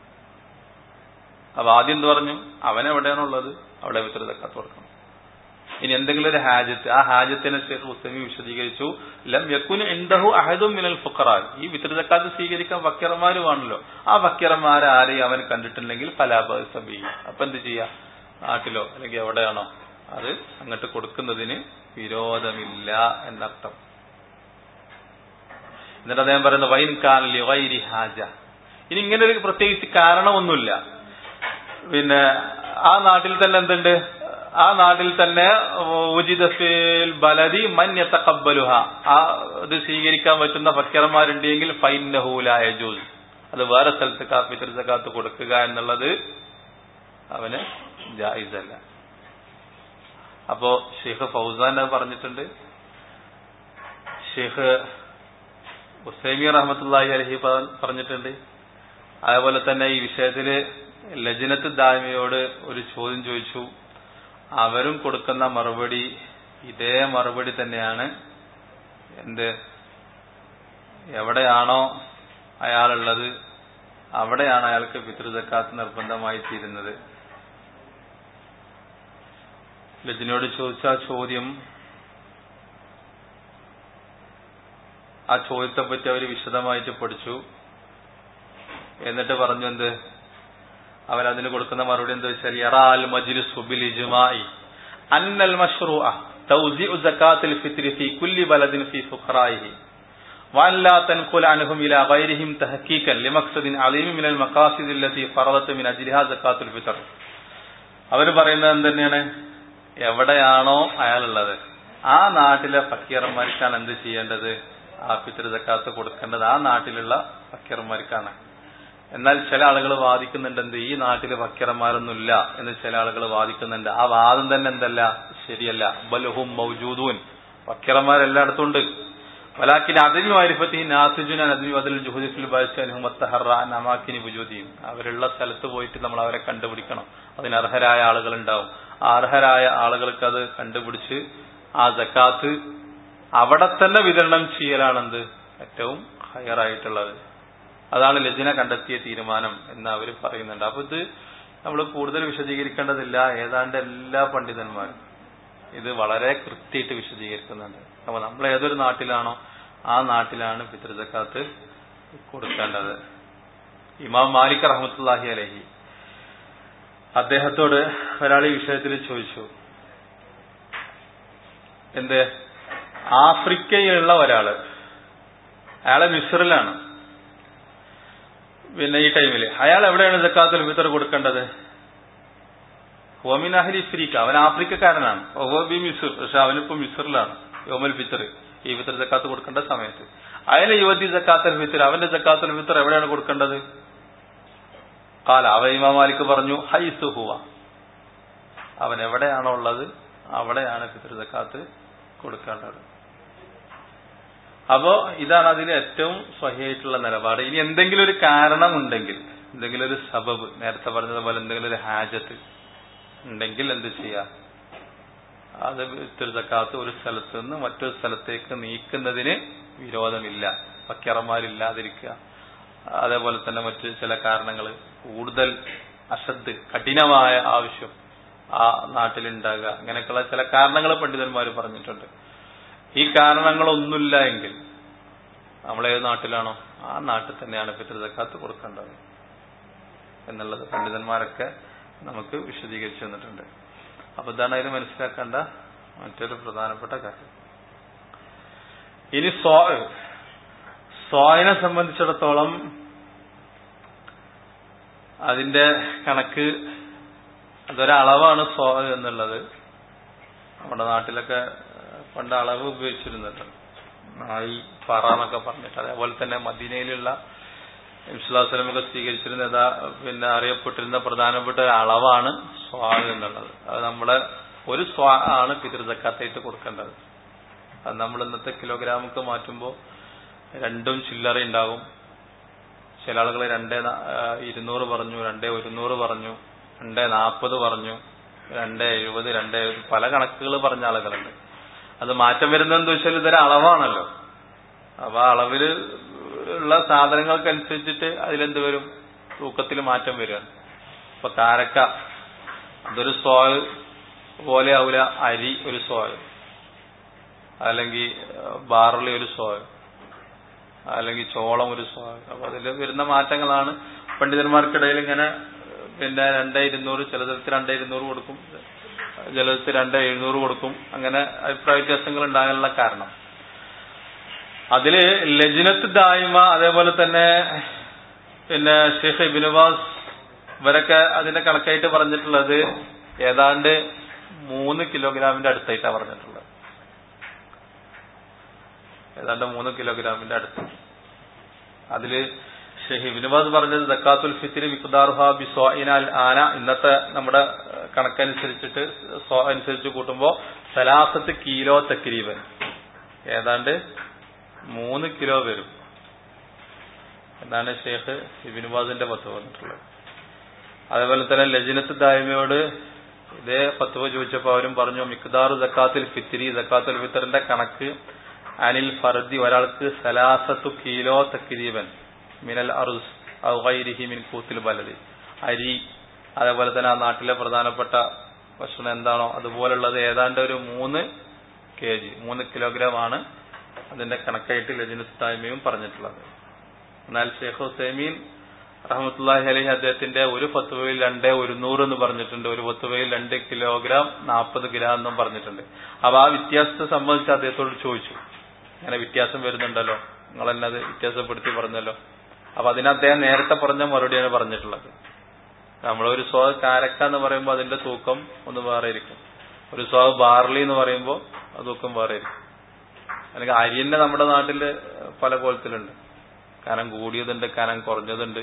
S2: അപ്പൊ ആദ്യം എന്ത് പറഞ്ഞു, അവനെവിടെയാണുള്ളത് അവിടെ ഫിത്ർ സക്കാത്ത് കൊടുക്കണം. ഇനി എന്തെങ്കിലും ഒരു ഹാജത്ത്, ആ ഹാജത്തിനെ ഷെയ്ഖ് ഉസൈമീൻ വിശദീകരിച്ചു, ലം യകുൻ ഇൻദഹു അഹദും മിനൽ ഫുഖറാ, ഈ ഫിത്ർ സക്കാത്ത് സ്വീകരിക്കാൻ ഫക്കീർമാരുമാണല്ലോ, ആ ഫക്കീർമാരെ ആരെയും അവൻ കണ്ടിട്ടുണ്ടെങ്കിൽ ഫലാ ബഅസ ബിഹി, അപ്പൊ എന്ത് ചെയ്യാ, നാട്ടിലോ അല്ലെങ്കിൽ എവിടെയാണോ അത് അങ്ങോട്ട് കൊടുക്കുന്നതിന് വിരോധമില്ല എന്നർത്ഥം. എന്നിട്ട് അദ്ദേഹം പറയുന്നത്, വൈൻ കാന ലി ഗൈരി ഹാജ, ഇനി ഇങ്ങനെ ഒരു പ്രത്യേകിച്ച് കാരണമൊന്നുമില്ല, പിന്നെ ആ നാട്ടിൽ തന്നെ എന്തുണ്ട്, ആ നാട്ടിൽ തന്നെ ബലദി മൻ യതഖബ്ബലുഹ, ആ ഇത് സ്വീകരിക്കാൻ പറ്റുന്ന ഫക്കീർമാരുണ്ടെങ്കിൽ ഫൈന്നഹു ലാ യജൂസ്, അത് വേറെ സ്ഥലത്ത് ഫിത്ർ സക്കാത്ത് കൊടുക്കുക എന്നുള്ളത് അവന് ജായിസല്ല. അപ്പോ ഷെയ്ഖ് ഫൗസാൻ അത് പറഞ്ഞിട്ടുണ്ട്. ഷെയ്ഖ് ഉസൈമീൻ റഹ്മത്തുള്ളാഹി അലൈഹി പറഞ്ഞിട്ടുണ്ട്. അതേപോലെ തന്നെ ഈ വിഷയത്തില് ലജ്നത്ത് ദാഇമയോട് ഒരു ചോദ്യം ചോദിച്ചു, അവരും കൊടുക്കുന്ന മറുപടി ഇതേ മറുപടി തന്നെയാണ്. എന്ത്, എവിടെയാണോ അയാളുള്ളത് അവിടെയാണ് അയാൾക്ക് ഫിത്ർ സക്കാത്ത് നിർബന്ധമായി തീരുന്നത്. ലജ്നയോട് ചോദിച്ച ആ ചോദ്യം, ആ ചോദ്യത്തെ പറ്റി അവർ വിശദമായിട്ട് പഠിച്ചു. എന്നിട്ട് പറഞ്ഞു എന്ത്, അവരതിന് കൊടുക്കുന്ന മറുപടി എന്താ വെച്ചാൽ, യറാൽ മജ്ലിസു ബിൽ ഇജ്മാഇ അന്നൽ മശ്റൂഅ തൗസിഉ സകാത്തുൽ ഫിത്രി ഫീ കുല്ലി ബലദിൻ ഫീ ഫുഖറാഇഹി വഅൻ ലാ തൻഖുൽ അൻഹും ഇലാ ഗൈരിഹിം തഹഖീഖൻ ലിമഖ്സദിൻ അലീം മിനൽ മഖാസിദ് അല്ലതി ഫറദത മിൻ അജ്ലിഹാ സകാത്തുൽ ഫിത്ർ. അവര് പറയുന്നത് എന്തുതന്നെയാണ്, എവിടെയാണോ അയാളുള്ളത് ആ നാട്ടിലെ ഫക്കീറന്മാർക്കാണ് എന്ത് ചെയ്യേണ്ടത്, ആ ഫിത്ർ സക്കാത്ത് കൊടുക്കേണ്ടത് ആ നാട്ടിലുള്ള ഫക്കീറന്മാർക്കാണ്. എന്നാൽ ചില ആളുകൾ വാദിക്കുന്നുണ്ട് എന്ത്, ഈ നാട്ടില് ഫക്കീറന്മാരൊന്നുമില്ല എന്ന് ചില ആളുകൾ വാദിക്കുന്നുണ്ട്. ആ വാദം തന്നെ എന്തല്ല, ശരിയല്ല. ബൽഹും മൗജൂദൂൻ, ഫക്കീറന്മാരെല്ലായിടത്തും ഉണ്ട്. വലാക്കിൻ അതിന് മാരിഫത്തി നാസിജുൻ അതിന് അതിൽ ജുഹുദിൽ അമാക്കിനി ബുജൂദിയും, അവരുള്ള സ്ഥലത്ത് പോയിട്ട് നമ്മൾ അവരെ കണ്ടുപിടിക്കണം. അതിന് അർഹരായ ആളുകൾ ഉണ്ടാവും. ആ അർഹരായ ആളുകൾക്ക് അത് കണ്ടുപിടിച്ച് ആ സക്കാത്ത് അവിടെ തന്നെ വിതരണം ചെയ്യലാണെന്ത് ഏറ്റവും ഹയറായിട്ടുള്ളത്. അതാണ് ലജ്ന കണ്ടെത്തിയ തീരുമാനം എന്ന് അവർ പറയുന്നുണ്ട്. അപ്പൊ ഇത് നമ്മൾ കൂടുതൽ വിശദീകരിക്കേണ്ടതില്ല. ഏതാണ്ട് എല്ലാ പണ്ഡിതന്മാരും ഇത് വളരെ കൃത്യമായിട്ട് വിശദീകരിക്കുന്നുണ്ട്. അപ്പൊ നമ്മൾ ഏതൊരു നാട്ടിലാണോ ആ നാട്ടിലാണ് ഫിത്ർ സക്കാത്ത് കൊടുക്കേണ്ടത്. ഇമാം മാലിക് റഹ്മത്തുള്ളാഹി അലൈഹി അദ്ദേഹത്തോട് ഒരാൾ ഈ വിഷയത്തിൽ ചോദിച്ചു, എന്ത്, ആഫ്രിക്കയിലുള്ള ഒരാള്, അയാളെ മിസ്റിലാണ്, പിന്നെ ഈ ടൈമില് അയാൾ എവിടെയാണ് സക്കാത്തുൽ ഫിത്ർ കൊടുക്കേണ്ടത്? ഹോമിൻ അഹ്ലി ഇഫ്രീക്ക, അവൻ ആഫ്രിക്കക്കാരനാണ്. ഓബി മിസ്ർ, പക്ഷെ അവനിപ്പോ മിസ്റിലാണ്. യോമൽ ഫിത്ർ, ഈ ഫിത്ർ സക്കാത്ത് കൊടുക്കേണ്ട സമയത്ത് അയാളെ യുവതി സക്കാത്തുൽ ഫിത്ർ, അവന്റെ സക്കാത്തുൽ ഫിത്ർ എവിടെയാണ് കൊടുക്കേണ്ടത്? കാല, അവ ഇമാം മാലിക് പറഞ്ഞു, ഹൈസു ഹുവ, അവൻ എവിടെയാണോ ഉള്ളത് അവിടെയാണ് ഫിത്ർ സക്കാത്ത് കൊടുക്കേണ്ടത്. അപ്പോ ഇതാണ് അതിന് ഏറ്റവും സ്വഹിയായിട്ടുള്ള നിലപാട്. ഇനി എന്തെങ്കിലും ഒരു കാരണം ഉണ്ടെങ്കിൽ, എന്തെങ്കിലും ഒരു സബബ്, നേരത്തെ പറഞ്ഞതുപോലെ എന്തെങ്കിലും ഒരു ഹാജത്ത് ഉണ്ടെങ്കിൽ എന്ത് ചെയ്യാം, അത് ഫിത്ർ സക്കാത്ത് ഒരു സ്ഥലത്ത് നിന്ന് മറ്റൊരു സ്ഥലത്തേക്ക് നീക്കുന്നതിന് വിരോധമില്ല. ഫക്കീറന്മാരില്ലാതിരിക്കുക, അതേപോലെ തന്നെ മറ്റ് ചില കാരണങ്ങൾ, കൂടുതൽ അശദ് കഠിനമായ ആവശ്യം ആ നാട്ടിലുണ്ടാകുക, അങ്ങനെയൊക്കെയുള്ള ചില കാരണങ്ങൾ പണ്ഡിതന്മാർ പറഞ്ഞിട്ടുണ്ട്. ഈ കാരണങ്ങളൊന്നുമില്ല എങ്കിൽ നമ്മളേത് നാട്ടിലാണോ ആ നാട്ടിൽ തന്നെയാണ് ഫിത്ർ സക്കാത്ത് കൊടുക്കേണ്ടത് എന്നുള്ളത് പണ്ഡിതന്മാരൊക്കെ നമുക്ക് വിശദീകരിച്ചു തന്നിട്ടുണ്ട്. അപ്പൊ ഇതാണ് അതിൽ മനസ്സിലാക്കേണ്ട മറ്റൊരു പ്രധാനപ്പെട്ട കാര്യം. ഇനി സോ സോയിനെ സംബന്ധിച്ചിടത്തോളം അതിന്റെ കണക്ക്, അതൊരളവാണ് സോ എന്നുള്ളത്. നമ്മുടെ നാട്ടിലൊക്കെ പണ്ട് അളവ് ഉപയോഗിച്ചിരുന്നത് നായി പറ എന്നൊക്കെ പറഞ്ഞിട്ട്. അതേപോലെ തന്നെ മദീനയിലുള്ള ഇസ്ലാസ്ലമൊക്കെ സ്വീകരിച്ചിരുന്ന യഥാ പിന്നെ അറിയപ്പെട്ടിരുന്ന പ്രധാനപ്പെട്ട ഒരു അളവാണ് സ്വാ എന്നുള്ളത്. അത് നമ്മളെ ഒരു സ്വാ ആണ് ഫിത്ർ സക്കാത്തായിട്ട് കൊടുക്കേണ്ടത്. അത് നമ്മൾ ഇന്നത്തെ കിലോഗ്രാമൊക്കെ മാറ്റുമ്പോൾ രണ്ടും ചില്ലറ ഉണ്ടാകും. ചില ആളുകൾ രണ്ടേ ഇരുന്നൂറ് പറഞ്ഞു, രണ്ടേ ഒരുന്നൂറ് പറഞ്ഞു, രണ്ടേ നാൽപ്പത് പറഞ്ഞു, രണ്ടേ എഴുപത്, രണ്ടേ എഴുപത്, പല കണക്കുകൾ പറഞ്ഞ ആളുകളുണ്ട്. അത് മാറ്റം വരുന്നതെന്ന് വെച്ചാൽ ഇതൊരു അളവാണല്ലോ. അപ്പൊ അളവിൽ ഉള്ള സാധനങ്ങൾക്കനുസരിച്ചിട്ട് അതിലെന്ത് വരും, തൂക്കത്തിൽ മാറ്റം വരികയാണ്. ഇപ്പൊ കാരക്ക അതൊരു സ്വാദ് പോലെ ആവില്ല, അരി ഒരു സ്വാദ്, അല്ലെങ്കിൽ ബാർലി ഒരു സ്വാദ്, അല്ലെങ്കിൽ ചോളം ഒരു സ്വാദ്. അപ്പൊ അതിൽ വരുന്ന മാറ്റങ്ങളാണ് പണ്ഡിതന്മാർക്കിടയിൽ ഇങ്ങനെ. പിന്നെ രണ്ടേ ഇരുന്നൂറ്, ചില സ്ഥലത്ത് രണ്ടേ ഇരുന്നൂറ് കൊടുക്കും, ചിലത്ത് രണ്ടേ എഴുന്നൂറ് കൊടുക്കും. അങ്ങനെ അഭിപ്രായ വ്യത്യാസങ്ങൾ ഉണ്ടാകാനുള്ള കാരണം അതില് ലജ്നത്ത് ദായിമ, അതേപോലെ തന്നെ പിന്നെ ഷെയ്ഖ് ഇബ്നു ബാസ് ഇവരൊക്കെ അതിന്റെ കണക്കായിട്ട് പറഞ്ഞിട്ടുള്ളത് ഏതാണ്ട് മൂന്ന് കിലോഗ്രാമിന്റെ അടുത്തായിട്ടാണ് പറഞ്ഞിട്ടുള്ളത്. ഏതാണ്ട് മൂന്ന് കിലോഗ്രാമിന്റെ അടുത്ത്. അതില് ഷെയ്ഖ് ഇബ്നു ബാസ് പറഞ്ഞത് സക്കാത്തുൽ ഫിത്രി മിഖ്ദാറുഹാ ബിസ്വാഇനാൽ ആന, ഇന്നത്തെ നമ്മുടെ കണക്കനുസരിച്ചിട്ട് സ്വ അനുസരിച്ച് കൂട്ടുമ്പോൾ സലാസത്ത് കിലോ തക്രീബൻ, ഏതാണ്ട് മൂന്ന് കിലോ വരും എന്നാണ് ഷെയ്ഖ് ഇബ്നു ബാസിന്റെ ഫത്വ വന്നിട്ടുള്ളത്. അതേപോലെ തന്നെ ലജ്നത്ത് ദായിമയോട് ഇതേ ഫത്വ ചോദിച്ചപ്പോൾ അവരും പറഞ്ഞു, മിഖ്ദാറു സക്കാത്തുൽ ഫിത്രി, സക്കാത്തുൽ ഫിത്റിന്റെ കണക്ക് അനിൽ ഫർദി, ഒരാൾക്ക് സലാസത്തു കിലോ തക്രീബൻ മിനൽ അർസ് ഔ ഗൈരിഹി മിൻ ഖൂത്തിൽ ബലദി, അരി അതേപോലെ തന്നെ ആ നാട്ടിലെ പ്രധാനപ്പെട്ട ഭക്ഷണം എന്താണോ അതുപോലുള്ളത് ഏതാണ്ട് ഒരു മൂന്ന് കെ ജി മൂന്ന് കിലോഗ്രാം ആണ് അതിന്റെ കണക്കായിട്ട് ലജ്നത്ത് ദായിമയും പറഞ്ഞിട്ടുള്ളത്. എന്നാൽ ഷെയ്ഖ് ഉസൈമീൻ റഹ്മത്തുള്ളാഹി അലൈഹി അദ്ദേഹത്തിന്റെ ഒരു ഫത്വയിൽ രണ്ടേ ഒരുന്നൂറ് എന്ന് പറഞ്ഞിട്ടുണ്ട്, ഒരു ഫത്വയിൽ രണ്ട് കിലോഗ്രാം നാൽപ്പത് ഗ്രാം എന്നും പറഞ്ഞിട്ടുണ്ട്. അപ്പൊ ആ വ്യത്യാസത്തെ സംബന്ധിച്ച് അദ്ദേഹത്തോട് ചോദിച്ചു, അങ്ങനെ വ്യത്യാസം വരുന്നുണ്ടല്ലോ, നിങ്ങൾ എന്നത് വ്യത്യാസപ്പെടുത്തി പറഞ്ഞല്ലോ. അപ്പൊ അതിന് അദ്ദേഹം നേരത്തെ പറഞ്ഞ മറുപടിയാണ് പറഞ്ഞിട്ടുള്ളത്. നമ്മളൊരു സ്വാഗ് കാരക്ക എന്ന് പറയുമ്പോൾ അതിന്റെ തൂക്കം ഒന്ന് വേറെ ഇരിക്കും, ഒരു സ്വാഗ് ബാർലി എന്ന് പറയുമ്പോൾ അത് തൂക്കം വേറെ ഇരിക്കും. അല്ലെങ്കിൽ അരിന്നെ നമ്മുടെ നാട്ടില് പല കോലത്തിലുണ്ട്, കനം കൂടിയതുണ്ട്, കനം കുറഞ്ഞതുണ്ട്.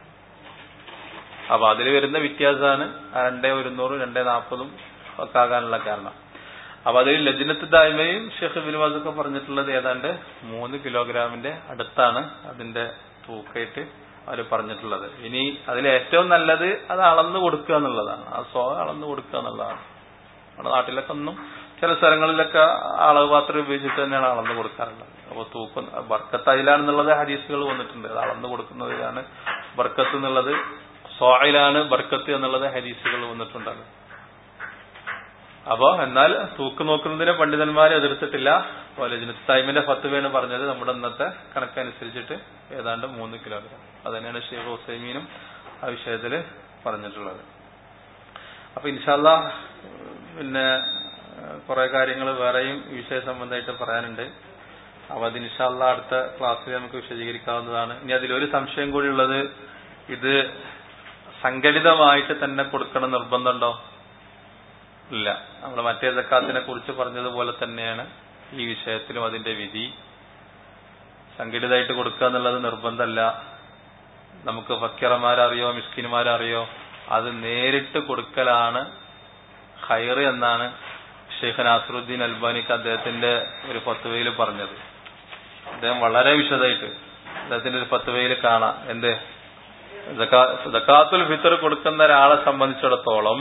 S2: അപ്പൊ അതിൽ വരുന്ന വ്യത്യാസമാണ് രണ്ടേ ഒരുന്നൂറും രണ്ടേ നാൽപ്പതും ഒക്കെ ആകാനുള്ള കാരണം. അപ്പൊ അതിൽ ലജ്നത്ത് ദായിമയും ഷെയ്ഖ് ഇബ്നു ബാസ് ഒക്കെ പറഞ്ഞിട്ടുള്ളത് ഏതാണ്ട് മൂന്ന് കിലോഗ്രാമിന്റെ അടുത്താണ് അതിന്റെ തൂക്കയിട്ട് അവർ പറഞ്ഞിട്ടുള്ളത്. ഇനി അതിൽ ഏറ്റവും നല്ലത് അത് അളന്നു കൊടുക്കുക എന്നുള്ളതാണ്, ആ സ്വ അളന്നു കൊടുക്കുക എന്നുള്ളതാണ്. നമ്മുടെ നാട്ടിലൊക്കെ ഒന്നും ചില സ്ഥലങ്ങളിലൊക്കെ അളവ് പാത്രം ഉപയോഗിച്ചിട്ട് തന്നെയാണ് അളന്നു കൊടുക്കാറുള്ളത്. അപ്പോൾ തൂക്കം ബർക്കത്ത് അതിലാണെന്നുള്ളത് ഹദീസുകൾ വന്നിട്ടുണ്ട്, അത് അളന്നു കൊടുക്കുന്നതിലാണ് ബർക്കത്ത് എന്നുള്ളത്, സ്വായിലാണ് ബർക്കത്ത് എന്നുള്ളത് ഹദീസുകൾ വന്നിട്ടുണ്ടല്ലോ. അപ്പോ എന്നാൽ തൂക്ക് നോക്കുന്നതിനെ പണ്ഡിതന്മാരെ എതിർത്തിട്ടില്ല. ലജ്നത്ത് ദായിമിന്റെ ഫത്വയാണ് പറഞ്ഞത് നമ്മുടെ ഇന്നത്തെ കണക്കനുസരിച്ചിട്ട് ഏതാണ്ട് മൂന്ന് കിലോഗ്രാം. അത് തന്നെയാണ് ഷെയ്ഖ് ഉസൈമീനും ആ വിഷയത്തിൽ പറഞ്ഞിട്ടുള്ളത്. അപ്പൊ ഇൻഷാ അല്ലാഹ് പിന്നെ കുറെ കാര്യങ്ങൾ വേറെയും ഈ വിഷയ സംബന്ധമായിട്ട് പറയാനുണ്ട്. അപ്പൊ അത് ഇൻഷാ അല്ലാഹ് അടുത്ത ക്ലാസ്സിൽ നമുക്ക് വിശദീകരിക്കാവുന്നതാണ്. ഇനി അതിലൊരു സംശയം കൂടി ഉള്ളത്, ഇത് സംഘടിതമായിട്ട് തന്നെ കൊടുക്കണം നിർബന്ധമുണ്ടോ? ഇല്ല. നമ്മൾ മറ്റേ സക്കാത്തിനെ കുറിച്ച് പറഞ്ഞതുപോലെ തന്നെയാണ് ഈ വിഷയത്തിലും അതിന്റെ വിധി. സംഘടിതമായിട്ട് കൊടുക്കുക എന്നുള്ളത് നിർബന്ധമല്ല. നമുക്ക് ഫക്കീറന്മാരറിയോ മിസ്കിന്മാരറിയോ അത് നേരിട്ട് കൊടുക്കലാണ് ഖൈർ എന്നാണ് ഷെയ്ഖ് നാസറുദ്ദീൻ അൽബാനിക്ക് അദ്ദേഹത്തിന്റെ ഒരു ഫത്വയിൽ പറഞ്ഞത്. അദ്ദേഹം വളരെ വിശദമായിട്ട് അദ്ദേഹത്തിന്റെ ഒരു ഫത്വയിൽ കാണാം എന്ത് സക്കാത്തുൽ ഫിത്ർ കൊടുക്കുന്ന ഒരാളെ സംബന്ധിച്ചിടത്തോളം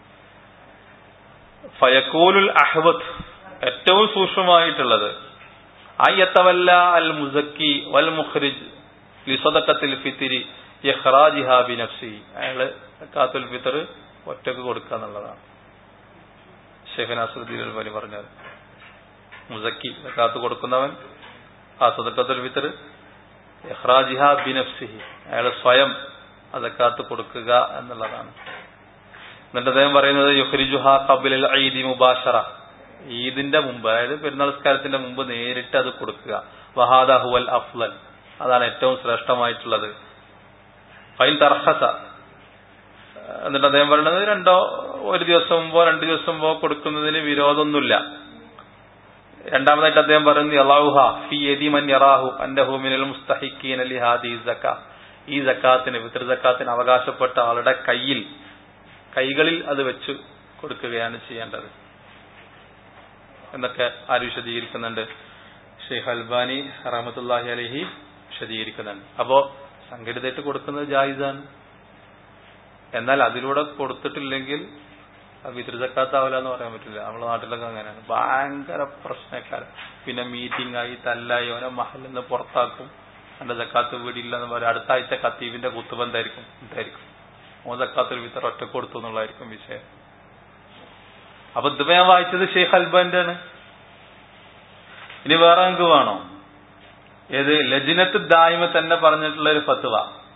S2: ഫയഖൂലുൽ അഹ്വത്ത് ഏറ്റവും സൂക്ഷ്മമായിട്ടുള്ളത് അയ്യതവല്ല അൽ മുസക്കി വൽ മുഖ്രിജ് ലിസദഖത്തിൽ ഫിത്രി ഇഖ്റാജിഹാ ബിനഫ്സി. അയാള് സക്കാത്തുൽ ഫിത്ർ ഒറ്റക്ക് കൊടുക്കുക എന്നുള്ളതാണ് ഷെയ്ഖ് നാസറുദ്ദീൻ അൽബാനി പറഞ്ഞത്. മുസക്കി സക്കാത്ത് കൊടുക്കുന്നവൻ ആ സദഖത്തുൽ ഫിത്ർ ഇഖ്റാജിഹാ ബിനഫ്സിഹി, അയാൾ സ്വയം സക്കാത്ത് കൊടുക്കുക എന്നുള്ളതാണ്. എന്നിട്ട് അദ്ദേഹം പറയുന്നത് യുഖ്രിജുഹാ ഖബ്ലൽ ഈദി മുബാശറ, ഈദിന്റെ മുമ്പ് അതായത് പെരുന്നാൾ നിസ്കാരത്തിന്റെ മുമ്പ് നേരിട്ട് അത് കൊടുക്കുക. വഹാദ ഹുവൽ അഫ്ളൽ, അതാണ് ഏറ്റവും ശ്രേഷ്ഠമായിട്ടുള്ളത്. ഫൈൻ തർഹസ, എന്നിട്ട് അദ്ദേഹം പറയുന്നത് രണ്ടോ ഒരു ദിവസം മുമ്പോ രണ്ടു ദിവസം മുമ്പോ കൊടുക്കുന്നതിന് വിരോധമൊന്നുമില്ല. രണ്ടാമതായിട്ട് അദ്ദേഹം പറയുന്നത് യളൗഹ ഫി യദി മൻ യറാഹു അന്നഹു മിനൽ മുസ്തഹിഖീന ലിഹാദി സക്കാ, ഈ സക്കാത്തിന് ഫിത്ർ സക്കാത്തിന് അവകാശപ്പെട്ട ആളുടെ കയ്യിൽ കൈകളിൽ അത് വെച്ച് കൊടുക്കുകയാണ് ചെയ്യേണ്ടത് എന്നൊക്കെ ആര് വിശദീകരിക്കുന്നുണ്ട്? ഷെയ്ഖ് അൽബാനി റഹ്മത്തുള്ളാഹി അലൈഹി വിശദീകരിക്കുന്നുണ്ട്. അപ്പോ സംഘടിതമായിട്ട് കൊടുക്കുന്നത് ജായിസാണ്. എന്നാൽ അതിലൂടെ കൊടുത്തിട്ടില്ലെങ്കിൽ ഫിത്ർ സക്കാത്ത് ആവില്ല എന്ന് പറയാൻ പറ്റില്ല. നമ്മുടെ നാട്ടിലൊക്കെ അങ്ങനെയാണ്, ഭയങ്കര പ്രശ്നക്കാരൻ. പിന്നെ മീറ്റിംഗ് ആയി തല്ലായി അവനെ മഹലിൽ നിന്ന് പുറത്താക്കും, എന്റെ സക്കാത്ത് വീടില്ല എന്ന് പറയും. അടുത്ത ആഴ്ച ഖത്തീബിന്റെ കുത്തുബ എന്തായിരിക്കും എന്തായിരിക്കും ഓ സക്കാത്തുൽ ഫിത്ർ ഒറ്റ കൊടുത്തു എന്നുള്ളതായിരിക്കും വിഷയം. അപ്പൊ ഇത് ഞാൻ വായിച്ചത് ഷെയ്ഖ് അൽബാന്റെ ആണ്. ഇനി വേറെ നിങ്ങൾക്ക് വേണോ? ഏത് ലജ്നത്ത് ദായിമ തന്നെ പറഞ്ഞിട്ടുള്ള ഒരു ഫത്വ.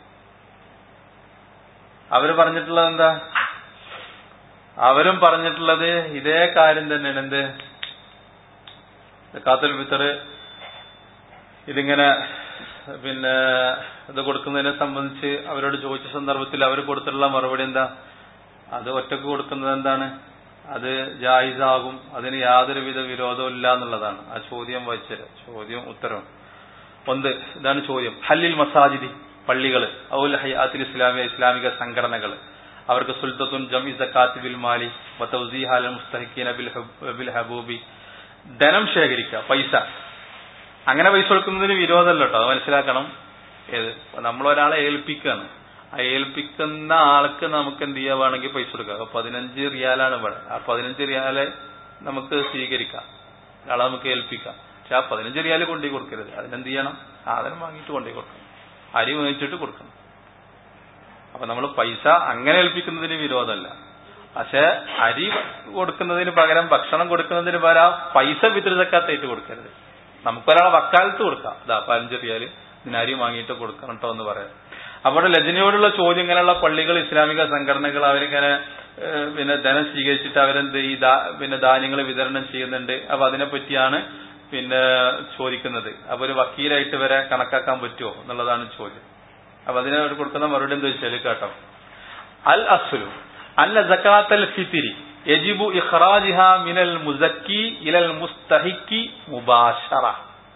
S2: അവര് പറഞ്ഞിട്ടുള്ളത് എന്താ? അവരും പറഞ്ഞിട്ടുള്ളത് ഇതേ കാര്യം തന്നെയാണ്. എന്ത് സക്കാത്തുൽ ഫിത്ർ ഇതിങ്ങനെ പിന്നെ ഇത് കൊടുക്കുന്നതിനെ സംബന്ധിച്ച് അവരോട് ചോദിച്ച സന്ദർഭത്തിൽ അവർ കൊടുത്തിട്ടുള്ള മറുപടി എന്താ? അത് ഒറ്റക്ക് കൊടുക്കുന്നത് എന്താണ്, അത് ജായിസാകും, അതിന് യാതൊരുവിധ വിരോധവും ഇല്ല എന്നുള്ളതാണ്. ആ ചോദ്യം വായിച്ചത് ചോദ്യം ഉത്തരവും ഒന്ന് ഇതാണ് ചോദ്യം. ഹല്ലിൽ മസാജിദി, പള്ളികള്, ഔൽ ഹയാത്തിൽ ഇസ്ലാമിയ ഇസ്ലാമിക സംഘടനകൾ, അവർക്ക് സുൽത്തത്തുൻ ജംഇ സക്കാത്ത് ബിൽ മാലി വതൗസീഹ അലൽ മുസ്തഹിഖീന ബിൽ ഹബൂബി, ധനം ശേഖരിക്കുക, പൈസ, അങ്ങനെ പൈസ കൊടുക്കുന്നതിന് വിരോധമല്ല കേട്ടോ, അത് മനസ്സിലാക്കണം. ഏത് നമ്മളൊരാളെ ഏൽപ്പിക്കുകയാണ്, ആ ഏൽപ്പിക്കുന്ന ആൾക്ക് നമുക്ക് എന്ത് ചെയ്യാവാണെങ്കിൽ പൈസ കൊടുക്കുക. അപ്പൊ പതിനഞ്ച് റിയാലാണ് ഇവിടെ, ആ പതിനഞ്ച് റിയാലെ നമുക്ക് സ്വീകരിക്കാം, ആളെ നമുക്ക് ഏൽപ്പിക്കാം. പക്ഷെ ആ പതിനഞ്ച് റിയാല് കൊണ്ടുപോയി കൊടുക്കരുത്. അതിനെന്ത് ചെയ്യണം? സാധനം വാങ്ങിയിട്ട് കൊണ്ടുപോയി കൊടുക്കണം, അരി വാങ്ങിച്ചിട്ട് കൊടുക്കണം. അപ്പൊ നമ്മൾ പൈസ അങ്ങനെ ഏൽപ്പിക്കുന്നതിന് വിരോധമല്ല. പക്ഷെ അരി കൊടുക്കുന്നതിന് പകരം ഭക്ഷണം കൊടുക്കുന്നതിന് പകരം പൈസ ഫിത്ർ സക്കാത്തായിട്ട് കൊടുക്കരുത്. നമുക്കൊരാളെ വക്കാലത്ത് കൊടുക്കാം, ഇതാ പതിനഞ്ച് റിയാല് ഇതിന് അരി വാങ്ങിയിട്ട് കൊടുക്കണം കേട്ടോ എന്ന് പറയാം. അവിടെ ലജ്നയോടുള്ള ചോദ്യം, ഇങ്ങനെയുള്ള പള്ളികൾ, ഇസ്ലാമിക സംഘടനകൾ അവരിങ്ങനെ പിന്നെ ധനം സ്വീകരിച്ചിട്ട് അവരെന്ത് ഈ പിന്നെ ധാന്യങ്ങൾ വിതരണം ചെയ്യുന്നുണ്ട്. അപ്പൊ അതിനെ പറ്റിയാണ് പിന്നെ ചോദിക്കുന്നത്. അപ്പൊ ഒരു വക്കീലായിട്ട് വരെ കണക്കാക്കാൻ പറ്റുമോ എന്നുള്ളതാണ് ചോദ്യം. അപ്പൊ അതിനോട് കൊടുക്കുന്ന മറുപടി എന്താ വെച്ചാൽ കേട്ടോ, അൽ അസ്ലു അന്ന സകാത്തൽ ഫിത്രി യജിബു ഇഖ്റാജിഹാ മിനൽ മുസക്കി ഇലൽ മുസ്തഹിക്കി മുബാശറ.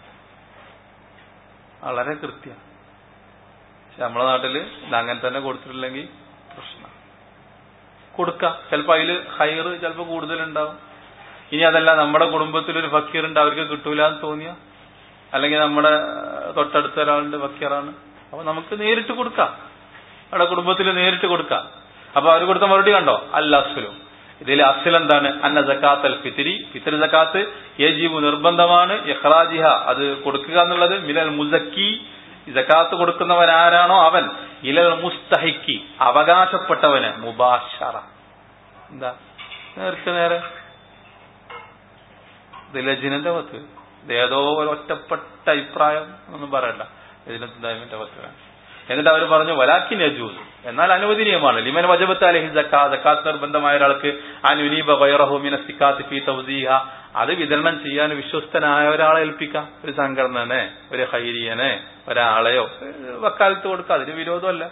S2: വളരെ കൃത്യം. പക്ഷെ നമ്മുടെ നാട്ടില് ഇത് അങ്ങനെ തന്നെ കൊടുത്തിട്ടില്ലെങ്കിൽ പ്രശ്നം. കൊടുക്കാം. ചിലപ്പോ അതില് ഹൈറ് ചിലപ്പോ കൂടുതലുണ്ടാവും. ഇനി അതല്ല നമ്മുടെ കുടുംബത്തിലൊരു ഫക്കീറുണ്ട്, അവർക്ക് കിട്ടൂല എന്ന് തോന്നിയ, അല്ലെങ്കിൽ നമ്മുടെ തൊട്ടടുത്ത ഒരാളുണ്ട് ഫക്കീറാണ്, അപ്പൊ നമുക്ക് നേരിട്ട് കൊടുക്കാം. അവിടെ കുടുംബത്തിൽ നേരിട്ട് കൊടുക്കാം. അപ്പൊ അവർ കൊടുത്ത മറുപടി കണ്ടോ? അൽ അസ്ലു, ഇതിൽ അസ്ൽ എന്താണ്? അന്ന സകാത്ത് അൽ ഫിത്രി, ഫിത്ർ സകാത്ത് യജിബു നിർബന്ധമാണ്, ഇഖ്റാജിഹ അത് കൊടുക്കുക എന്നുള്ളത്, മിനൽ മുസക്കി സകാത്ത് കൊടുക്കുന്നവൻ ആരാണോ അവൻ, ഇലൽ മുസ്തഹിക്കി അവകാശപ്പെട്ടവന്, മുബാശറ എന്താ നേർക്ക് നേരെ. ഇത് ലജ്നന്റെ പത്ത്, ഇത് ഏതോ ഒരു ഒറ്റപ്പെട്ട അഭിപ്രായം ഒന്നും പറയണ്ട, ലജ്നത്തിന്റെ പത്ത്. എന്നിട്ട് അവർ പറഞ്ഞു വലാക്കിൻ യജൂസ്, എന്നാൽ അനുവദനീയമാണ്. ലിമൻ വജബത്ത് അലൈഹി സക്കാ, സക്കാത്ത് നിർബന്ധമായ ഒരാൾക്ക് അൻ യുനീബ ഗൈറഹു മിന സിക്കാത്ത് ഫീ തൗസീഹ, അത് വിതരണം ചെയ്യാൻ വിശ്വസ്തനായ ഒരാളെ ഏൽപ്പിക്കാം. ഒരു സംഘടനനെ, ഒരു ഖൈരിയനെ, ഒരാളെയോ വക്കാലത്ത് കൊടുക്കുക. അതിന് വിരോധമല്ല,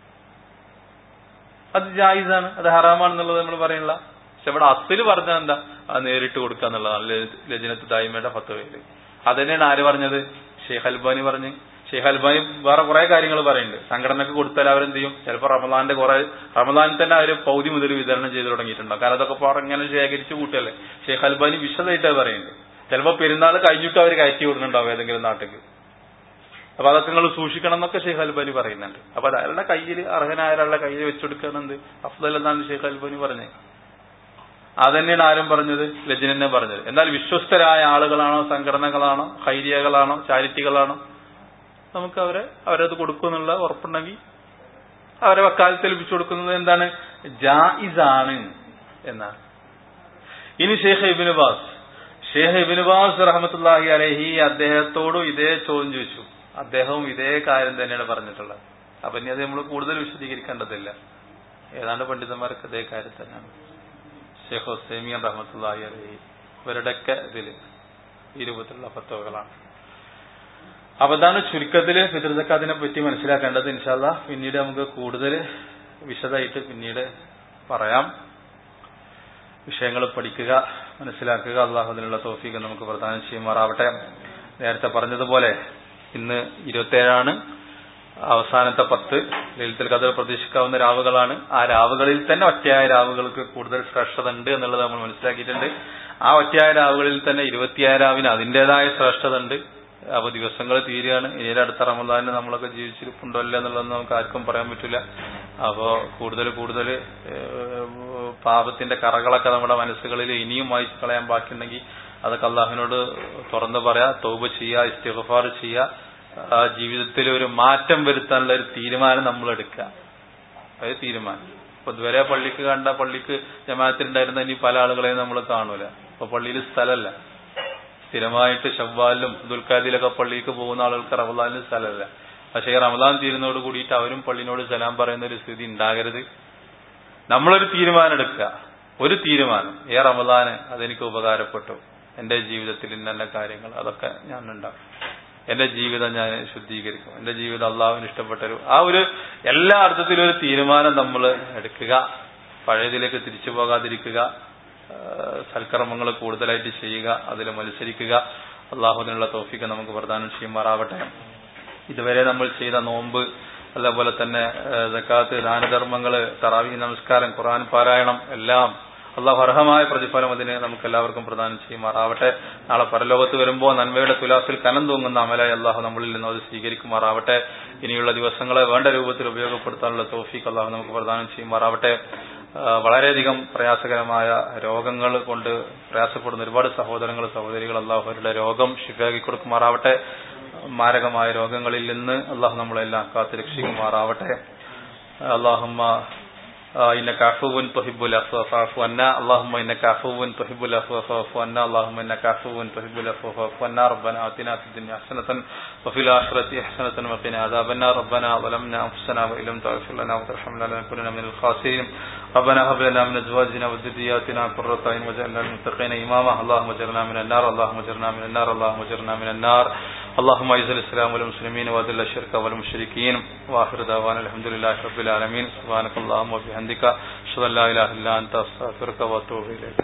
S2: അത് ജായിസാണ്, അത് ഹറാമാണെന്നുള്ളത് നമ്മൾ പറയണില്ല. പക്ഷെ ഇവിടെ അസ്ല് പറഞ്ഞാൽ എന്താ? അത് നേരിട്ട് കൊടുക്കുക എന്നുള്ളതാണ് ലജ്നത്ത് ദായിമയുടെ ഫത്വയിൽ. അതന്നെയാണ് ആര് പറഞ്ഞത്? ഷെയ്ഖ് അൽബാനി പറഞ്ഞ്. ഷെയ്ഖ് അൽബാനി വേറെ കുറെ കാര്യങ്ങൾ പറയുന്നുണ്ട്. സംഘടനക്ക് കൊടുത്താൽ അവരെന്ത് ചെയ്യും? ചിലപ്പോൾ റമദാന്റെ കുറെ റമദാനിൽ തന്നെ അവർ പൗതി മുതൽ വിതരണം ചെയ്ത് തുടങ്ങിയിട്ടുണ്ടാവും. കാരണം അതൊക്കെ ഇപ്പോൾ ഇങ്ങനെ ശേഖരിച്ച് കൂട്ടല്ലേ. ഷെയ്ഖ് അൽബാനി വിശദമായിട്ടാണ് പറയുന്നത്. ചിലപ്പോൾ പെരുന്നാൾ കഴിഞ്ഞിട്ട് അവർ കയറ്റി വിടുന്നുണ്ടാവും ഏതെങ്കിലും നാട്ടിൽ. അപ്പൊ അതൊക്കെ നിങ്ങൾ സൂക്ഷിക്കണം എന്നൊക്കെ ഷെയ്ഖ് അൽബാനി പറയുന്നുണ്ട്. അപ്പൊ അത് അയാളുടെ കയ്യിൽ, അർഹനായ ഒരാളുടെ കയ്യിൽ വെച്ചുകൊടുക്കുന്നത് അഫ്ദൽ എന്നാണ് ഷെയ്ഖ് അൽബാനി പറഞ്ഞത്. അതന്നെയാണ് ആരും പറഞ്ഞത്? ലജ്നനെ പറഞ്ഞത്. എന്നാൽ വിശ്വസ്തരായ ആളുകളാണോ, സംഘടനകളാണോ, ഖൈരിയകളാണോ, ചാരിറ്റികളാണോ, നമുക്ക് അവരെ അവരത് കൊടുക്കുമെന്നുള്ള ഉറപ്പുണ്ടെങ്കിൽ അവരെ വക്കാലത്ത് ഏൽപ്പിച്ചു കൊടുക്കുന്നത് എന്താണ്? ജായിസാണ് എന്നാണ്. ഇനി Sheikh Ibn Baz, Sheikh Ibn Baz റഹ്മത്തുള്ളാഹി അലൈഹി അദ്ദേഹത്തോടും ഇതേ ചോദ്യം ചോദിച്ചു. അദ്ദേഹവും ഇതേ കാര്യം തന്നെയാണ് പറഞ്ഞിട്ടുള്ളത്. അപ്പൊ ഇനി അത് നമ്മൾ കൂടുതൽ വിശദീകരിക്കേണ്ടതില്ല. ഏതാണ്ട് പണ്ഡിതന്മാർക്ക് അതേ കാര്യം തന്നെയാണ്. ഷെയ്ഖ് ഉസൈമീൻ റഹ്മത്തുള്ളാഹി അലൈഹി ഇവരുടെയൊക്കെ ഇതില് ഈ രൂപത്തിലുള്ള ഫത്വകളാണ്. അപ്പൊ അതാണ് ചുരുക്കത്തില് ഫിത്ർ സക്കാത്തിനെ പറ്റി മനസ്സിലാക്കേണ്ടത്. ഇൻഷാ അല്ലാഹ് പിന്നീട് നമുക്ക് കൂടുതൽ വിശദമായിട്ട് പിന്നീട് പറയാം. വിഷയങ്ങൾ പഠിക്കുക, മനസ്സിലാക്കുക. അള്ളാഹു അതിനുള്ള തൗഫീഖ് നമുക്ക് പ്രദാനം ചെയ്യുമാറാവട്ടെ. നേരത്തെ പറഞ്ഞതുപോലെ ഇന്ന് ഇരുപത്തിയേഴാണ്, അവസാനത്തെ പത്ത് ലൈലത്തുൽ ഖദർ പ്രതീക്ഷിക്കാവുന്ന രാവുകളാണ്. ആ രാവുകളിൽ തന്നെ ഒറ്റയായ രാവുകൾക്ക് കൂടുതൽ ശ്രേഷ്ഠത ഉണ്ട് എന്നുള്ളത് നമ്മൾ മനസ്സിലാക്കിയിട്ടുണ്ട്. ആ ഒറ്റയായ രാവുകളിൽ തന്നെ ഇരുപത്തിയായ രാവിന് അതിന്റേതായ ശ്രേഷ്ഠത ഉണ്ട്. അപ്പൊ ദിവസങ്ങൾ തീരുകയാണ്. ഇനി അടുത്ത റമദാനിന് നമ്മളൊക്കെ ജീവിച്ചിരിപ്പുണ്ടോ അല്ല എന്നുള്ളതൊന്നും നമുക്ക് ആർക്കും പറയാൻ പറ്റില്ല. അപ്പോ കൂടുതൽ കൂടുതൽ പാപത്തിന്റെ കറകളൊക്കെ നമ്മുടെ മനസ്സുകളിൽ ഇനിയും വായിച്ചു കളയാൻ ബാക്കിയുണ്ടെങ്കിൽ അതൊക്കെ അള്ളാഹുവിനോട് തുറന്നു പറയാ, തൗബ ചെയ്യുക, ഇസ്തിഗ്ഫാർ ചെയ്യുക. ആ ജീവിതത്തിൽ ഒരു മാറ്റം വരുത്താനുള്ള ഒരു തീരുമാനം നമ്മൾ എടുക്കുക. അത് തീരുമാനം. ഇപ്പൊ ഇതുവരെ പള്ളിക്ക് കണ്ട പള്ളിക്ക് ജമാഅത്തിലുണ്ടായിരുന്ന ഇനി പല ആളുകളെയും നമ്മൾ കാണൂല. ഇപ്പൊ പള്ളിയിൽ സ്ഥലമല്ല. സ്ഥിരമായിട്ട് ഷവ്വാലിലും ദുൽഖാദിലൊക്കെ പള്ളിക്ക് പോകുന്ന ആളുകൾക്ക് റമദാനിലും സ്ഥലമല്ല. പക്ഷേ ഈ റമദാൻ തീരുന്നതോട് കൂടിയിട്ട് അവരും പള്ളിനോട് സലാം പറയുന്ന ഒരു സ്ഥിതി ഉണ്ടാകരുത്. നമ്മളൊരു തീരുമാനം എടുക്കുക. ഒരു തീരുമാനം, ഏ റമദാന് അതെനിക്ക് ഉപകാരപ്പെട്ടു, എന്റെ ജീവിതത്തിൽ ഇന്ന കാര്യങ്ങൾ അതൊക്കെ ഞാൻ ഉണ്ടാക്കും, എന്റെ ജീവിതം ഞാൻ ശുദ്ധീകരിക്കും, എന്റെ ജീവിതം അള്ളാഹുവിന് ഇഷ്ടപ്പെട്ടൊരു ആ ഒരു എല്ലാ അർത്ഥത്തിലും ഒരു തീരുമാനം നമ്മൾ എടുക്കുക. പഴയതിലേക്ക് തിരിച്ചു പോകാതിരിക്കുക, സൽക്കർമ്മങ്ങൾ കൂടുതലായിട്ട് ചെയ്യുക, അതിൽ മത്സരിക്കുക. അള്ളാഹുവിനുള്ള തൗഫീഖ് നമുക്ക് പ്രദാനം ചെയ്യുമാറാവട്ടെ. ഇതുവരെ നമ്മൾ ചെയ്ത നോമ്പ്, അതേപോലെ തന്നെ സക്കാത്ത്, ദാനധർമ്മങ്ങൾ, തറാവീഹ് നമസ്കാരം, ഖുർആൻ പാരായണം എല്ലാം അള്ളാഹു അർഹമായ പ്രതിഫലം അതിന് നമുക്ക് എല്ലാവർക്കും പ്രദാനം ചെയ്യുമാറാവട്ടെ. നാളെ പരലോകത്ത് വരുമ്പോൾ നന്മയുടെ തുലാസിൽ കനം തൂങ്ങുന്ന അമലായി അള്ളാഹു നമ്മളിൽ നിന്ന് അത് സ്വീകരിക്കുമാറാവട്ടെ. ഇനിയുള്ള ദിവസങ്ങളെ വേണ്ട രൂപത്തിൽ ഉപയോഗപ്പെടുത്താനുള്ള തൗഫീഖ് അള്ളാഹു നമുക്ക് പ്രദാനം ചെയ്യുമാറാവട്ടെ. വളരെയധികം പ്രയാസകരമായ രോഗങ്ങൾ കൊണ്ട് പ്രയാസപ്പെടുന്ന ഒരുപാട് സഹോദരങ്ങൾ സഹോദരികൾ അള്ളാഹു അവരുടെ രോഗം ശിഫാക്കി കൊടുക്കുമാറാവട്ടെ. മാരകമായ രോഗങ്ങളിൽ നിന്ന് അള്ളാഹു നമ്മളെല്ലാം കാത്തു രക്ഷിക്കുമാറാവട്ടെ. അല്ലാഹുമ്മ إنك عفو تحب العفو فاعف عنا اللهم إنك عفو تحب العفو فاعف عنا اللهم إنك عفو تحب العفو فاعف عنا ربنا آتنا في الدنيا حسنة وفي الآخرة حسنة وقنا عذاب النار ربنا ظلمنا أنفسنا وإن لم تغفر لنا وترحمنا لنكونن من الخاسرين ربنا هب لنا من أزواجنا وذرياتنا قرة أعين واجعلنا للمتقين إماما اللهم اجرنا من النار اللهم اجرنا من النار اللهم اجرنا من النار
S1: اللهم اعز الاسلام والمسلمين واذل الشرك والمشركين واخر دعوانا الحمد لله رب العالمين سبحانك اللهم وبحمدك اشهد ان لا اله الا انت استغفرك واتوب اليك.